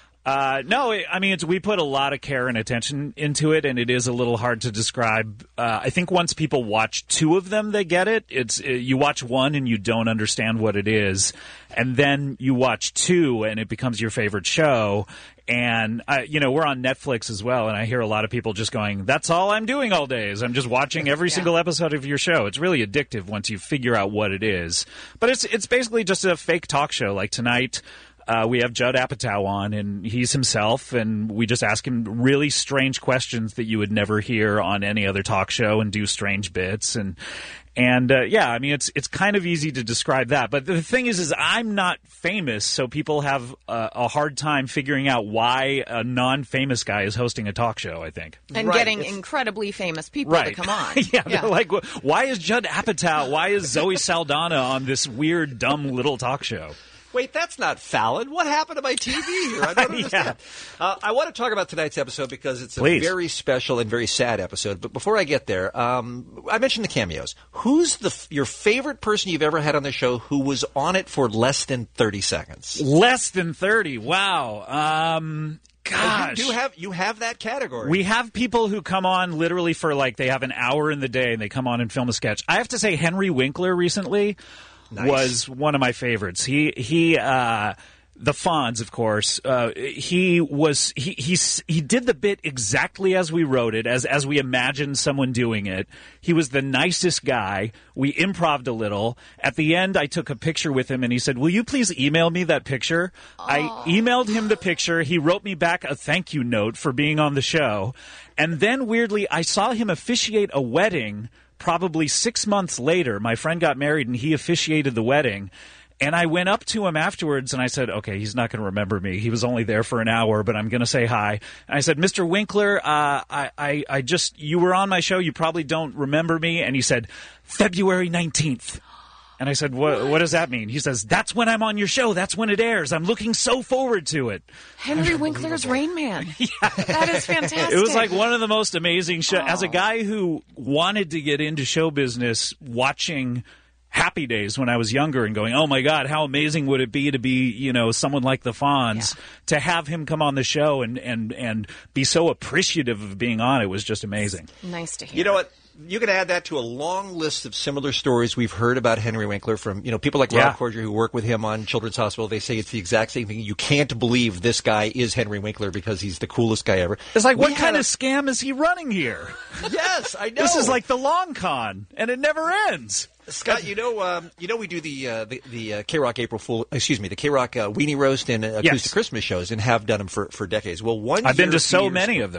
Uh, no, it, I mean, it's, we put a lot of care and attention into it, and it is a little hard to describe. Uh, I think once people watch two of them, they get it. It's uh, you watch one and you don't understand what it is, and then you watch two and it becomes your favorite show. And, uh, you know, we're on Netflix as well, and I hear a lot of people just going, that's all I'm doing all day is I'm just watching every single episode of your show. It's really addictive once you figure out what it is. But it's it's basically just a fake talk show. Like tonight, uh, we have Judd Apatow on, and he's himself, and we just ask him really strange questions that you would never hear on any other talk show and do strange bits. And And uh, yeah, I mean, it's it's kind of easy to describe that. But the thing is, is I'm not famous, so people have uh, a hard time figuring out why a non-famous guy is hosting a talk show, I think. And getting incredibly famous people Right. to come on. yeah, they're like, wh- why is Judd Apatow, why is Zoe Saldana on this weird, dumb little talk show? Wait, that's not Fallon. What happened to my T V here? I don't understand. uh, I want to talk about tonight's episode because it's a Please. very special and very sad episode. But before I get there, um, I mentioned the cameos. Who's the f- your favorite person you've ever had on the show who was on it for less than thirty seconds? Less than thirty. Wow. Um, gosh. You do have you have that category. We have people who come on literally for like they have an hour in the day and they come on and film a sketch. I have to say Henry Winkler recently Nice. was one of my favorites. He he uh the Fonz, of course. Uh, he was he he he did the bit exactly as we wrote it, as as we imagined someone doing it. He was the nicest guy. We improv'd a little. At the end, I took a picture with him, and he said, "Will you please email me that picture?" I emailed him the picture. He wrote me back a thank you note for being on the show, and then weirdly, I saw him officiate a wedding. Probably six months later, my friend got married and he officiated the wedding. And I went up to him afterwards and I said, okay, he's not going to remember me. He was only there for an hour, but I'm going to say hi. And I said, Mister Winkler, uh, I, I, I just, you were on my show. You probably don't remember me. And he said, February nineteenth. And I said, what, what does that mean? He says, that's when I'm on your show. That's when it airs. I'm looking so forward to it. Henry Winkler's Rain Man. That is fantastic. It was like one of the most amazing shows. As a guy who wanted to get into show business, watching Happy Days when I was younger and going, oh my God, how amazing would it be to be, you know, someone like the Fonz, yeah. to have him come on the show and, and, and be so appreciative of being on it was just amazing. Nice to hear. You know what? You can add that to a long list of similar stories we've heard about Henry Winkler from, you know, people like Yeah. Rob Corddry who work with him on Children's Hospital. They say it's the exact same thing. You can't believe this guy is Henry Winkler because he's the coolest guy ever. It's like, We what had kind a- of scam is he running here? Yes, I know. This is like the long con, and it never ends. Scott, you know, um, you know, we do the uh, the, the uh, K-Rock April Fool, excuse me, the K-Rock uh, Weenie Roast and uh, Acoustic Yes. Christmas shows, and have done them for, for decades. Well, one I've been year, to a few so years many ago- of them.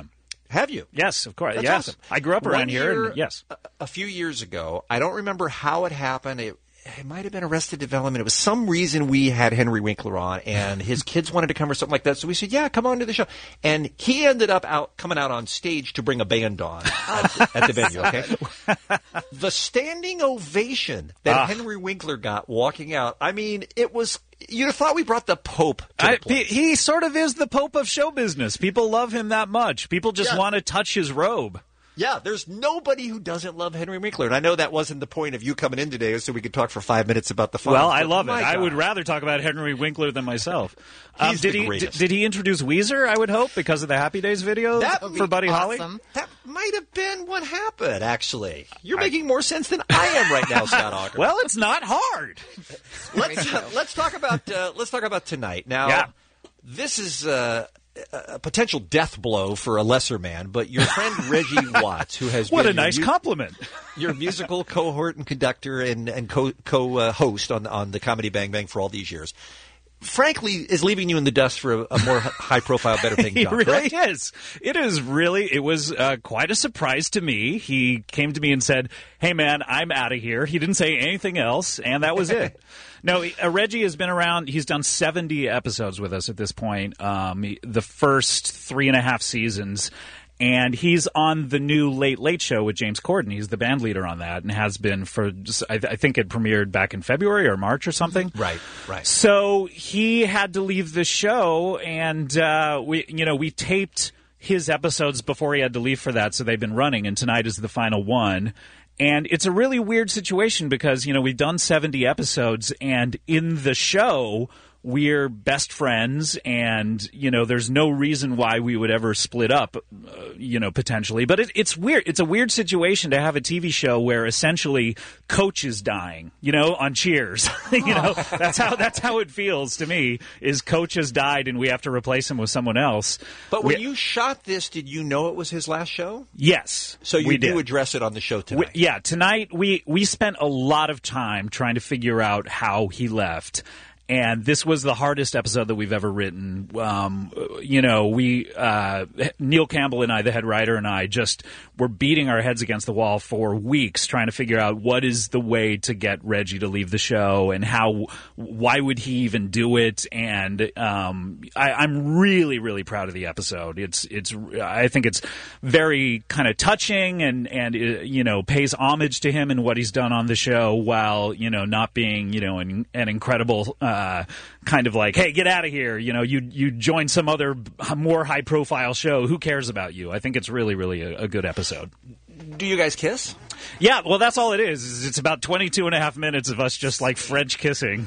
Have you? Yes, of course. That's yes. awesome. I grew up around One here. year, And, yes. A, a few years ago, I don't remember how it happened. It, it might have been Arrested Development. It was some reason we had Henry Winkler on, and his kids wanted to come or something like that. So we said, yeah, come on to the show. And he ended up out coming out on stage to bring a band on at, the, at the venue, okay? The standing ovation that Ah. Henry Winkler got walking out, I mean, it was... You'd have thought we brought the Pope to the I, place. he, he sort of is the Pope of show business. People love him that much. People just Yeah. want to touch his robe. Yeah, there's nobody who doesn't love Henry Winkler. And I know that wasn't the point of you coming in today, so we could talk for five minutes about the Fonz. Well, I but love it. my I God. would rather talk about Henry Winkler than myself. Um, He's did the he did, greatest. did he introduce Weezer, I would hope, because of the Happy Days video That would for be Buddy Holly? awesome. That might have been what happened, actually. You're making more sense than I am right now, Scott Aukerman. Well, it's not hard. let's uh, let's talk about uh, let's talk about tonight. Now, Yeah. this is uh, a potential death blow for a lesser man, but your friend Reggie Watts, who has What been a nice your, compliment. your musical cohort and conductor and and co co uh, host on on the Comedy Bang Bang for all these years, frankly, is leaving you in the dust for a, a more high profile, better paying He job. really correct? is. It is really, it was uh, quite a surprise to me. He came to me and said, hey, man, I'm out of here. He didn't say anything else, and that was it. No, uh, Reggie has been around. He's done seventy episodes with us at this point, um, he- the first three and a half seasons. And he's on the new Late Late Show with James Corden. He's the band leader on that and has been for, just, I, I think it premiered back in February or March or something. Right, right. So he had to leave the show, and uh, we, you know, we taped his episodes before he had to leave for that, so they've been running, and tonight is the final one. And it's a really weird situation because, you know, we've done seventy episodes, and in the show, we're best friends, and, you know, there's no reason why we would ever split up, uh, you know, potentially. But it, it's weird. It's a weird situation to have a T V show where essentially Coach is dying, you know, on Cheers. you know, that's how that's how it feels to me, is Coach has died and we have to replace him with someone else. But when We- you shot this, did you know it was his last show? Yes. So you we do did. address it on the show tonight. We- yeah, tonight we, we spent a lot of time trying to figure out how he left. And this was the hardest episode that we've ever written. Um, you know, we, uh, Neil Campbell and I, the head writer, and I just were beating our heads against the wall for weeks trying to figure out what is the way to get Reggie to leave the show and how, why would he even do it? And um, I, I'm really, really proud of the episode. It's, it's, I think it's very kind of touching and, and uh, you know, pays homage to him and what he's done on the show while, you know, not being, you know, an, an incredible uh, kind of like, hey, get out of here. You know, you you join some other more high profile show. Who cares about you? I think it's really, really a, a good episode. Do you guys kiss? Yeah, well, that's all it is. is It's about twenty-two and a half minutes of us just like French kissing.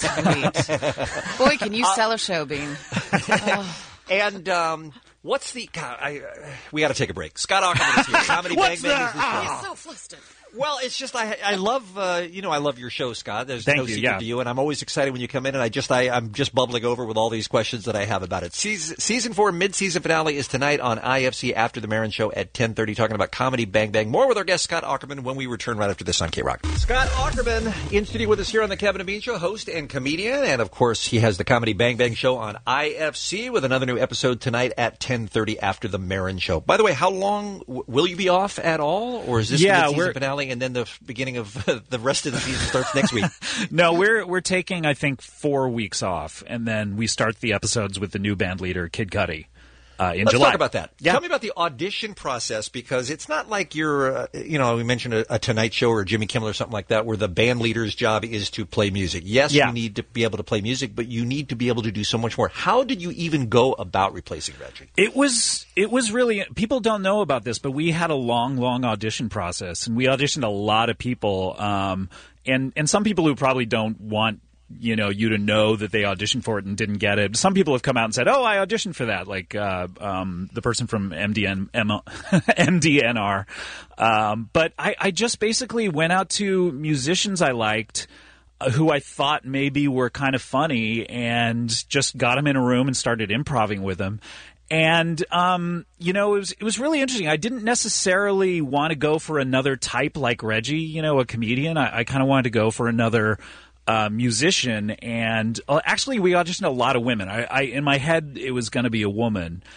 Boy, can you sell a show, Bean. Oh. And um, what's the? God, I, uh, we got to take a break. Scott Aukerman is here. Comedy Bang What's Bang that? is the show. He's so flustered. Well, it's just I I love uh, you know I love your show, Scott. There's Thank no you, secret yeah. to you, and I'm always excited when you come in. And I just I I'm just bubbling over with all these questions that I have about it. Season, season four mid-season finale is tonight on I F C after the Marin Show at ten thirty. Talking about Comedy Bang Bang. More with our guest Scott Aukerman when we return right after this on K-Rock. Scott Aukerman in studio with us here on the Kevin and Bean Show, host and comedian, and of course he has the Comedy Bang Bang Show on I F C with another new episode tonight at ten thirty after the Marin Show. By the way, how long w- will you be off at all, or is this Yeah, the mid-season we're- finale and then the f- beginning of the rest of the season starts next week? No, we're we're taking I think four weeks off, and then we start the episodes with the new band leader Kid Cudi uh, in Let's July. talk about that. Yeah. Tell me about the audition process, because it's not like you're, uh, you know, we mentioned a, a Tonight Show or Jimmy Kimmel or something like that, where the band leader's job is to play music. Yes, Yeah. you need to be able to play music, but you need to be able to do so much more. How did you even go about replacing Reggie? It was it was really, people don't know about this, but we had a long, long audition process, and we auditioned a lot of people, um, and and some people who probably don't want you know you to know that they auditioned for it and didn't get it. Some people have come out and said, "Oh, I auditioned for that," like uh, um, the person from M D N M D N R. Um, but I, I just basically went out to musicians I liked, uh, who I thought maybe were kind of funny, and just got them in a room and started improvising with them. And um, you know, it was it was really interesting. I didn't necessarily want to go for another type like Reggie, you know, a comedian. I, I kind of wanted to go for another uh, musician. And uh, actually, we auditioned a lot of women. I, I in my head, it was going to be a woman.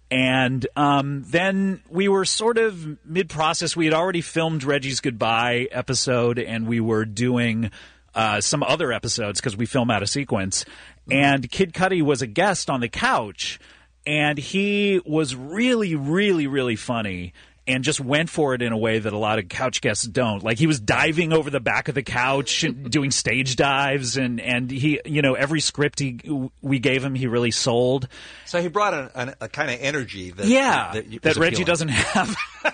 And um, then we were sort of mid-process. We had already filmed Reggie's Goodbye episode, and we were doing uh, some other episodes because we film out of sequence. And Kid Cudi was a guest on the couch, and he was really, really, really funny and just went for it in a way that a lot of couch guests don't. Like, he was diving over the back of the couch and doing stage dives, and, and he, you know, every script he we gave him, he really sold. So he brought a, a, a kind of energy that yeah, that, that, that Reggie appealing. doesn't have. I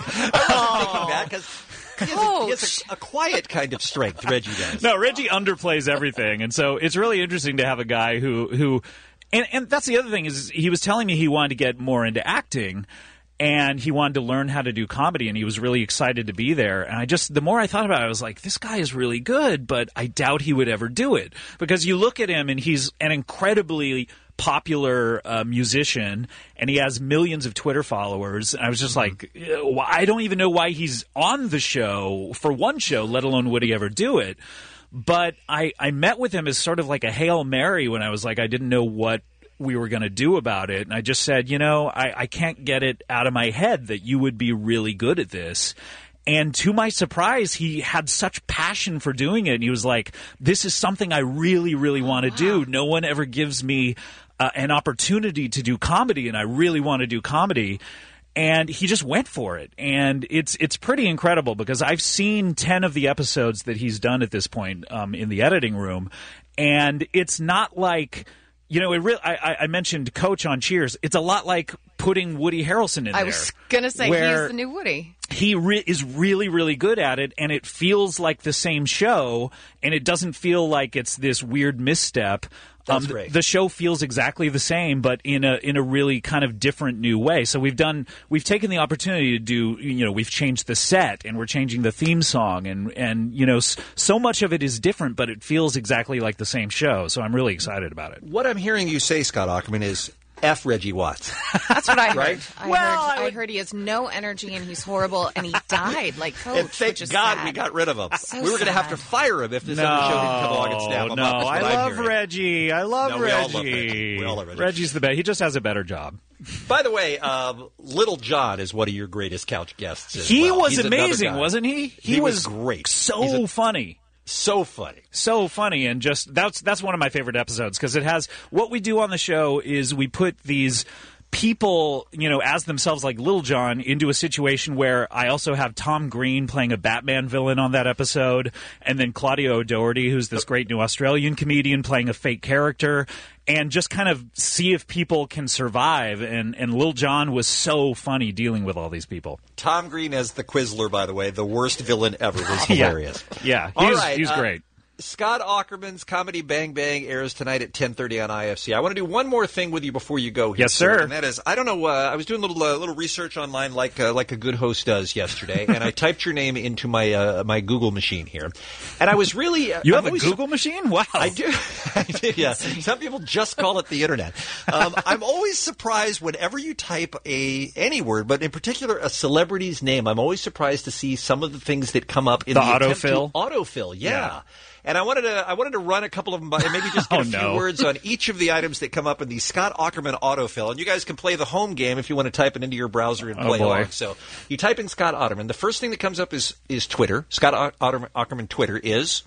wasn't thinking that because he has, a, he has a, a quiet kind of strength. Reggie does. No, Reggie underplays everything, and so it's really interesting to have a guy who who, and and that's the other thing is he was telling me he wanted to get more into acting. And he wanted to learn how to do comedy, and he was really excited to be there. And I just, the more I thought about it, I was like, this guy is really good, but I doubt he would ever do it. Because you look at him, and he's an incredibly popular uh, musician, and he has millions of Twitter followers. And I was just like, I don't even know why he's on the show for one show, let alone would he ever do it. But I, I met with him as sort of like a Hail Mary when I was like, I didn't know what we were going to do about it. And I just said, you know, I, I can't get it out of my head that you would be really good at this. And to my surprise, he had such passion for doing it. And he was like, this is something I really, really want to do. No one ever gives me uh, an opportunity to do comedy, and I really want to do comedy. And he just went for it. And it's it's pretty incredible because I've seen ten of the episodes that he's done at this point um, in the editing room. And it's not like... You know, it really, I, I mentioned Coach on Cheers. It's a lot like putting Woody Harrelson in I there. I was going to say, where he's the new Woody. He re- is really, really good at it, and it feels like the same show, and it doesn't feel like it's this weird misstep. That's um, great. The show feels exactly the same, but in a in a really kind of different new way. So we've done we've taken the opportunity to do, you know, we've changed the set, and we're changing the theme song, and and you know, so much of it is different, but it feels exactly like the same show. So I'm really excited about it. What I'm hearing you say, Scott Ackerman, is F Reggie Watts. That's what I heard. Right? I, Well, heard I I, would- heard he has no energy and he's horrible, and he died like Coach. And thank which is God sad. we got rid of him. So we were going to have to sad. fire him if this no, other show didn't come along and snap him no, up. is what I I'm love hearing. Reggie. I love No, we all love Reggie. Reggie. We all love Reggie. Reggie's the best. He just has a better job. By the way, um, Little John is one of your greatest couch guests. As He well. was He's another amazing, guy. wasn't he? He was great. So He's a- funny. So funny. So funny, and just that's that's one of my favorite episodes because it has what we do on the show is we put these people, you know, as themselves like Little John into a situation where I also have Tom Green playing a Batman villain on that episode, and then Claudia O'Doherty, who's this great new Australian comedian playing a fake character, and just kind of see if people can survive. And, and Little John was so funny dealing with all these people. Tom Green as the Quizler, by the way, the worst villain ever, was Yeah. hilarious. Yeah, All he's, right, he's uh, great. Scott Ackerman's Comedy Bang Bang airs tonight at ten thirty on I F C. I want to do one more thing with you before you go here, Yes, sir. And that is, I don't know, uh, I was doing a little uh, little research online like uh, like a good host does yesterday, and I typed your name into my uh, my Google machine here. And I was really... Uh, You I'm have a always- Google machine? Wow. I do. I do, yeah. Some people just call it the internet. Um, I'm always surprised whenever you type a any word, but in particular a celebrity's name. I'm always surprised to see some of the things that come up in The the, attempt to- autofill? Autofill, yeah. Yeah. And I wanted to I wanted to run a couple of them by, and maybe just get Oh, a few no. words on each of the items that come up in the Scott Ackerman autofill. And you guys can play the home game if you want to type it into your browser and Oh, play boy. along. So you type in Scott Ackerman. The first thing that comes up is is Twitter. Scott Ackerman, Ackerman Twitter is.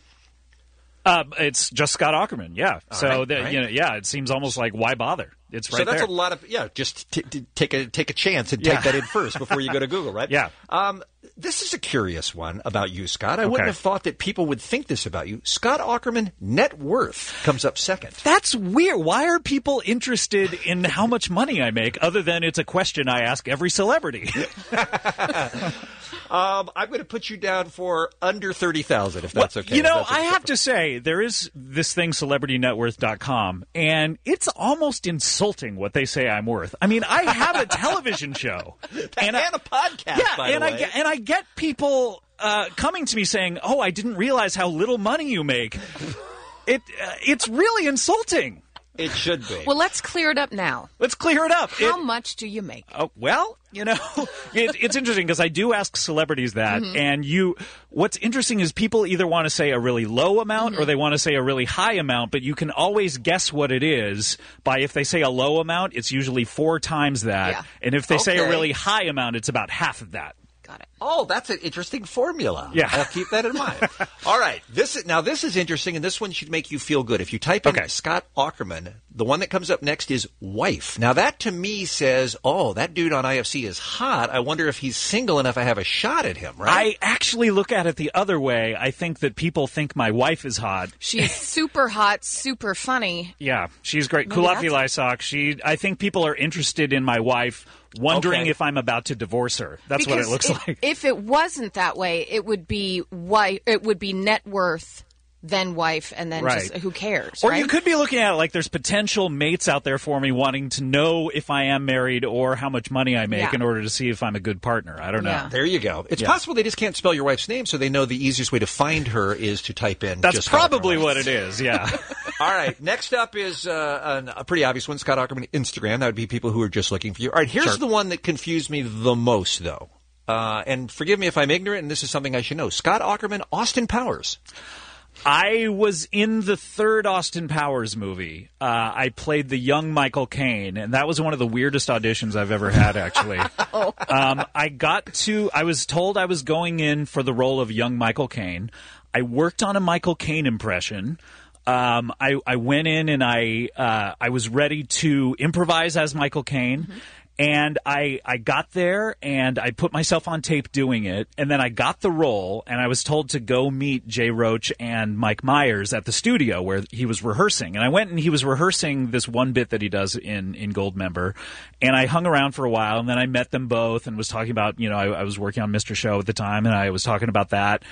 Uh, it's just Scott Ackerman, yeah. All so right, that all right. you know, yeah, it seems almost like why bother? It's right so that's there. a lot of yeah. Just t- t- take a take a chance and Yeah. type that in first before you go to Google, right? Yeah. Um, this is a curious one about you, Scott. I Okay. wouldn't have thought that people would think this about you. Scott Ackerman net worth comes up second. That's weird. Why are people interested in how much money I make other than it's a question I ask every celebrity? um, I'm going to put you down for under thirty thousand, if that's okay. You know, If that's I okay. have to say, there is this thing, celebrity net worth dot com, and it's almost insulting what they say I'm worth. I mean, I have a television show. and, I- a podcast, yeah, by and the I way. get, and I get people uh, coming to me saying, "Oh, I didn't realize how little money you make." It uh, it's really insulting. It should be. Well, let's clear it up now. Let's clear it up. How It- much do you make? Oh, well, you know, it, it's interesting because I do ask celebrities that, Mhm. and you. What's interesting is people either want to say a really low amount or they want to say a really high amount, but you can always guess what it is by if they say a low amount, it's usually four times that, Yeah. and if they say a Okay. really high amount, it's about half of that. Oh, that's an interesting formula. Yeah. I'll keep that in mind. All right. This is, now, this is interesting, and this one should make you feel good. If you type in Scott Aukerman, the one that comes up next is wife. Now, that to me says, oh, that dude on I F C is hot. I wonder if he's single enough I have a shot at him, right? I actually look at it the other way. I think that people think my wife is hot. She's super hot, super funny. Yeah, she's great. Maybe Kulafi that's- Lysak. She, I think people are interested in my wife, wondering Okay. if I'm about to divorce her. That's what it Because looks if, like. If it wasn't that way, it would be wife. It would be net worth, then wife, and then Right. just who cares? Or right? you could be looking at it like there's potential mates out there for me wanting to know if I am married or how much money I make Yeah. in order to see if I'm a good partner. I don't know. There you go. It's Yeah. possible they just can't spell your wife's name, so they know the easiest way to find her is to type in. That's just Scott probably Aukerman. what it is, yeah. All right. Next up is uh, an, a pretty obvious one, Scott Aukerman Instagram. That would be people who are just looking for you. All right. Here's Sure. the one that confused me the most, though. Uh, and forgive me if I'm ignorant, and this is something I should know. Scott Aukerman, Austin Powers. I was in the third Austin Powers movie. Uh, I played the young Michael Caine, and that was one of the weirdest auditions I've ever had, actually. um, I got to, I was told I was going in for the role of young Michael Caine. I worked on a Michael Caine impression. Um, I, I went in and I, uh, I was ready to improvise as Michael Caine. And I, I got there and I put myself on tape doing it. And then I got the role and I was told to go meet Jay Roach and Mike Myers at the studio where he was rehearsing. And I went and he was rehearsing this one bit that he does in, in Goldmember. And I hung around for a while and then I met them both and was talking about, you know, I, I was working on Mister Show at the time and I was talking about that.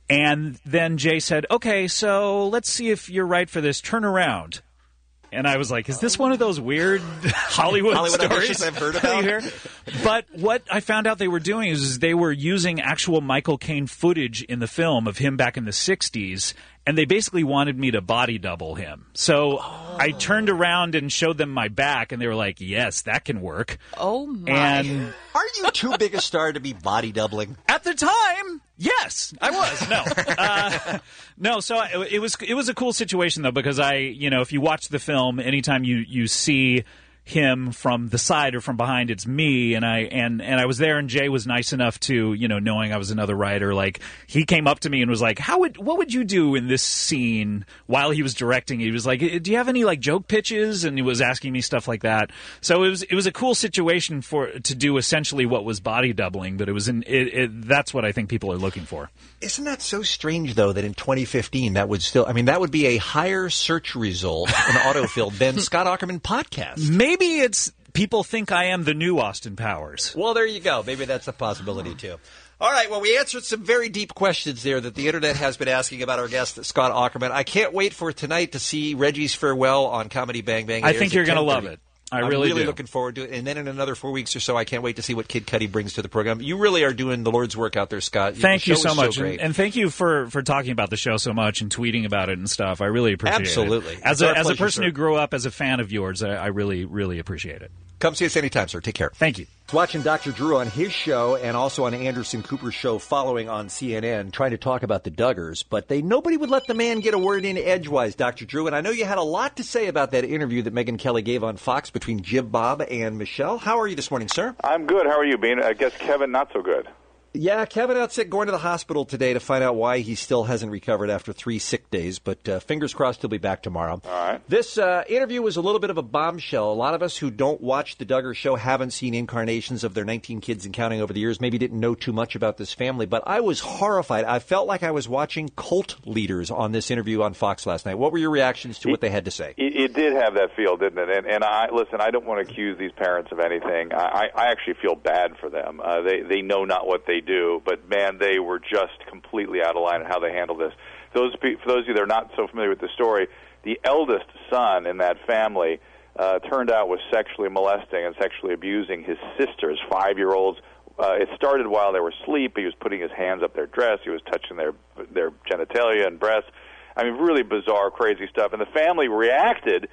And then Jay said, okay, so let's see if you're right for this. Turn around. And I was like, is this one of those weird Hollywood, Hollywood stories auditions I've heard that you about? hear? But what I found out they were doing is, is they were using actual Michael Caine footage in the film of him back in the sixties, and they basically wanted me to body double him. So I turned around and showed them my back, and they were like, yes, that can work. Oh, my. And Aren't you too big a star to be body doubling? at the time, yes, I was. No, uh, no. So I, it was it was a cool situation though, because I, you know, if you watch the film, anytime you you see him from the side or from behind, it's me, and I and and I was there, and Jay was nice enough to, you know, knowing I was another writer, like he came up to me and was like, how would what would you do in this scene while he was directing? He was like, do you have any like joke pitches? And he was asking me stuff like that. So it was it was a cool situation for to do essentially what was body doubling, but it was in it, it that's what I think people are looking for. Isn't that so strange, though, that in twenty fifteen that would still, I mean, that would be a higher search result in autofill than Scott Aukerman podcast. Maybe it's people think I am the new Austin Powers. Well, there you go. Maybe that's a possibility, too. All right, well, we answered some very deep questions there that the Internet has been asking about our guest, Scott Aukerman. I can't wait for tonight to see Reggie's Farewell on Comedy Bang Bang. It I airs think at you're going to ten love thirty. it. I I'm really really do. looking forward to it. And then in another four weeks or so, I can't wait to see what Kid Cudi brings to the program. You really are doing the Lord's work out there, Scott. Thank The you show so is much, great. and, and thank you for, for talking about the show so much and tweeting about it and stuff. I really appreciate Absolutely. it. As It's a our as a pleasure, person sir. who grew up as a fan of yours, I, I really really appreciate it. Come see us anytime, sir. Take care. Thank you. Watching Doctor Drew on his show and also on Anderson Cooper's show following on C N N, trying to talk about the Duggars, but they nobody would let the man get a word in edgewise, Doctor Drew. And I know you had a lot to say about that interview that Megyn Kelly gave on Fox between Jib Bob and Michelle. How are you this morning, sir? I'm good. How are you, Bean? I guess Kevin not so good. Yeah, Kevin out sick, going to the hospital today to find out why he still hasn't recovered after three sick days, but uh, fingers crossed he'll be back tomorrow. All right. This uh, interview was a little bit of a bombshell. A lot of us who don't watch the Duggar Show haven't seen incarnations of their nineteen kids and counting over the years, maybe didn't know too much about this family, but I was horrified. I felt like I was watching cult leaders on this interview on Fox last night. What were your reactions to what they had to say? It, it did have that feel, didn't it? And, and I listen. I don't want to accuse these parents of anything. I, I actually feel bad for them. Uh, they they know not what they do, but man, they were just completely out of line in how they handled this. Those pe- for those of you that are not so familiar with the story, the eldest son in that family uh, turned out was sexually molesting and sexually abusing his sisters, five-year-olds. Uh, it started while they were asleep. He was putting his hands up their dress. He was touching their their genitalia and breasts. I mean, really bizarre, crazy stuff. And the family reacted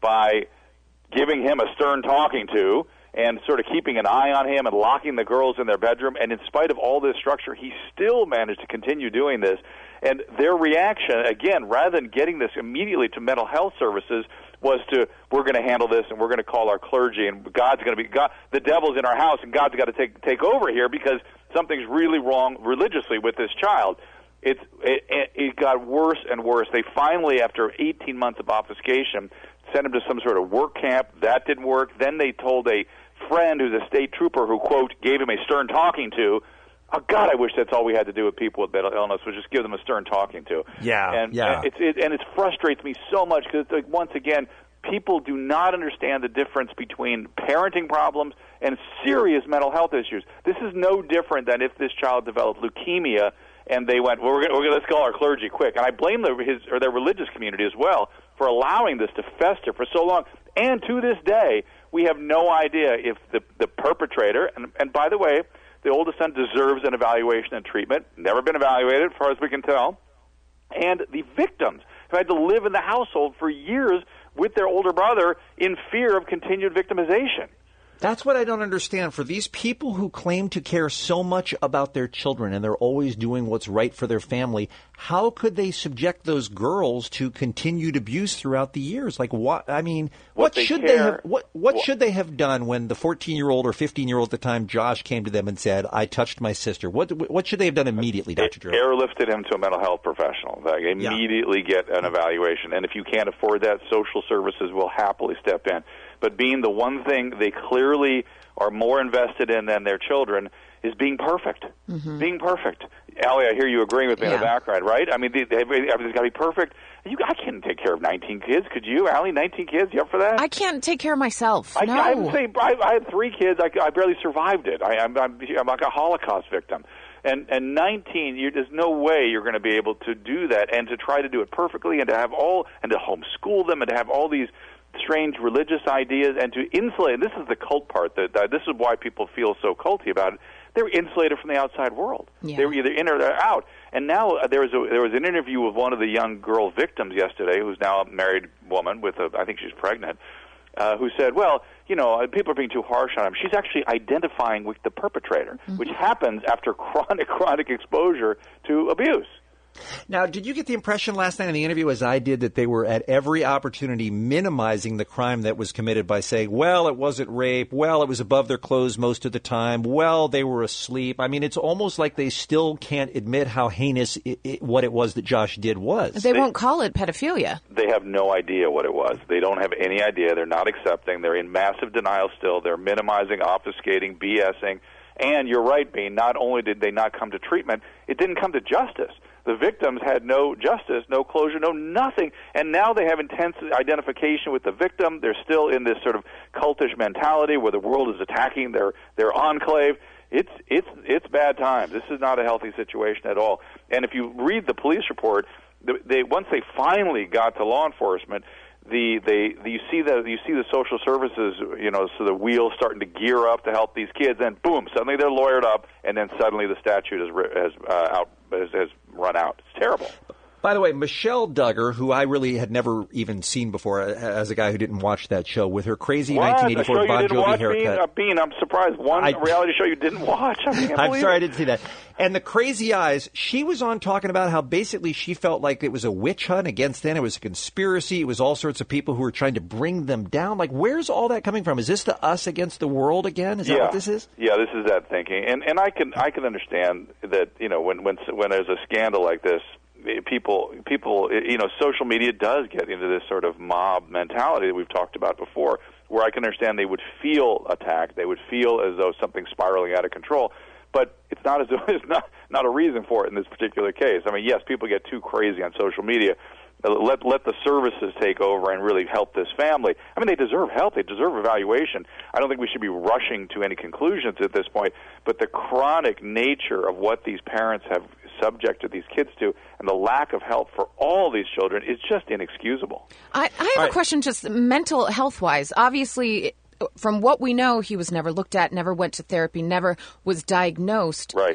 by giving him a stern talking to and sort of keeping an eye on him and locking the girls in their bedroom. And in spite of all this structure, he still managed to continue doing this. And their reaction, again, rather than getting this immediately to mental health services, was to, we're going to handle this and we're going to call our clergy and God's going to be, God, the devil's in our house and God's got to take take over here because something's really wrong religiously with this child. It's, it, it got worse and worse. They finally, after eighteen months of obfuscation, sent him to some sort of work camp. That didn't work. Then they told a friend who's a state trooper who, quote, gave him a stern talking to. Oh, God, I wish that's all we had to do with people with mental illness was just give them a stern talking to. Yeah, and, yeah. And, it's, it, and it frustrates me so much because, like, once again, people do not understand the difference between parenting problems and serious mental health issues. This is no different than if this child developed leukemia and they went, well, we're gonna, we're gonna, let's call our clergy quick. And I blame the, his or their religious community as well for allowing this to fester for so long. And to this day, we have no idea if the, the perpetrator, and, and by the way, the oldest son deserves an evaluation and treatment, never been evaluated as far as we can tell, and the victims who had to live in the household for years with their older brother in fear of continued victimization. That's what I don't understand. For these people who claim to care so much about their children and they're always doing what's right for their family, how could they subject those girls to continued abuse throughout the years? Like, what? I mean, what, What they should care- they have? What what Well- should they have done when the fourteen-year-old or fifteen-year-old at the time, Josh, came to them and said, "I touched my sister"? What what should they have done immediately, Doctor Drew? Airlifted him to a mental health professional. Like, immediately get an evaluation. And if you can't afford that, social services will happily step in. But being the one thing they clearly are more invested in than their children is being perfect. Mm-hmm. Being perfect. Allie, I hear you agreeing with me in Yeah. the background, right? I mean, they, they, everything's got to be perfect. You, I can't take care of nineteen kids. Could you, Allie? nineteen kids? You up for that? I can't take care of myself. I, no. I would say I, I had three kids. I, I barely survived it. I, I'm, I'm, I'm like a Holocaust victim. And, and nineteen, you, there's no way you're going to be able to do that and to try to do it perfectly and to have all, and to homeschool them and to have all these strange religious ideas and to insulate. And this is the cult part. That, that this is why people feel so culty about it. They're insulated from the outside world. Yeah. They were either in or they're out. And now uh, there was a, there was an interview with one of the young girl victims yesterday, who's now a married woman with a, I think she's pregnant, uh, who said, "Well, you know, uh, people are being too harsh on him." She's actually identifying with the perpetrator, Mm-hmm. which happens after chronic chronic exposure to abuse. Now, did you get the impression last night in the interview, as I did, that they were at every opportunity minimizing the crime that was committed by saying, well, it wasn't rape, well, it was above their clothes most of the time, well, they were asleep? I mean, it's almost like they still can't admit how heinous it, it, what it was that Josh did was. They won't call it pedophilia. They have no idea what it was. They don't have any idea. They're not accepting. They're in massive denial still. They're minimizing, obfuscating, BSing. And you're right, Bean, not only did they not come to treatment, it didn't come to justice. The victims had no justice, no closure, no nothing, and now they have intense identification with the victim. They're still in this sort of cultish mentality where the world is attacking their, their enclave. It's it's it's bad times. This is not a healthy situation at all. And if you read the police report, they, they once they finally got to law enforcement, the they the, you see the you see the social services, you know, so the wheels starting to gear up to help these kids, and boom, suddenly they're lawyered up, and then suddenly the statute has has uh, out has, has run out. It's terrible. By the way, Michelle Duggar, who I really had never even seen before as a guy who didn't watch that show, with her crazy What? nineteen A eighty-four show you Bon didn't Jovi watch, haircut. Bean? Uh, Bean, I'm surprised. One I- reality show you didn't watch. I can't I'm believe sorry it. I didn't see that. And the crazy eyes, she was on talking about how basically she felt like it was a witch hunt against them. It was a conspiracy. It was all sorts of people who were trying to bring them down. Like, where's all that coming from? Is this the us against the world again? Is that yeah. what this is? Yeah, this is that thinking. And and I can I can understand that, you know, when when when there's a scandal like this, people people you know, social media does get into this sort of mob mentality that we've talked about before, where I can understand they would feel attacked, they would feel as though something's spiraling out of control, but it's not as though it's not not a reason for it in this particular case. I mean, yes, people get too crazy on social media. Let let the services take over and really help this family. I mean, they deserve help. They deserve evaluation. I don't think we should be rushing to any conclusions at this point, but the chronic nature of what these parents have subjected these kids to and the lack of help for all these children is just inexcusable. I, I have a question just mental health-wise. Obviously, from what we know, he was never looked at, never went to therapy, never was diagnosed. Right.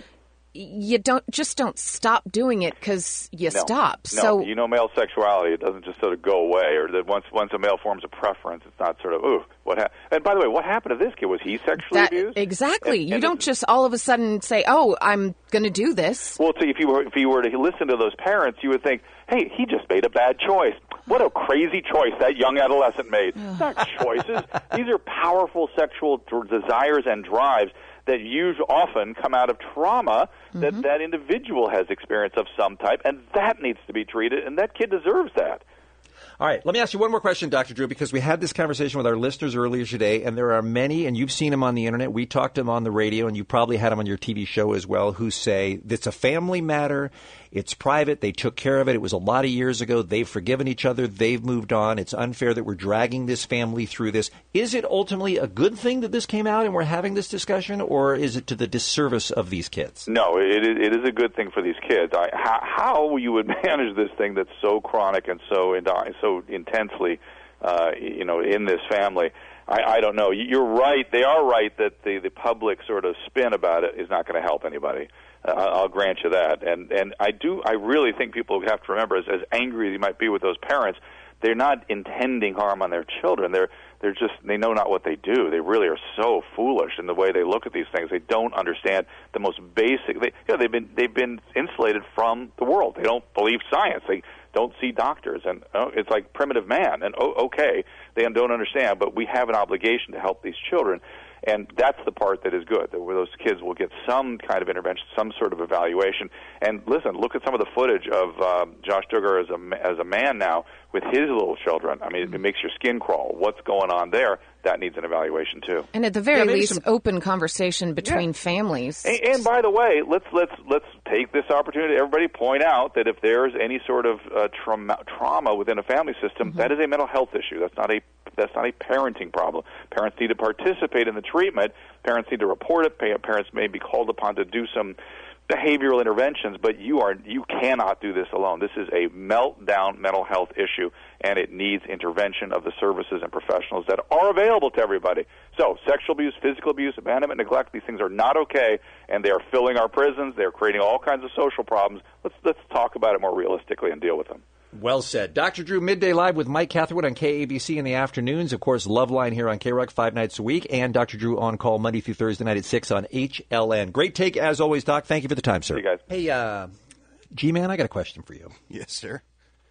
you don't just don't stop doing it because you No, stop. No, So you know, male sexuality, it doesn't just sort of go away, or that once once a male forms a preference, it's not sort of, ooh, what happened? And by the way, what happened to this kid? Was he sexually that abused? exactly. And- you and don't just all of a sudden say, "Oh, I'm going to do this." Well, so if you were if you were to listen to those parents, you would think, "Hey, he just made a bad choice. What a crazy choice that young adolescent made." It's not choices; these are powerful sexual d- desires and drives that usually often come out of trauma that Mm-hmm. that individual has experienced of some type, and that needs to be treated, and that kid deserves that. All right, let me ask you one more question, Doctor Drew, because we had this conversation with our listeners earlier today, and there are many, and you've seen them on the internet, we talked to them on the radio, and you probably had them on your T V show as well, who say, it's a family matter, it's private, they took care of it, it was a lot of years ago, they've forgiven each other, they've moved on, it's unfair that we're dragging this family through this. Is it ultimately a good thing that this came out and we're having this discussion, or is it to the disservice of these kids? No, it, is- it is a good thing for these kids. I, how, how you would manage this thing that's so chronic and so in, so intensely, uh, you know, in this family, I, I don't know. You're right. They are right that the, the public sort of spin about it is not going to help anybody. Uh, I'll grant you that. And and I do. I really think people have to remember, as, as angry as you might be with those parents, they're not intending harm on their children. They're they're just they know not what they do. They really are so foolish in the way they look at these things. They don't understand the most basic. They, you know, they've been they've been insulated from the world. They don't believe science. They don't see doctors, and oh, it's like primitive man. And oh, okay, they don't understand, but we have an obligation to help these children. And that's the part that is good, that where those kids will get some kind of intervention, some sort of evaluation. And listen, look at some of the footage of um, Josh Duggar as a, as a man now with his little children. I mean, it makes your skin crawl. What's going on there? That needs an evaluation, too. And at the very Yeah, maybe least, some- open conversation between families. And, and by the way, let's let's let's take this opportunity. Everybody point out that if there's any sort of uh, trauma, trauma within a family system, Mm-hmm. that is a mental health issue. That's not a that's not a parenting problem. Parents need to participate in the treatment. Parents need to report it. Pa- Parents may be called upon to do some behavioral interventions, but you are you cannot do this alone. This is a meltdown mental health issue, and it needs intervention of the services and professionals that are available to everybody. So sexual abuse, physical abuse, abandonment, neglect, these things are not okay, and they are filling our prisons. They're creating all kinds of social problems. Let's let's talk about it more realistically and deal with them. Well said. Doctor Drew, Midday Live with Mike Catherwood on K A B C in the afternoons. Of course, Loveline here on K-Rock five nights a week. And Doctor Drew on call Monday through Thursday night at six on H L N. Great take, as always, Doc. Thank you for the time, sir. See you guys. Hey, uh, G-Man, I got a question for you. Yes, sir.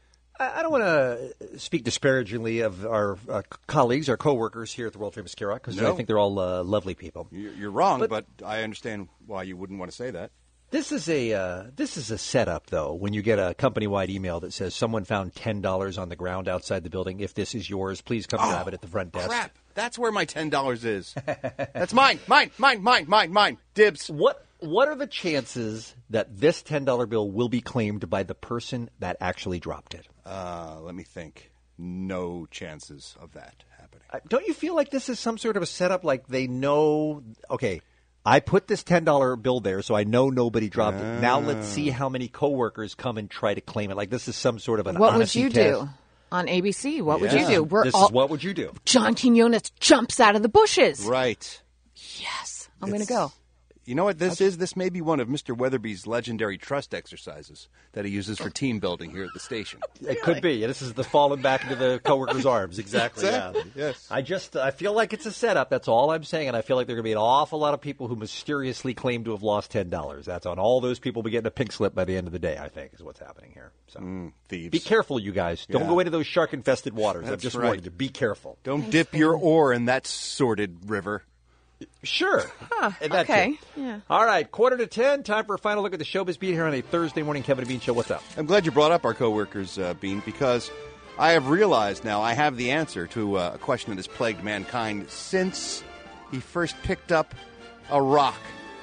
I, I don't want to speak disparagingly of our uh, colleagues, our coworkers here at the world-famous K-Rock, because No. I think they're all uh, lovely people. You're you're wrong, But- but, I understand why you wouldn't want to say that. This is a uh, this is a setup, though. When you get a company-wide email that says someone found ten dollars on the ground outside the building, if this is yours, please come grab it at the front desk. Crap! That's where my ten dollars is. That's mine, mine, mine, mine, mine, mine. Dibs. What What are the chances that this ten dollar bill will be claimed by the person that actually dropped it? Uh, let me think. No chances of that happening. Uh, don't you feel like this is some sort of a setup? Like they know, okay, I put this ten dollar bill there, so I know nobody dropped it. Now let's see how many coworkers come and try to claim it. Like this is some sort of an What would honesty you test. do on A B C? What would Yeah. you do? We're This all, is what would you do? John Quinones jumps out of the bushes. Right. Yes, I'm going to It's- go. You know what this is? This may be one of Mister Weatherby's legendary trust exercises that he uses for team building here at the station. It could be. This is the falling back into the coworkers' arms. Exactly. Exactly, Yeah. yes. I just I feel like it's a setup. That's all I'm saying, and I feel like there are going to be an awful lot of people who mysteriously claim to have lost ten dollars. That's on all those people. Be getting a pink slip by the end of the day. I think is what's happening here. So thieves. be careful, you guys. Don't Yeah. go into those shark-infested waters. I'm That's just right. warning you. Be careful. Don't dip your oar in that sordid river. Sure. Huh, And that okay. too. Yeah. All right, quarter to ten. Time for a final look at the showbiz beat here on a Thursday morning. Kevin and Bean Show. What's up? I'm glad you brought up our coworkers, uh, Bean, because I have realized now I have the answer to uh, a question that has plagued mankind since he first picked up a rock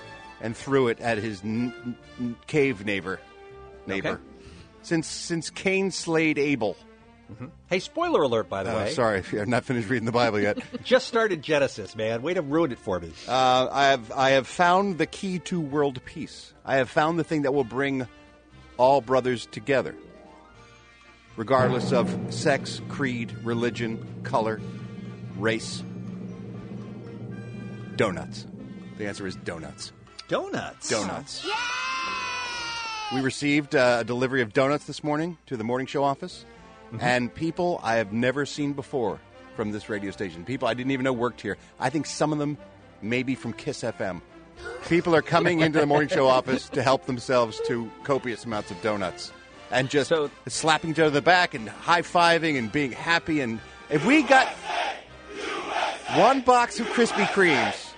and threw it at his n- n- cave neighbor. Neighbor. Okay. Since since Cain slayed Abel. Hey, spoiler alert, by the Uh, way. sorry, I've not finished reading the Bible yet. Just started Genesis, man. Way to ruin it for me. Uh, I have I have found the key to world peace. I have found the thing that will bring all brothers together, regardless of sex, creed, religion, color, race. Donuts. The answer is donuts. Donuts. Donuts. we received uh, a delivery of donuts this morning to the morning show office, mm-hmm. and people I have never seen before from this radio station. People I didn't even know worked here. I think some of them maybe from Kiss F M. People are coming into the morning show office to help themselves to copious amounts of donuts and just so, slapping each other on the back and high-fiving and being happy. And if we got one box of Krispy Kremes,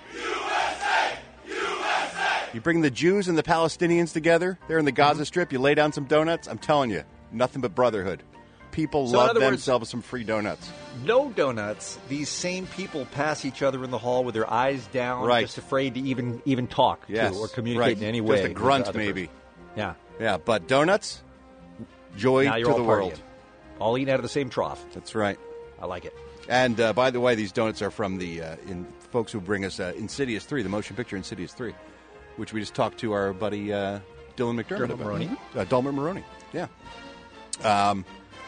you bring the Jews and the Palestinians together there in the Gaza Strip, you lay down some donuts, I'm telling you, nothing but brotherhood. People so love words, themselves some free donuts. No donuts. These same people pass each other in the hall with their eyes down, right. just afraid to even even talk yes. to or communicate right. in any way. Just a grunt, maybe. Person. Yeah. Yeah, but donuts, joy now to you're the all world. Partying. All eating out of the same trough. That's right. I like it. And uh, by the way, these donuts are from the uh, in folks who bring us uh, Insidious three, the motion picture Insidious three, which we just talked to our buddy uh, Dylan McDermott Dermot about. Maroney. Uh, Dermot Maroney, yeah. Um,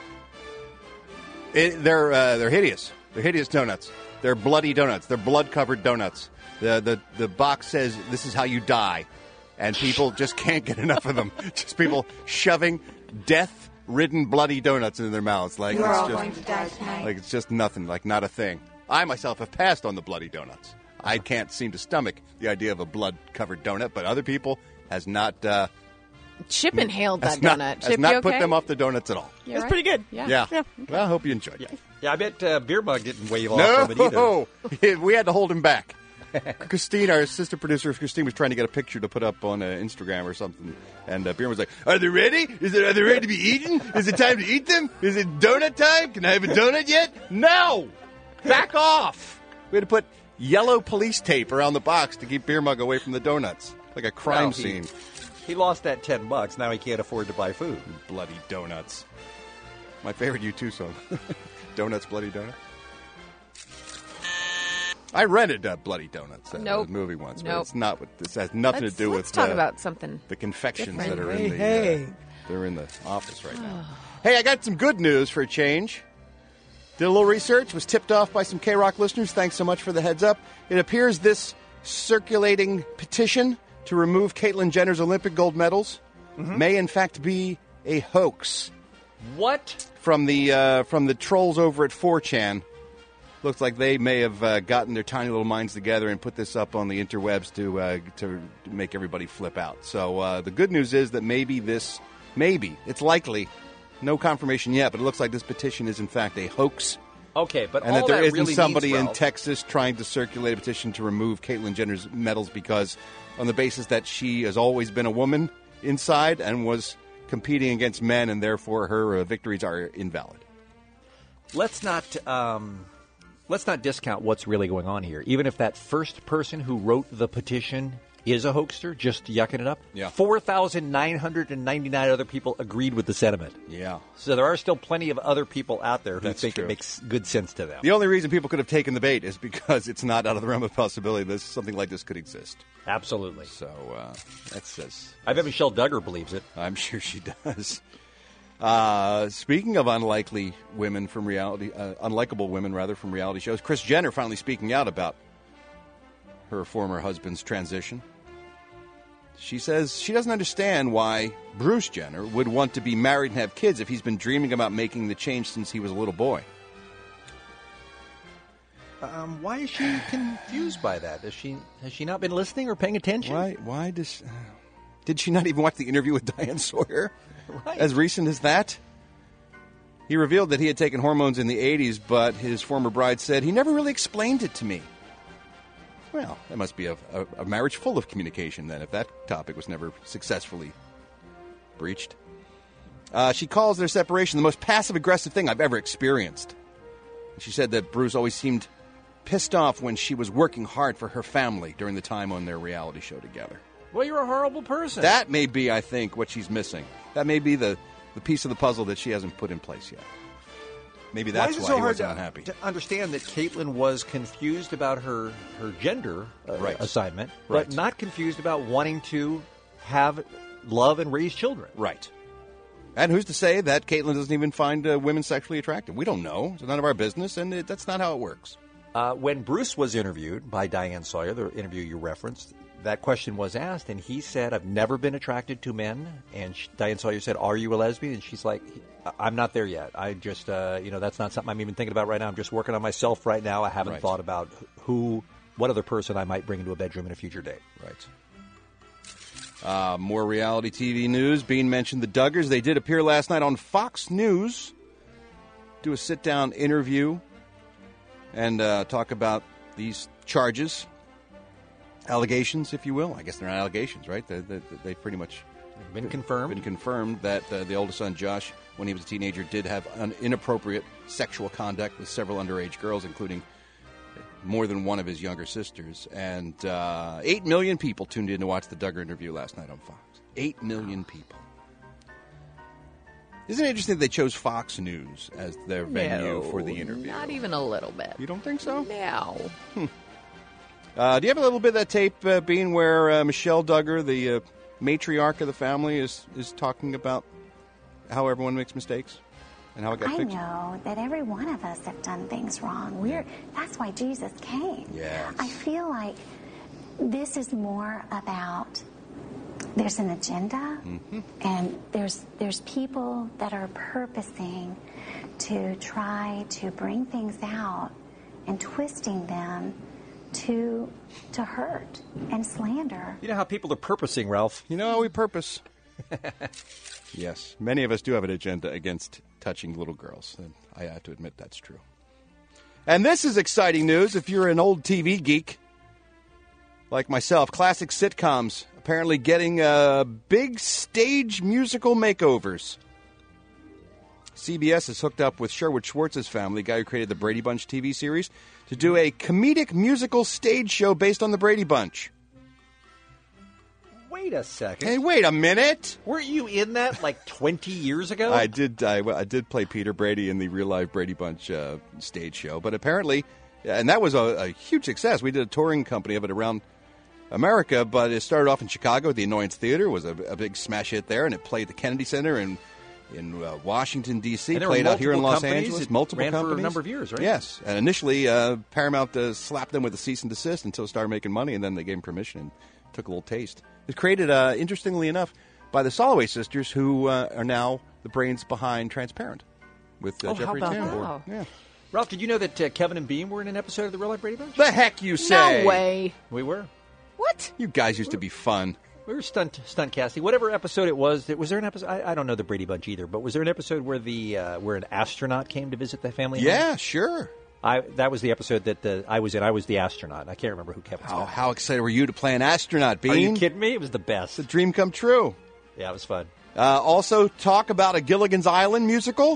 it, they're uh, they're hideous. They're hideous donuts. They're bloody donuts. They're blood-covered donuts. The the the box says this is how you die, and people just can't get enough of them. Just people shoving death-ridden bloody donuts into their mouths like You're it's all just going to die tonight. like it's just nothing, like not a thing. I myself have passed on the bloody donuts. I can't seem to stomach the idea of a blood-covered donut, but other people has not. Uh, Chip inhaled that has not, donut. Has Chip, not you okay? put them off the donuts at all. You're That's right. pretty good. Yeah. Yeah. yeah. Well, I hope you enjoyed it. Yeah, yeah I bet uh, Beer Mug didn't wave off no, from it either. We had to hold him back. Christine, our assistant producer, Christine was trying to get a picture to put up on uh, Instagram or something, and uh, Beer was like, "Are they ready? Is it? Are they ready to be eaten? Is it time to eat them? Is it donut time? Can I have a donut yet? No! Back off!" We had to put yellow police tape around the box to keep Beer Mug away from the donuts, like a crime Well, he- scene. He lost that ten bucks. Now he can't afford to buy food. Bloody donuts. My favorite U two song. Donuts, Bloody Donut. I rented uh, Bloody Donuts, uh, Nope. the movie once, but Nope. it's not what this has nothing Let's- to do let's with talk uh, about something the confections different. that are Hey, in the hey. uh, they're in the office right now. Hey, I got some good news for a change. Did a little research, was tipped off by some K-Rock listeners. Thanks so much for the heads up. It appears this circulating petition to remove Caitlyn Jenner's Olympic gold medals Mm-hmm. may in fact be a hoax. What? From the uh, from the trolls over at four chan. Looks like they may have uh, gotten their tiny little minds together and put this up on the interwebs to uh, to make everybody flip out. So uh, the good news is that maybe this, maybe, it's likely, no confirmation yet, but it looks like this petition is in fact a hoax. Okay, but and all that there that isn't really somebody means, in Ralph, Texas trying to circulate a petition to remove Caitlyn Jenner's medals because on the basis that she has always been a woman inside and was competing against men, and therefore her uh, victories are invalid. Let's not um, let's not discount what's really going on here. Even if that first person who wrote the petition is a hoaxer, just yucking it up. Yeah. four thousand nine hundred ninety-nine other people agreed with the sentiment. Yeah. So there are still plenty of other people out there who That's think true. it makes good sense to them. The only reason people could have taken the bait is because it's not out of the realm of possibility that something like this could exist. Absolutely. So uh, that says. I bet Michelle Duggar believes it. I'm sure she does. Uh, speaking of unlikely women from reality, uh, unlikable women rather from reality shows, Kris Jenner finally speaking out about her former husband's transition. She says she doesn't understand why Bruce Jenner would want to be married and have kids if he's been dreaming about making the change since he was a little boy. Um, why is she confused by that? Has she has she not been listening or paying attention? Why? Why does? Uh, did she not even watch the interview with Diane Sawyer? Right. As recent as that? He revealed that he had taken hormones in the eighties, but his former bride said he never really explained it to me. Well, that must be a, a, a marriage full of communication then, if that topic was never successfully breached. Uh, she calls their separation the most passive-aggressive thing I've ever experienced. She said that Bruce always seemed pissed off when she was working hard for her family during the time on their reality show together. Well, you're a horrible person. That may be, I think, what she's missing. That may be the, the piece of the puzzle that she hasn't put in place yet. Maybe that's why, is it why so he hard wasn't to, unhappy. to understand that Caitlyn was confused about her her gender uh, Right. assignment, Right. but not confused about wanting to have love and raise children. Right. And who's to say that Caitlyn doesn't even find uh, women sexually attractive? We don't know. It's none of our business, and it, that's not how it works. Uh, when Bruce was interviewed by Diane Sawyer, the interview you referenced, that question was asked, and he said, I've never been attracted to men. And she, Diane Sawyer said, are you a lesbian? And she's like, I'm not there yet. I just, uh, you know, that's not something I'm even thinking about right now. I'm just working on myself right now. I haven't Right. thought about who, what other person I might bring into a bedroom in a future date. Right. Uh, more reality T V news. Bean mentioned the Duggars. They did appear last night on Fox News, do a sit-down interview, and uh, talk about these charges, allegations, if you will. I guess they're not allegations, right? They, they, they pretty much been confirmed. Been confirmed that uh, the oldest son, Josh, when he was a teenager, did have an inappropriate sexual conduct with several underage girls, including more than one of his younger sisters. And uh, eight million people tuned in to watch the Duggar interview last night on Fox. Eight million people. Isn't it interesting that they chose Fox News as their venue No, for the interview? Not even a little bit. You don't think so? No. Hmm. Uh, do you have a little bit of that tape, uh, Bean, where uh, Michelle Duggar, the uh, matriarch of the family, is, is talking about how everyone makes mistakes and how it got I fixed? know that every one of us have done things wrong. We're that's why Jesus came. Yes. I feel like this is more about there's an agenda Mm-hmm. and there's there's people that are purposing to try to bring things out and twisting them to to hurt and slander. You know how people are purposing, Ralph? You know how we purpose. Yes. Many of us do have an agenda against touching little girls. And I have to admit that's true. And this is exciting news if you're an old T V geek like myself. Classic sitcoms apparently getting uh, big stage musical makeovers. C B S has hooked up with Sherwood Schwartz's family, the guy who created the Brady Bunch T V series, to do a comedic musical stage show based on the Brady Bunch. Wait a second. Hey, wait a minute. Weren't you in that like twenty years ago? I did. I, I did play Peter Brady in the real life Brady Bunch uh, stage show, but apparently, and that was a, a huge success. We did a touring company of it around America, but it started off in Chicago at the Annoyance Theater. Was a, a big smash hit there, and it played at the Kennedy Center and in uh, Washington D C. And there were Played out here in multiple Los companies. Angeles. It Multiple ran for a companies, number of years, right? Yes, and initially uh, Paramount uh, slapped them with a cease and desist until it started making money, and then they gave them permission and took a little taste. It was created, uh, interestingly enough, by the Soloway sisters, who uh, are now the brains behind Transparent with uh, Oh, how Jeffrey about Tambor. that? Yeah. Ralph, did you know that uh, Kevin and Beam were in an episode of the Real Life Brady Bunch? The heck you say? No way. We were. What? You guys used to be fun. We were stunt stunt casting. Whatever episode it was, was there an episode? I, I don't know the Brady Bunch either, but was there an episode where the uh, where an astronaut came to visit the family? Yeah, home? sure. I that was the episode that uh, I was in. I was the astronaut. I can't remember who Kevin. Oh, how excited were you to play an astronaut, Bean? Are you kidding me? It was the best. The dream come true. Yeah, it was fun. Uh, also, talk about a Gilligan's Island musical.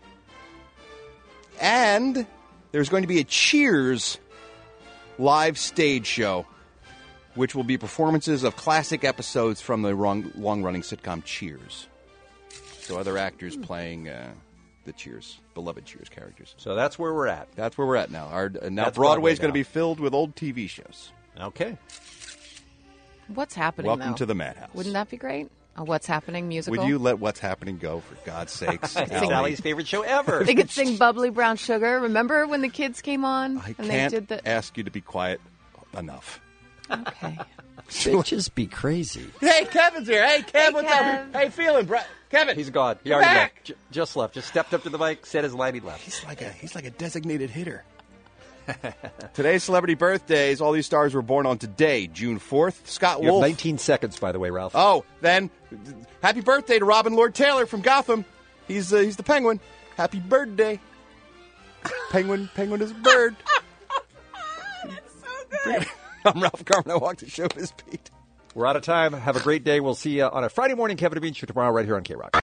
And there's going to be a Cheers live stage show, which will be performances of classic episodes from the long, long-running sitcom Cheers. So other actors playing uh, the Cheers, beloved Cheers characters. So that's where we're at. That's where we're at now. Our, uh, now That's Broadway's Broadway going to now. be filled with old T V shows. Okay. What's happening, Welcome though? to the Madhouse. Wouldn't that be great? A What's Happening musical? Would you let What's Happening go, for God's sakes? It's Allie? Sally's favorite show ever. They could sing Bubbly Brown Sugar. Remember when the kids came on? I and can't they did the... ask you to be quiet enough. Okay. Bitches be crazy. Hey, Kevin's here. Hey, Kev, Hey, what's Kev. up? How you feeling, bro? Kevin. He's gone. He You're already back. left. J- just left. Just stepped up to the mic, said his line, he left. He's like a he's like a designated hitter. Today's celebrity birthdays. All these stars were born on today, June fourth. Scott You have Wolf. nineteen seconds, by the way, Ralph. Oh, then happy birthday to Robin Lord Taylor from Gotham. He's uh, he's the Penguin. Happy birthday. Penguin, Penguin is a bird. That's so good. I'm Ralph Garman. I walk the showbiz beat. We're out of time. Have a great day. We'll see you on a Friday morning Kevin and Bean Show tomorrow right here on K-Rock.